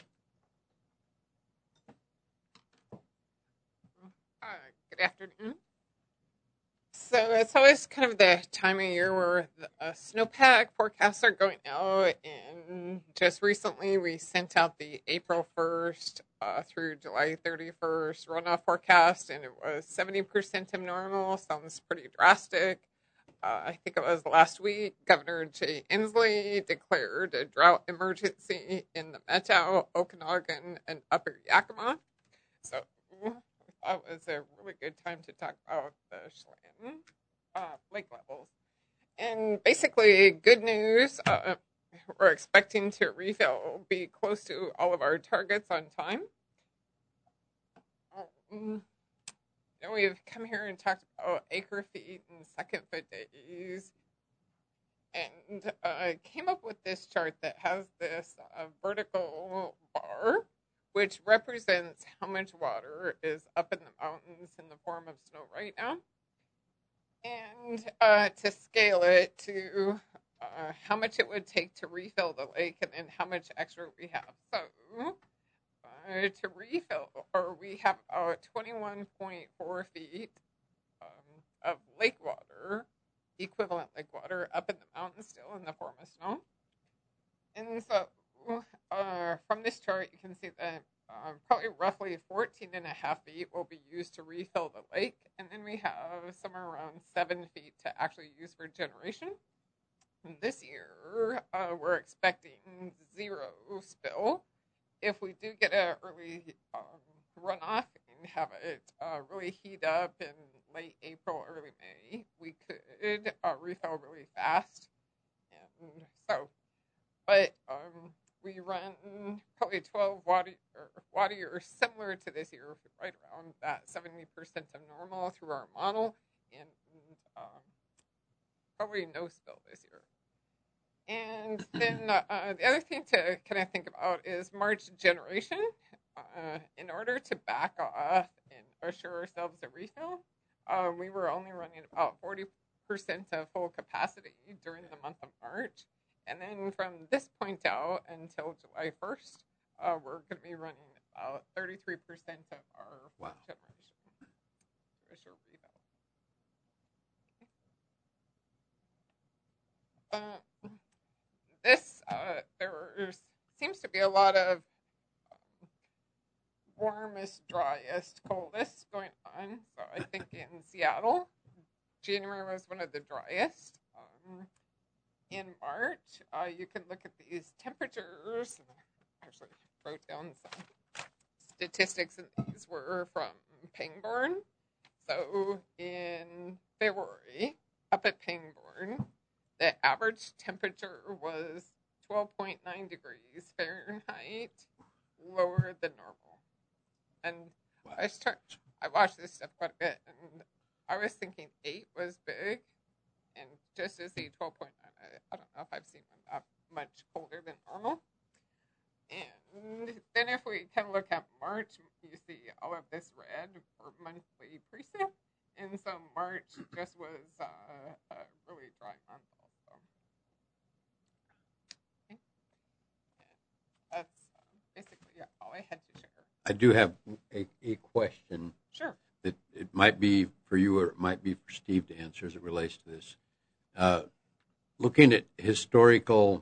Good afternoon. So it's always kind of the time of year where the snowpack forecasts are going out, and just recently we sent out the April 1st through July 31st runoff forecast, and it was 70% of normal. Sounds pretty drastic. I think it was last week, Governor Jay Inslee declared a drought emergency in the Metro, Okanagan, and Upper Yakima. So it was a really good time to talk about the Chelan lake levels. And basically, good news, we're expecting to refill, be close to all of our targets on time. We've come here and talked about acre feet and second foot days. And I came up with this chart that has this vertical bar, which represents how much water is up in the mountains in the form of snow right now. And to scale it to how much it would take to refill the lake and then how much extra we have. So to refill, we have about 21.4 feet of lake water, equivalent lake water, up in the mountains still in the form of snow. And so from this chart, you can see that probably roughly 14 and a half feet will be used to refill the lake. And then we have somewhere around 7 feet to actually use for generation. And this year, we're expecting 0 spill. If we do get an early runoff and have it really heat up in late April, early May, we could refill really fast. And so, but we run probably 12 watt years similar to this year, right around that 70% of normal through our model, and probably no spill this year. And then the other thing to kind of think about is March generation. In order to back off and assure ourselves a refill, we were only running about 40% of full capacity during the month of March. And then from this point out until July 1st, we're going to be running about 33% of our full generation to assure refill. There seems to be a lot of warmest, driest, coldest going on. So I think in Seattle, January was one of the driest. In March, you can look at these temperatures. I actually wrote down some statistics, and these were from Pangbourne. So in February, up at Pangbourne, the average temperature was 12.9 degrees Fahrenheit, lower than normal. And I watched this stuff quite a bit, and I was thinking 8 was big, and just to see 12.9, I don't know if I've seen one that much colder than normal. And then if we kind of look at March, you see all of this red for monthly precip, and so March just was a really dry month also. Okay. That's basically all I had to share. I do have a question. Sure. That it might be for you or it might be for Steve to answer as it relates to this. Looking at historical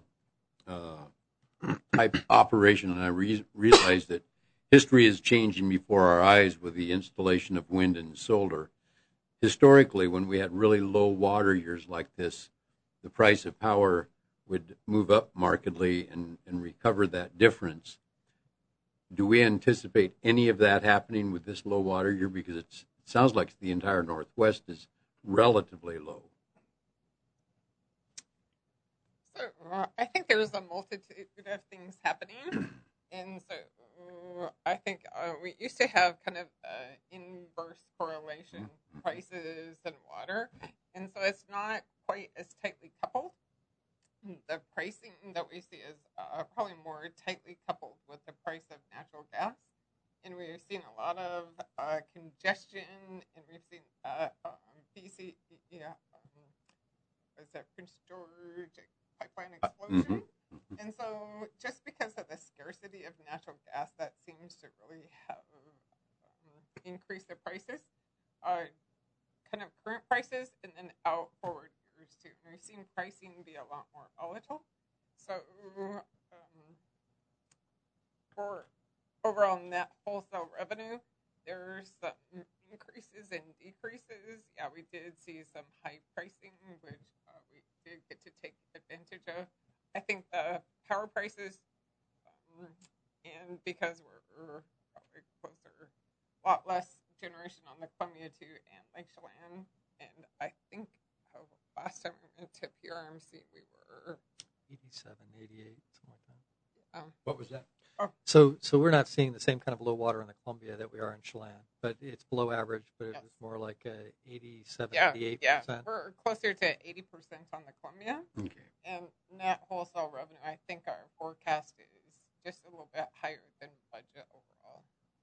type operation, and I realize that history is changing before our eyes with the installation of wind and solar. Historically, when we had really low water years like this, the price of power would move up markedly and recover that difference. Do we anticipate any of that happening with this low water year? Because it sounds like the entire Northwest is relatively low. So I think there's a multitude of things happening. And so I think we used to have kind of inverse correlation, prices and water. And so it's not quite as tightly coupled. The pricing that we see is probably more tightly coupled with the price of natural gas. And we've seen a lot of congestion, and we've seen BC, was that Prince George pipeline explosion. And so just because of the scarcity of natural gas, that seems to really have increased the prices, kind of current prices, and then out forward years too. And we've seen pricing be a lot more volatile. So for overall net wholesale revenue, there's some increases and decreases. Yeah, we did see some high pricing, which we did get to take advantage of. I think the power prices, and because we're probably closer, a lot less generation on the Columbia 2 and Lake Chelan, and I think last time we went to PRMC, we were 87, 88, something like that. What was that? Oh. So we're not seeing the same kind of low water in the Columbia that we are in Chelan, but it's below average, but Yes. it's more like 87, Yeah, 88%. yeah, we're closer to 80% on the Columbia. Okay. And net wholesale revenue, I think our forecast is just a little bit higher than budget overall.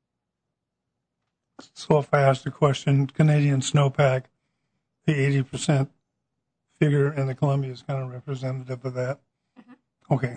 So if I ask the question, Canadian snowpack, the 80% figure in the Columbia is kind of representative of that? Mm-hmm. Okay.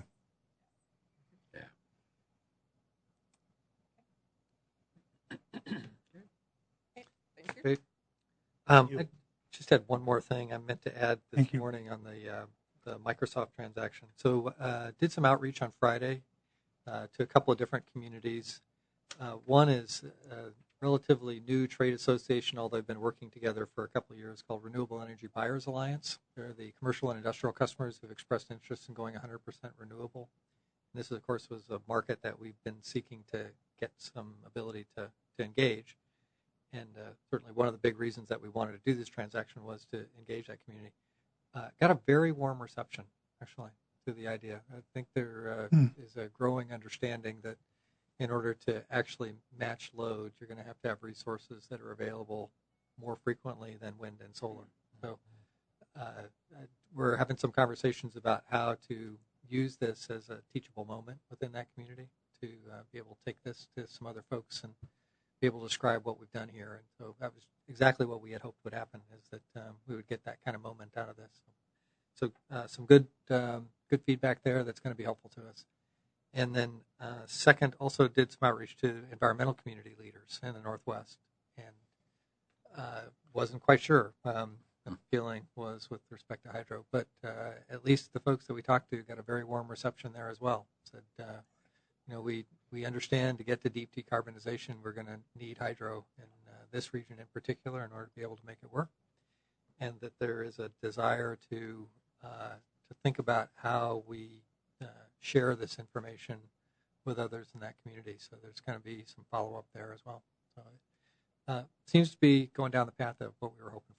Great. I just had one more thing I meant to add this morning on the Microsoft transaction. So did some outreach on Friday to a couple of different communities. One is a relatively new trade association, although they've been working together for a couple of years, called Renewable Energy Buyers Alliance. They're the commercial and industrial customers who have expressed interest in going 100% renewable. And this, of course, was a market that we've been seeking to get some ability to engage. And certainly one of the big reasons that we wanted to do this transaction was to engage that community. Got a very warm reception, actually. to the idea. I think there is a growing understanding that in order to actually match load, you're going to have resources that are available more frequently than wind and solar. So we're having some conversations about how to use this as a teachable moment within that community to be able to take this to some other folks and be able to describe what we've done here. And so that was exactly what we had hoped would happen, is that we would get that kind of moment out of this. So some good feedback there that's going to be helpful to us. And then second, also did some outreach to environmental community leaders in the Northwest, and wasn't quite sure the feeling was with respect to hydro, but at least the folks that we talked to got a very warm reception there as well. Said, we understand to get to deep decarbonization, we're going to need hydro in this region in particular in order to be able to make it work, and that there is a desire to think about how we share this information with others in that community. So there's going to be some follow-up there as well. So it seems to be going down the path of what we were hoping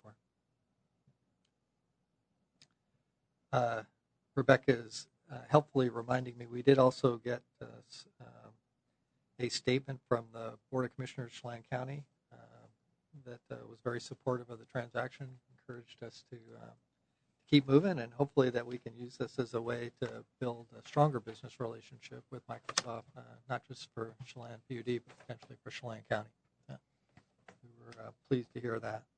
for. Rebecca is helpfully reminding me we did also get a statement from the Board of Commissioners of Chelan County that was very supportive of the transaction, encouraged us to keep moving, and hopefully that we can use this as a way to build a stronger business relationship with Microsoft, not just for Chelan PUD, but potentially for Chelan County. We were pleased to hear that.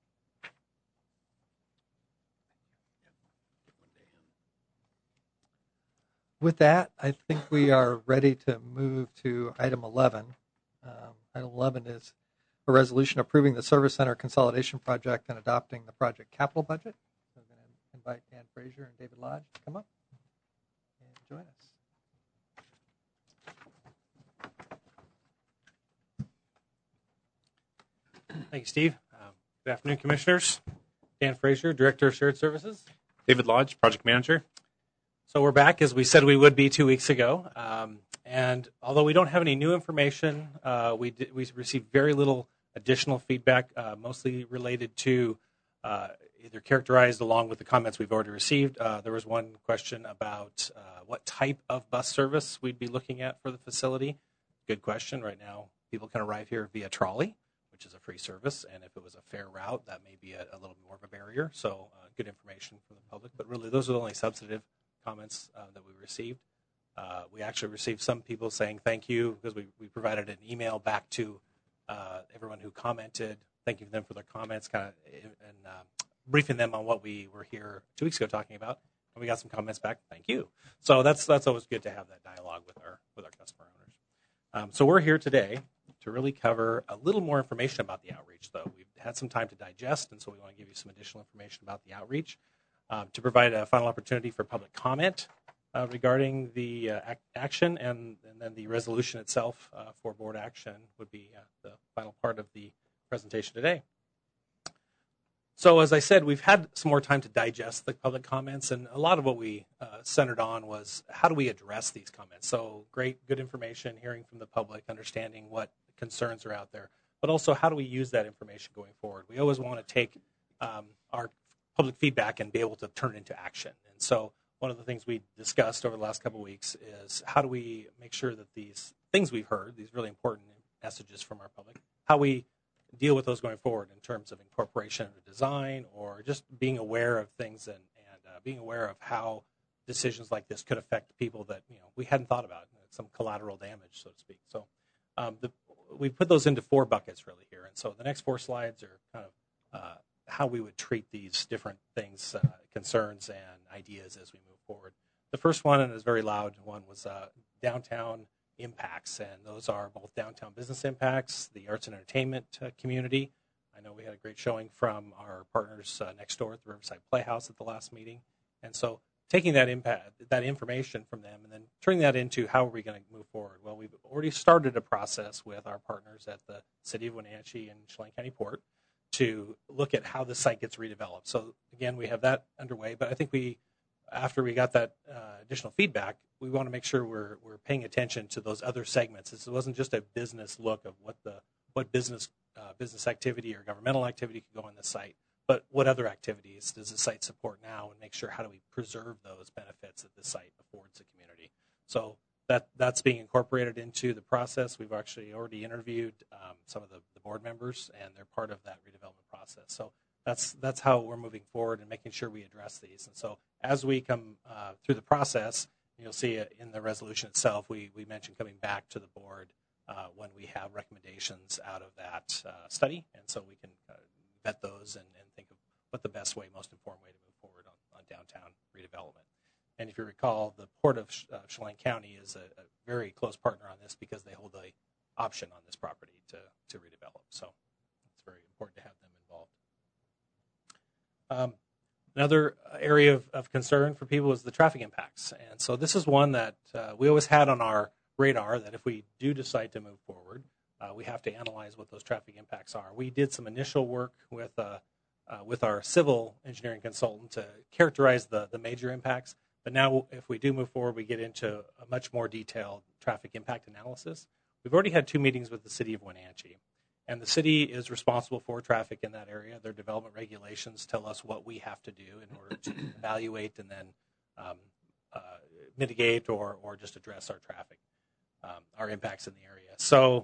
With that, I think we are ready to move to item 11. Item 11 is a resolution approving the service center consolidation project and adopting the project capital budget. So I'm going to invite Dan Frazier and David Lodge to come up and join us. Thank you, Steve. Good afternoon, Commissioners. Dan Frazier, Director of Shared Services. David Lodge, Project Manager. So we're back as we said we would be 2 weeks ago. And although we don't have any new information, we received very little additional feedback, mostly related to either characterized along with the comments we've already received. There was one question about what type of bus service we'd be looking at for the facility. Good question. Right now, people can arrive here via trolley, which is a free service, and if it was a fair route, that may be a little more of a barrier. So good information for the public. But really, those are the only substantive comments that we received. We actually received some people saying thank you because we provided an email back to everyone who commented, thanking them for their comments, and briefing them on what we were here 2 weeks ago talking about. And we got some comments back. Thank you. So that's always good to have that dialogue with our customer owners. So we're here today to really cover a little more information about the outreach, though. We've had some time to digest, and so we want to give you some additional information about the outreach. To provide a final opportunity for public comment regarding the action, and then the resolution itself for board action would be the final part of the presentation today. So as I said, we've had some more time to digest the public comments, and a lot of what we centered on was how do we address these comments. So good information, hearing from the public, understanding what concerns are out there, but also how do we use that information going forward. We always want to take our public feedback and be able to turn it into action. And so one of the things we discussed over the last couple of weeks is how do we make sure that these things we've heard, these really important messages from our public, how we deal with those going forward in terms of incorporation of design, or just being aware of things and being aware of how decisions like this could affect people that we hadn't thought about, some collateral damage, so to speak. So we put those into 4 buckets really here. And so the next 4 slides are kind of how we would treat these different things, concerns, and ideas as we move forward. The first one, and is a very loud one, was downtown impacts, and those are both downtown business impacts, the arts and entertainment community. I know we had a great showing from our partners next door at the Riverside Playhouse at the last meeting, and so taking that information from them and then turning that into how are we going to move forward. Well, we've already started a process with our partners at the City of Wenatchee and Chelan County Port to look at how the site gets redeveloped. So again, we have that underway, but I think after we got that additional feedback, we want to make sure we're paying attention to those other segments. It wasn't just a business look of what business activity or governmental activity could go on the site, but what other activities does the site support now, and make sure how do we preserve those benefits that the site affords the community. So that's being incorporated into the process. We've actually already interviewed some of the board members, and they're part of that redevelopment process. So that's how we're moving forward and making sure we address these. And so as we come through the process, you'll see it in the resolution itself, we mentioned coming back to the board when we have recommendations out of that study, and so we can vet those and think of what the best way, most informed way to move forward on downtown redevelopment. And if you recall, the Port of Chelan County is a very close partner on this because they hold the option on this property to redevelop. So it's very important to have them involved. Another area of concern for people is the traffic impacts. And so this is one that we always had on our radar, that if we do decide to move forward, we have to analyze what those traffic impacts are. We did some initial work with our civil engineering consultant to characterize the major impacts. But now if we do move forward, we get into a much more detailed traffic impact analysis. We've already had 2 meetings with the city of Wenatchee. And the city is responsible for traffic in that area. Their development regulations tell us what we have to do in order to evaluate and then mitigate or just address our traffic, our impacts in the area. So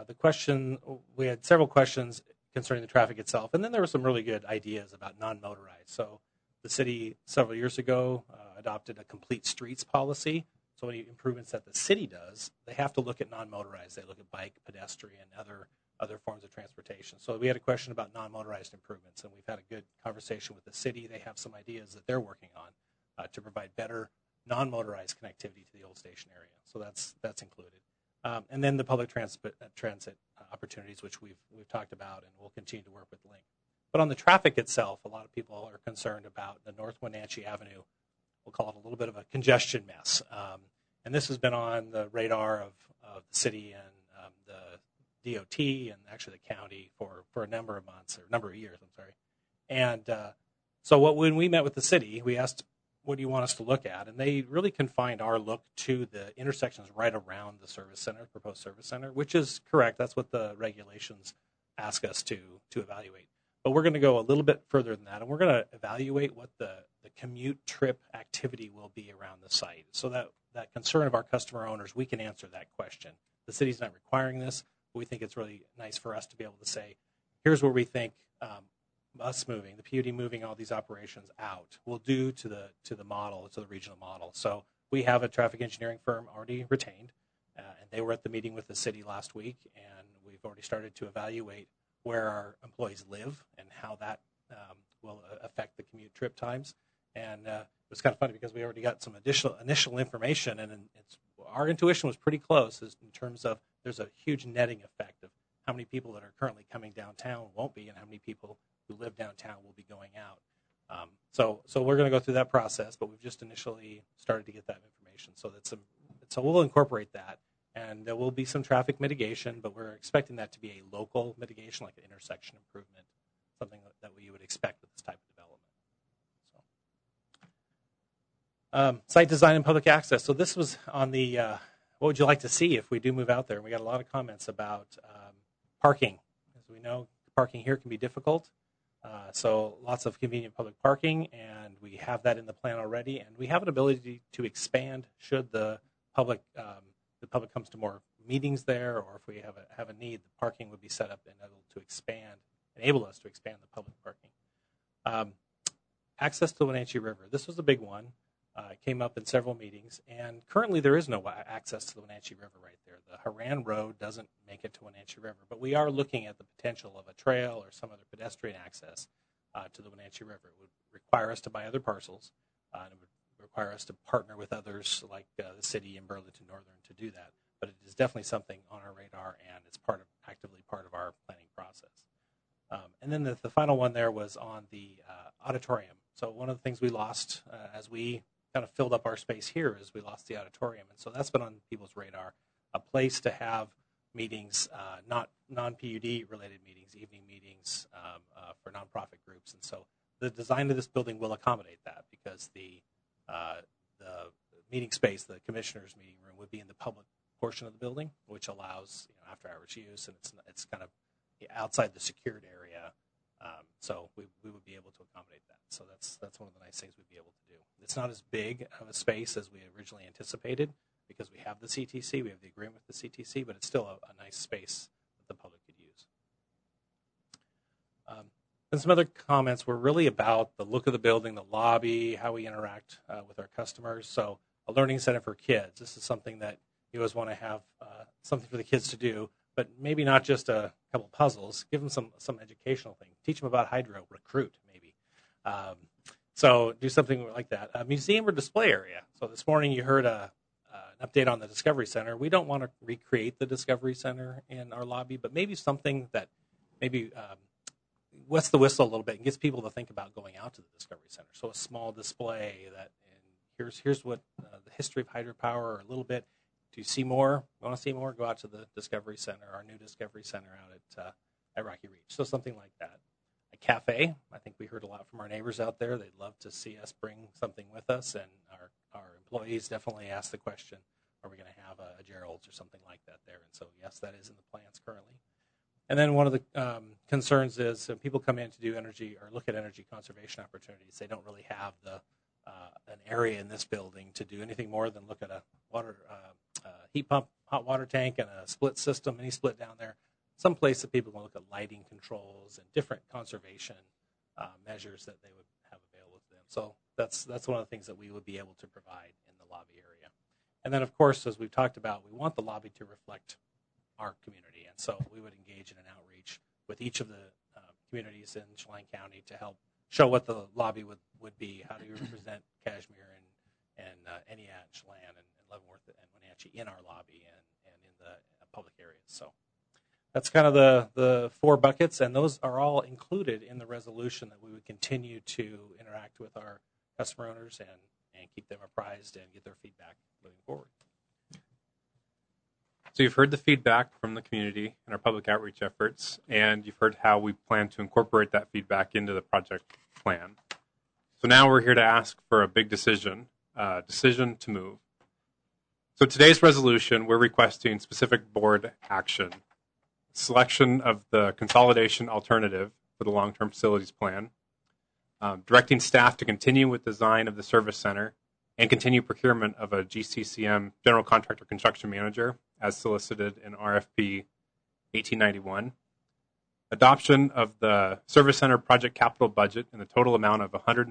we had several questions concerning the traffic itself. And then there were some really good ideas about non-motorized. So the city several years ago adopted a complete streets policy. So any improvements that the city does, they have to look at non-motorized. They look at bike, pedestrian, other forms of transportation. So we had a question about non-motorized improvements, and we've had a good conversation with the city. They have some ideas that they're working on to provide better non-motorized connectivity to the old station area. So that's included. And then the public transit opportunities, which we've talked about, and we'll continue to work with Link. But on the traffic itself, a lot of people are concerned about the North Wenatchee Avenue. We'll call it a little bit of a congestion mess. And this has been on the radar of the city and the DOT and actually the county for a number of months, or a number of years, I'm sorry. And so when we met with the city, we asked, what do you want us to look at? And they really confined our look to the intersections right around the service center, proposed service center, which is correct. That's what the regulations ask us to evaluate. But we're going to go a little bit further than that, and we're going to evaluate what the commute trip activity will be around the site. So that concern of our customer owners, we can answer that question. The city's not requiring this, but we think it's really nice for us to be able to say, here's where we think us moving, the PUD moving all these operations out will do to the model, to the regional model. So we have a traffic engineering firm already retained, and they were at the meeting with the city last week, and we've already started to evaluate where our employees live and how that will affect the commute trip times. And it was kind of funny because we already got some initial information, and our intuition was pretty close in terms of there's a huge netting effect of how many people that are currently coming downtown won't be, and how many people who live downtown will be going out. So we're going to go through that process, but we've just initially started to get that information. So we'll incorporate that, and there will be some traffic mitigation, but we're expecting that to be a local mitigation, like an intersection improvement, something that we would expect with this type of development. Site design and public access. So this was on the what would you like to see if we do move out there? And we got a lot of comments about parking. As we know, parking here can be difficult. So lots of convenient public parking, and we have that in the plan already. And we have an ability to expand should the public comes to more meetings there, or if we have a need, the parking would be set up and able to enable us to expand the public parking. Access to the Wenatchee River. This was a big one. It came up in several meetings, and currently there is no access to the Wenatchee River right there. The Haran Road doesn't make it to Wenatchee River, but we are looking at the potential of a trail or some other pedestrian access to the Wenatchee River. It would require us to buy other parcels, and it would require us to partner with others like the city and Burlington Northern to do that. But it is definitely something on our radar, and it's actively part of our planning process. And then the final one there was on the auditorium. So one of the things we lost as we kind of filled up our space here is we lost the auditorium. And so that's been on people's radar, a place to have meetings, not non-PUD related meetings, evening meetings for nonprofit groups. And so the design of this building will accommodate that, because the meeting space, the commissioner's meeting room, would be in the public portion of the building, which allows after hours use, and it's kind of outside the secured area So we would be able to accommodate that. So that's one of the nice things we'd be able to do. It's not as big of a space as we originally anticipated because we have the CTC, we have the agreement with the CTC, but it's still a nice space that the public could use. And some other comments were really about the look of the building, the lobby, how we interact with our customers. So a learning center for kids. This is something that you always want to have something for the kids to do, but maybe not just a couple puzzles. Give them some educational thing. Teach them about hydro, recruit maybe. So do something like that. A museum or display area. So this morning you heard an update on the Discovery Center. We don't want to recreate the Discovery Center in our lobby, but maybe something that maybe wets the whistle a little bit and gets people to think about going out to the Discovery Center. So a small display that, and here's what the history of hydropower, a little bit. Do you see more? Want to see more? Go out to the Discovery Center, our new Discovery Center out at Rocky Reach. So something like that. A cafe. I think we heard a lot from our neighbors out there. They'd love to see us bring something with us, and our employees definitely ask the question, are we going to have a Gerald's or something like that there? And so, yes, that is in the plans currently. And then one of the concerns is if people come in to do energy or look at energy conservation opportunities, they don't really have an area in this building to do anything more than look at a water heat pump, hot water tank, and a split system, mini split down there. Some place that people can look at lighting controls and different conservation measures that they would have available to them. So that's one of the things that we would be able to provide in the lobby area. And then, of course, as we've talked about, we want the lobby to reflect our community. And so we would engage in an outreach with each of the communities in Chelan County to help show what the lobby would be. How do you represent Kashmir and Eniat, Chelan, and Leavenworth and Wenatchee in our lobby and in the public areas. So that's kind of the four buckets, and those are all included in the resolution that we would continue to interact with our customer owners and keep them apprised and get their feedback moving forward. So you've heard the feedback from the community and our public outreach efforts, and you've heard how we plan to incorporate that feedback into the project plan. So now we're here to ask for a big decision to move. So today's resolution, we're requesting specific board action. Selection of the consolidation alternative for the long-term facilities plan, directing staff to continue with design of the service center and continue procurement of a GCCM general contractor construction manager as solicited in RFP 1891, adoption of the service center project capital budget in the total amount of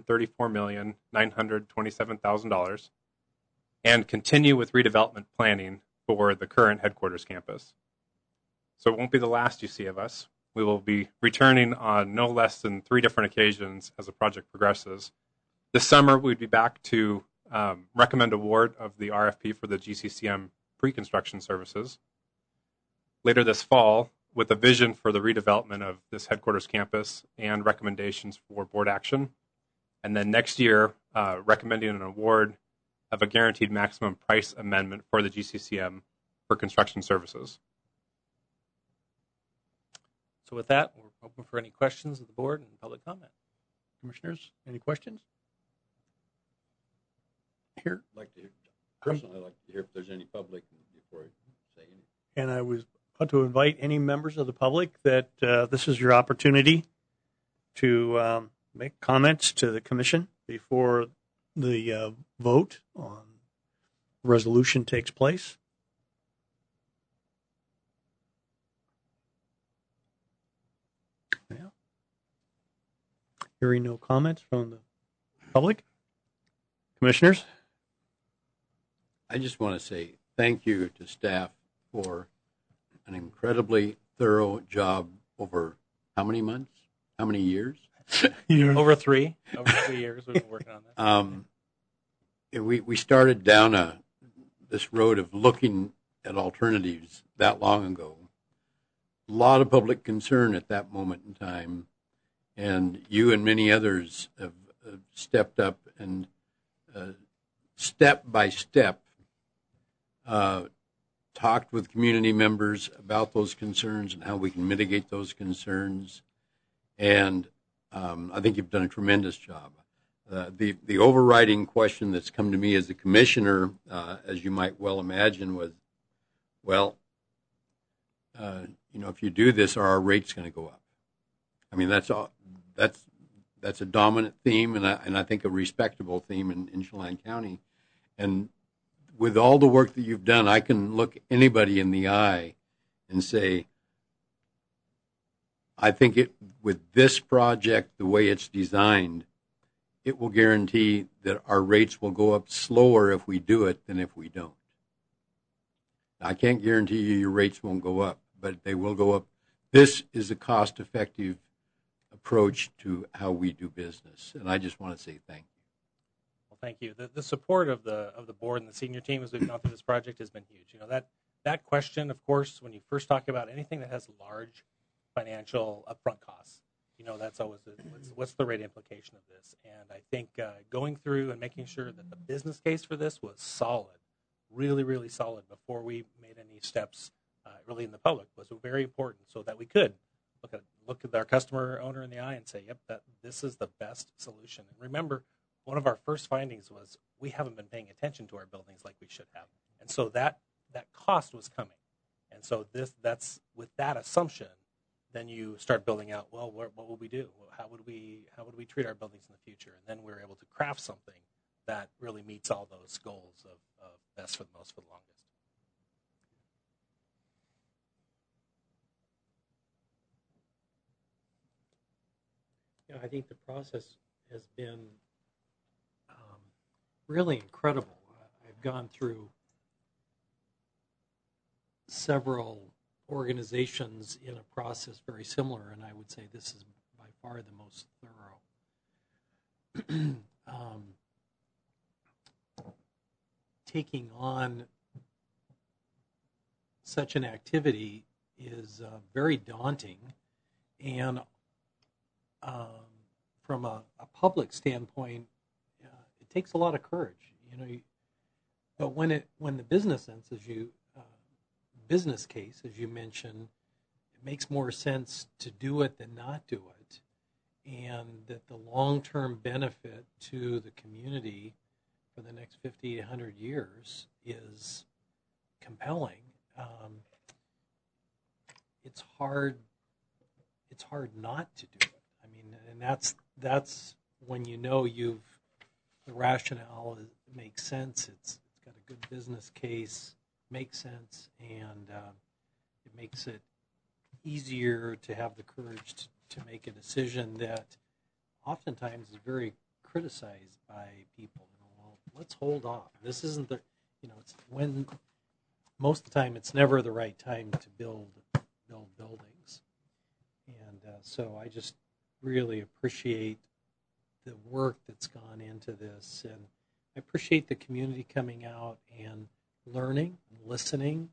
$134,927,000, and continue with redevelopment planning for the current headquarters campus. So it won't be the last you see of us. We will be returning on no less than 3 different occasions as the project progresses. This summer, we'd be back to recommend award of the RFP for the GCCM pre-construction services. Later this fall, with a vision for the redevelopment of this headquarters campus and recommendations for board action. And then next year, recommending an award of a guaranteed maximum price amendment for the GCCM for construction services. So with that, we're open for any questions of the board and public comment. Commissioners, any questions? Here. I'd like to hear, personally, I'd like to hear if there's any public before I say anything. And I was about to invite any members of the public that this is your opportunity to make comments to the commission before the vote on resolution takes place. Yeah. Hearing no comments from the public. Commissioners? I just want to say thank you to staff for an incredibly thorough job over how many months? How many years? Over 3 years we've been working on this. We started down this road of looking at alternatives that long ago. A lot of public concern at that moment in time, and you and many others have stepped up and step by step talked with community members about those concerns and how we can mitigate those concerns. And I think you've done a tremendous job. The overriding question that's come to me as a commissioner, as you might well imagine, was, well, if you do this, are our rates going to go up? I mean, that's that's a dominant theme, and I think a respectable theme in Chelan County. And with all the work that you've done, I can look anybody in the eye and say, I think with this project, the way it's designed, it will guarantee that our rates will go up slower if we do it than if we don't. I can't guarantee you your rates won't go up, but they will go up. This is a cost-effective approach to how we do business, and I just want to say thank you. Well, thank you. The support of the board and the senior team as we've gone through this project has been huge. You know, that question, of course, when you first talk about anything that has large financial upfront costs, you know, that's always what's the rate implication of this? And I think going through and making sure that the business case for this was solid, really, really solid before we made any steps really in the public was very important, so that we could look at our customer owner in the eye and say, yep, this is the best solution. And remember, one of our first findings was we haven't been paying attention to our buildings like we should have, and so that cost was coming. And so that's with that assumption, then you start building out, well, what will we do? How would we treat our buildings in the future? And then we're able to craft something that really meets all those goals of best for the most for the longest. Yeah, I think the process has been really incredible. I've gone through several organizations in a process very similar, and I would say this is by far the most thorough. Taking on such an activity is very daunting, and from a public standpoint, it takes a lot of courage. You know, but when the business business case, as you mentioned, it makes more sense to do it than not do it, and that the long-term benefit to the community for the next 50 to 100 years is compelling. It's hard not to do it. I mean, and that's when you know the rationale makes sense. It's got a good business case, makes sense, and it makes it easier to have the courage to make a decision that oftentimes is very criticized by people. Well, let's hold off. This isn't it's when most of the time it's never the right time to build buildings. And so I just really appreciate the work that's gone into this, and I appreciate the community coming out and learning and listening.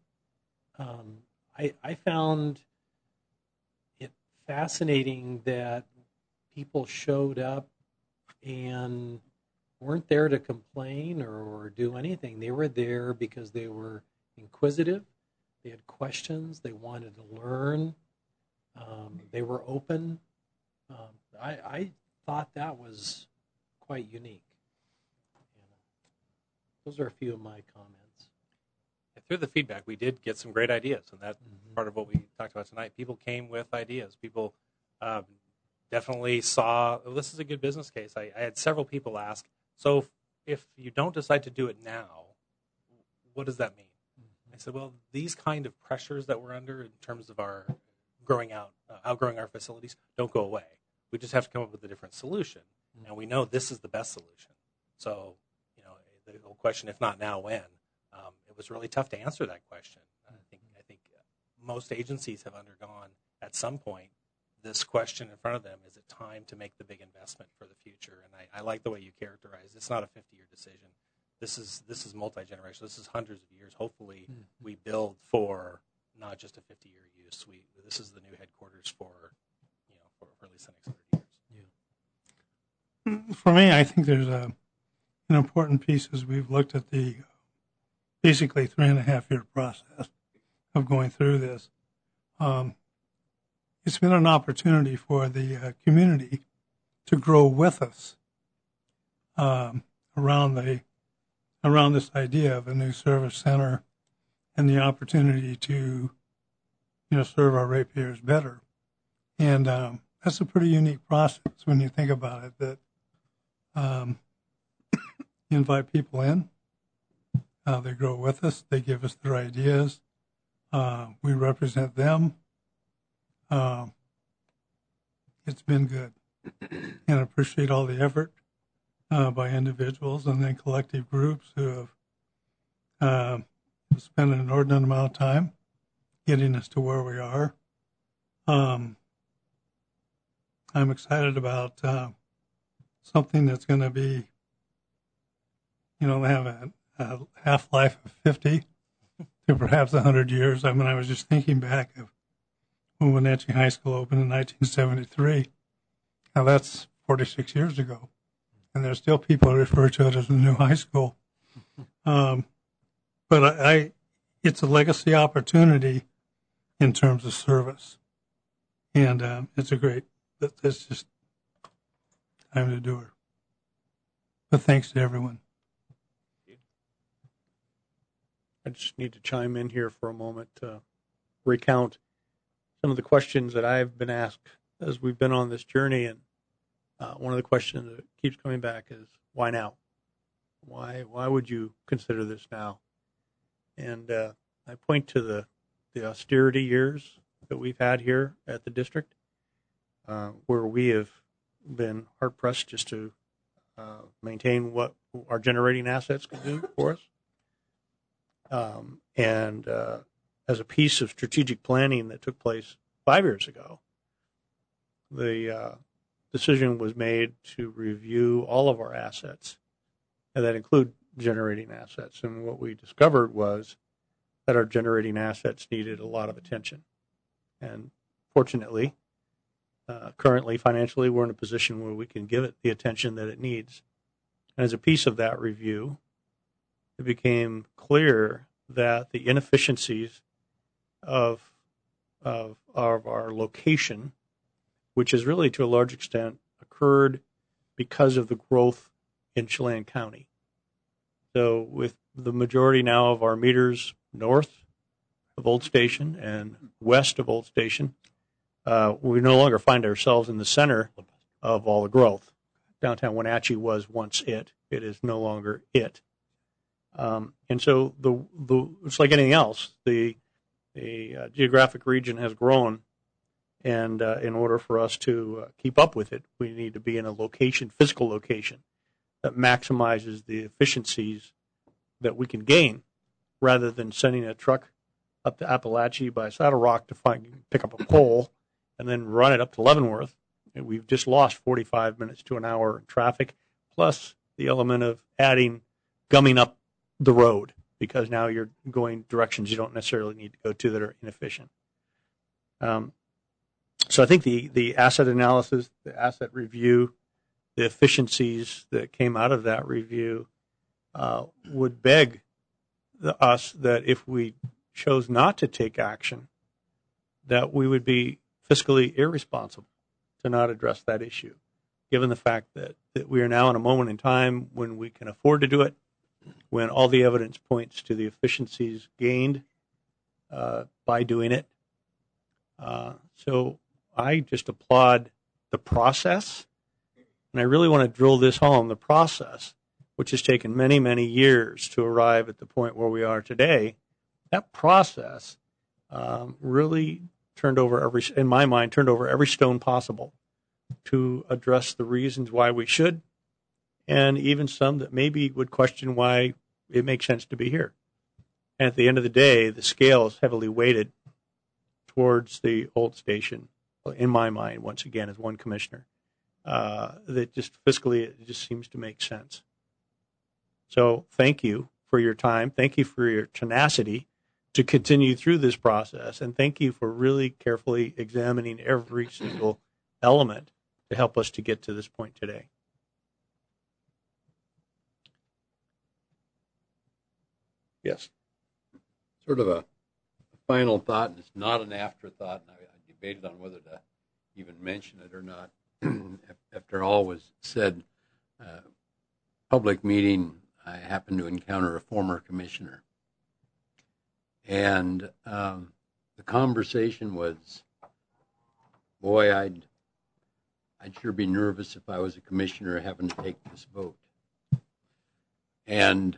I found it fascinating that people showed up and weren't there to complain or do anything. They were there because they were inquisitive, they had questions, they wanted to learn, they were open. I thought that was quite unique. Those are a few of my comments. Through the feedback, we did get some great ideas, and that's part of what we talked about tonight. People came with ideas. People definitely saw, oh, this is a good business case. I had several people ask, so if you don't decide to do it now, what does that mean? I said, well, these kind of pressures that we're under in terms of our outgrowing our facilities don't go away. We just have to come up with a different solution, and we know this is the best solution. So, the whole question, if not now, when? It was really tough to answer that question. I think most agencies have undergone at some point this question in front of them: is it time to make the big investment for the future? And I like the way you characterize. It's not a 50-year decision. This is multi-generational. This is hundreds of years. Hopefully, we build for not just a 50-year use. This is the new headquarters for at least the next 100 years. Yeah. For me, I think there's an important piece as we've looked at the basically 3.5-year process of going through this. It's been an opportunity for the community to grow with us around this idea of a new service center and the opportunity to serve our ratepayers better. And that's a pretty unique process when you think about it, that you invite people in, they grow with us, they give us their ideas, we represent them. It's been good, and I appreciate all the effort by individuals and then collective groups who have spent an inordinate amount of time getting us to where we are. I'm excited about something that's going to be, have a half-life of 50 to perhaps 100 years. I mean, I was just thinking back of when Wenatchee High School opened in 1973. Now, that's 46 years ago, and there's still people who refer to it as the new high school. But it's a legacy opportunity in terms of service, and it's just time to do it. But thanks to everyone. I just need to chime in here for a moment to recount some of the questions that I've been asked as we've been on this journey. And one of the questions that keeps coming back is, why now? Why would you consider this now? And I point to the austerity years that we've had here at the district, where we have been hard-pressed just to maintain what our generating assets can do for us. And as a piece of strategic planning that took place 5 years ago, the decision was made to review all of our assets, and that include generating assets. And what we discovered was that our generating assets needed a lot of attention. And fortunately, currently, financially, we're in a position where we can give it the attention that it needs. And as a piece of that review, it became clear that the inefficiencies of our location, which has really to a large extent occurred because of the growth in Chelan County. So with the majority now of our meters north of Old Station and west of Old Station, we no longer find ourselves in the center of all the growth. Downtown Wenatchee was once it. It is no longer it. And so it's like anything else. The geographic region has grown, and in order for us to keep up with it, we need to be in a physical location that maximizes the efficiencies that we can gain, rather than sending a truck up to Appalachia by Saddle Rock to pick up a pole and then run it up to Leavenworth. And we've just lost 45 minutes to an hour in traffic, plus the element of gumming up the road, because now you're going directions you don't necessarily need to go to that are inefficient. So I think the asset analysis, the asset review, the efficiencies that came out of that review would beg us that if we chose not to take action, that we would be fiscally irresponsible to not address that issue, given the fact that we are now in a moment in time when we can afford to do it, when all the evidence points to the efficiencies gained by doing it. So I just applaud the process, and I really want to drill this home, the process, which has taken many, many years to arrive at the point where we are today. That process really turned over every stone possible to address the reasons why we should, and even some that maybe would question why it makes sense to be here. And at the end of the day, the scale is heavily weighted towards the Old Station, in my mind, once again, as one commissioner. That just fiscally, it just seems to make sense. So thank you for your time. Thank you for your tenacity to continue through this process. And thank you for really carefully examining every single element to help us to get to this point today. Yes. Sort of a final thought, and it's not an afterthought, and I debated on whether to even mention it or not. After all was said, public meeting, I happened to encounter a former commissioner. And the conversation was, boy, I'd I'd sure be nervous if I was a commissioner having to take this vote. And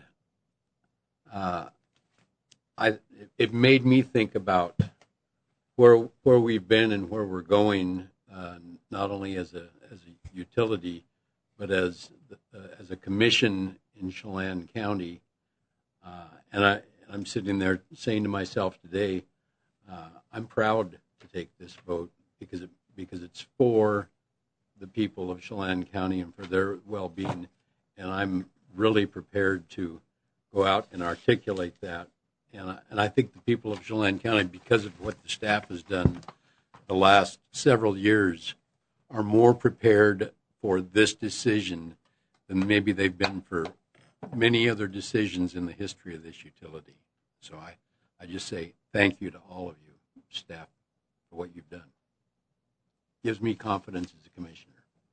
it made me think about where we've been and where we're going, not only as a utility, but as a commission in Chelan County. And I'm sitting there saying to myself today, I'm proud to take this vote because it's for the people of Chelan County and for their well-being, and I'm really prepared to go out and articulate that. And I think the people of Chelan County, because of what the staff has done the last several years, are more prepared for this decision than maybe they've been for many other decisions in the history of this utility. So I just say thank you to all of you, staff, for what you've done. Gives me confidence as a commissioner.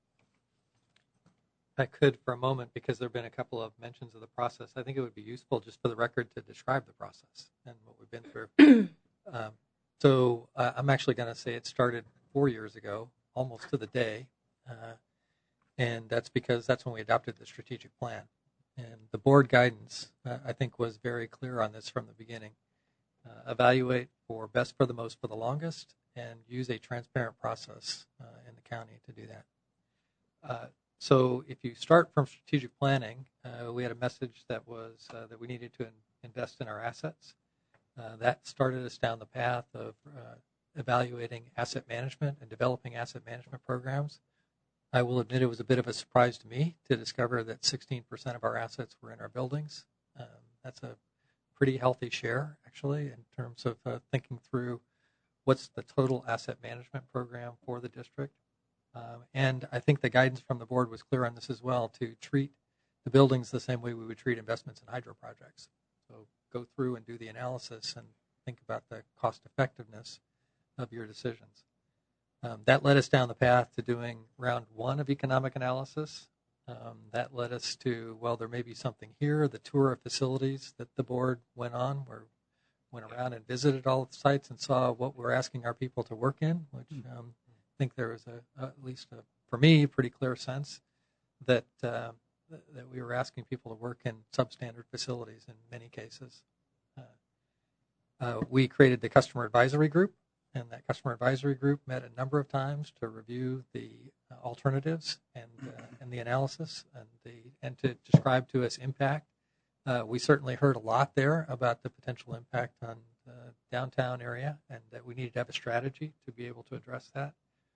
I could for a moment, because there have been a couple of mentions of the process, I think it would be useful just for the record to describe the process and what we've been through. So I'm actually going to say it started 4 years ago, almost to the day, and that's because that's when we adopted the strategic plan. And the board guidance, I think, was very clear on this from the beginning. Evaluate for best, for the most, for the longest, and use a transparent process in the county to do that. So if you start from strategic planning, we had a message that was that we needed to invest in our assets. That started us down the path of evaluating asset management and developing asset management programs. I will admit it was a bit of a surprise to me to discover that 16% of our assets were in our buildings. That's a pretty healthy share, actually, in terms of thinking through what's the total asset management program for the district. And I think the guidance from the board was clear on this as well, to treat the buildings the same way we would treat investments in hydro projects. So go through and do the analysis and think about the cost effectiveness of your decisions. That led us down the path to doing round one of economic analysis. That led us to, well, there may be something here. The tour of facilities that the board went on, where went around and visited all of the sites and saw what we're asking our people to work in, which I think there was at least for me, a pretty clear sense that we were asking people to work in substandard facilities in many cases. We created the customer advisory group, and that customer advisory group met a number of times to review the alternatives and the analysis and to describe to us impact. We certainly heard a lot there about the potential impact on the downtown area, and that we needed to have a strategy to be able to address that.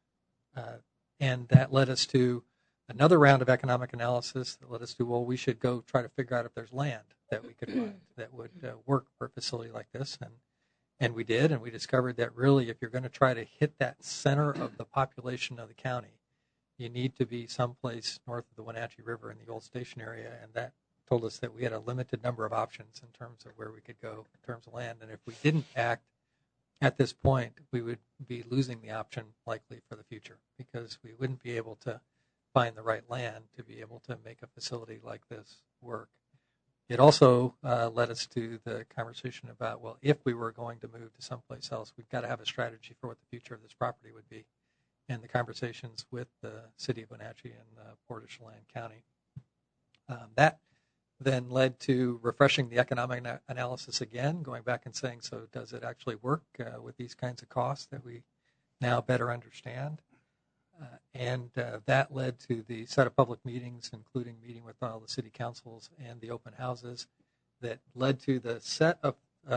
And that led us to another round of economic analysis that led us to, well, we should go try to figure out if there's land that we could find that would work for a facility like this. And we did, and we discovered that really if you're going to try to hit that center of the population of the county, you need to be someplace north of the Wenatchee River in the old station area, and that told us that we had a limited number of options in terms of where we could go in terms of land. And if we didn't act at this point, we would be losing the option likely for the future, because we wouldn't be able to find the right land to be able to make a facility like this work. It also led us to the conversation about, well, if we were going to move to someplace else, we've got to have a strategy for what the future of this property would be. And the conversations with the city of Wenatchee and the Port of Chelan County. That then led to refreshing the economic analysis again, going back and saying, so does it actually work with these kinds of costs that we now better understand? And that led to the set of public meetings, including meeting with all the city councils and the open houses, that led to the set of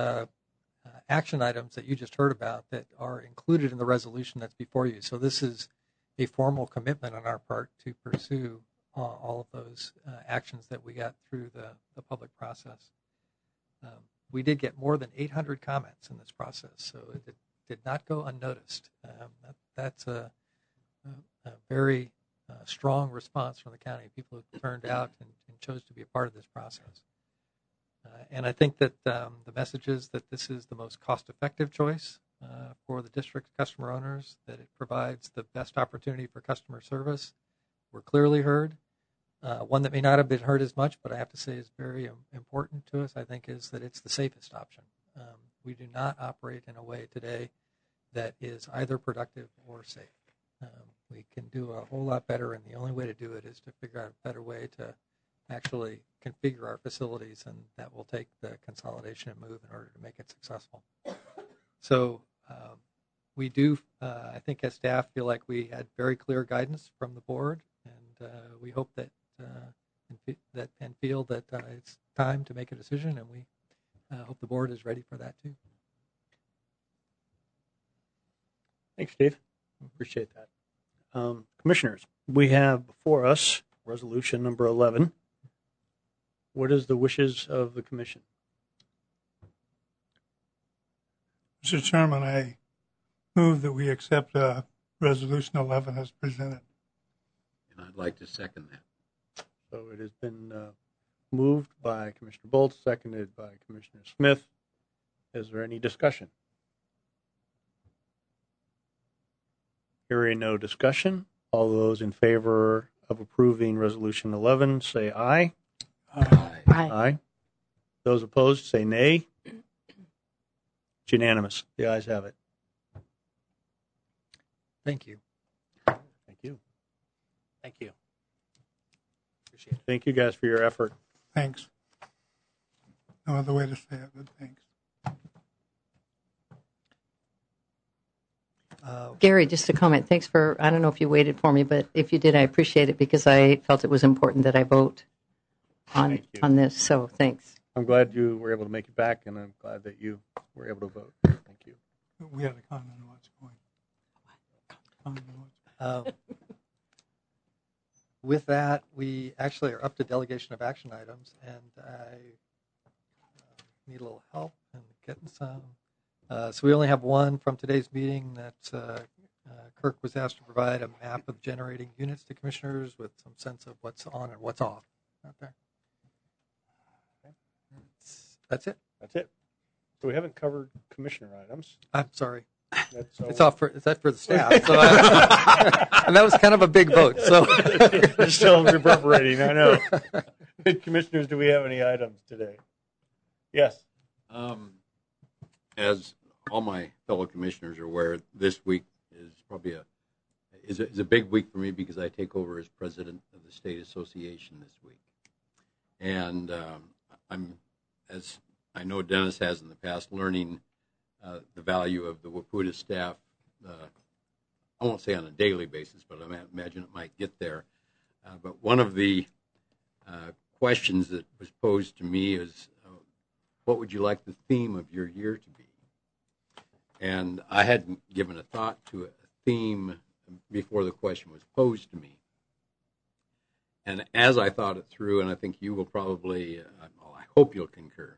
action items that you just heard about that are included in the resolution that's before you. So this is a formal commitment on our part to pursue all of those actions that we got through the public process. We did get more than 800 comments in this process, so it did not go unnoticed. That's a very strong response from the county. People who turned out and chose to be a part of this process. And I think that the message is that this is the most cost-effective choice for the district's customer owners, that it provides the best opportunity for customer service. We're clearly heard. One that may not have been heard as much, but I have to say is very important to us, I think, is that it's the safest option. We do not operate in a way today that is either productive or safe. We can do a whole lot better, and the only way to do it is to figure out a better way to actually configure our facilities, and that will take the consolidation and move in order to make it successful. So we do, I think as staff, feel like we had very clear guidance from the board, and we hope that and feel that it's time to make a decision, and we hope the board is ready for that too. Thanks, Steve. Appreciate that. Commissioners, we have before us resolution number 11. What is the wishes of the commission? Mr. Chairman, I move that we accept resolution 11 as presented. And I'd like to second that. So it has been moved by Commissioner Bolt, seconded by Commissioner Smith. Is there any discussion? Hearing no discussion, all those in favor of approving resolution 11 say aye. Aye. Aye. Those opposed say nay. It's unanimous. The ayes have it. Thank you. Thank you. Thank you. Appreciate it. Thank you guys for your effort. Thanks. No other way to say it, but thanks. Gary, just a comment. Thanks for, I don't know if you waited for me, but if you did, I appreciate it because I felt it was important that I vote on this. So thanks. I'm glad you were able to make it back, and I'm glad that you were able to vote. Thank you. We had a comment on what's going. With that, we actually are up to delegation of action items, and I need a little help in getting some. So we only have one from today's meeting that Kirk was asked to provide a map of generating units to commissioners with some sense of what's on and what's off out there. That's it. That's it. So we haven't covered commissioner items. I'm sorry. It's off for, is that for the staff? So and that was kind of a big vote. So you're still reverberating, I know. Commissioners, do we have any items today? Yes. As all my fellow commissioners are aware, this week is probably a big week for me because I take over as president of the state association this week, and I'm, as I know Dennis has in the past, learning the value of the Waputa staff. I won't say on a daily basis, but I imagine it might get there. But one of the questions that was posed to me is, what would you like the theme of your year to be? And I hadn't given a thought to a theme before the question was posed to me. And as I thought it through, and I think you will probably, I hope you'll concur,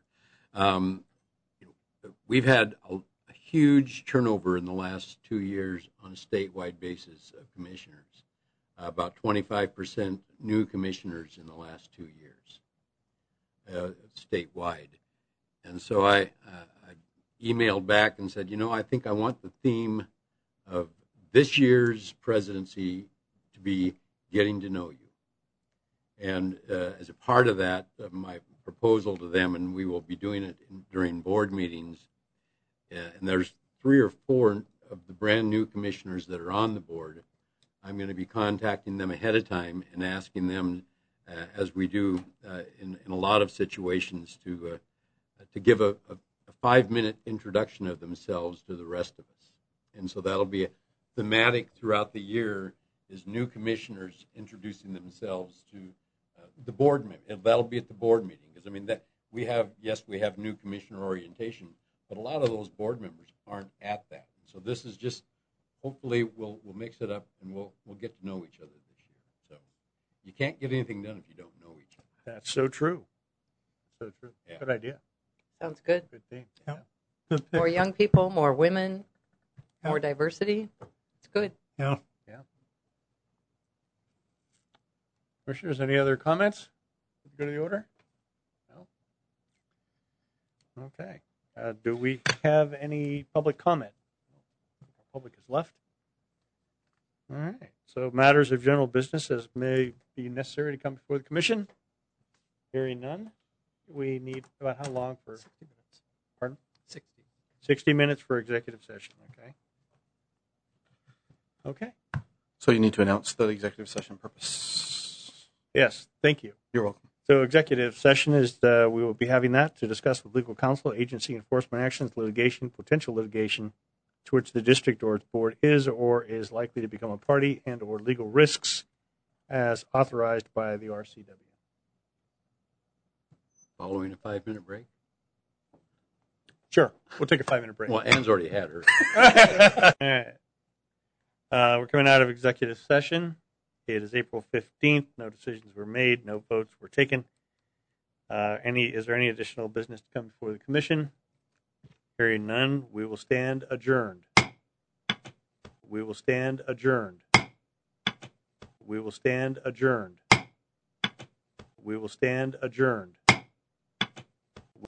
we've had a huge turnover in the last 2 years on a statewide basis of commissioners. About 25% new commissioners in the last 2 years, statewide. And so I emailed back and said, I think I want the theme of this year's presidency to be getting to know you. And as a part of that, my proposal to them, and we will be doing it during board meetings, and there's 3 or 4 of the brand new commissioners that are on the board. I'm going to be contacting them ahead of time and asking them, as we do in a lot of situations, to give a 5-minute introduction of themselves to the rest of us. And so that'll be a thematic throughout the year, is new commissioners introducing themselves to the board meeting. That'll be at the board meeting, because that we have new commissioner orientation, but a lot of those board members aren't at that. So this is just, hopefully we'll mix it up and we'll get to know each other this year. So you can't get anything done if you don't know each other. That's so true. So true. Yeah. Good idea. Sounds good. Good theme. Yeah. Good More young people, more women, more diversity. It's good. Yeah. Yeah. Commissioners, any other comments? Go to the order? No? Okay. Do we have any public comment? Public is left. All right. So matters of general business as may be necessary to come before the commission. Hearing none. We need about how long for? 60 minutes. Pardon? 60. 60 minutes for executive session. Okay. Okay. So you need to announce the executive session purpose. Yes, thank you. You're welcome. So executive session is we will be having that to discuss with legal counsel, agency enforcement actions, litigation, potential litigation to which the district or its board is or is likely to become a party, and or legal risks as authorized by the RCW. Following a 5-minute break? Sure. We'll take a 5-minute break. Well, Ann's already had her. All right. We're coming out of executive session. It is April 15th. No decisions were made. No votes were taken. Is there any additional business to come before the commission? Hearing none, we will stand adjourned. We will stand adjourned. We will stand adjourned. We will stand adjourned.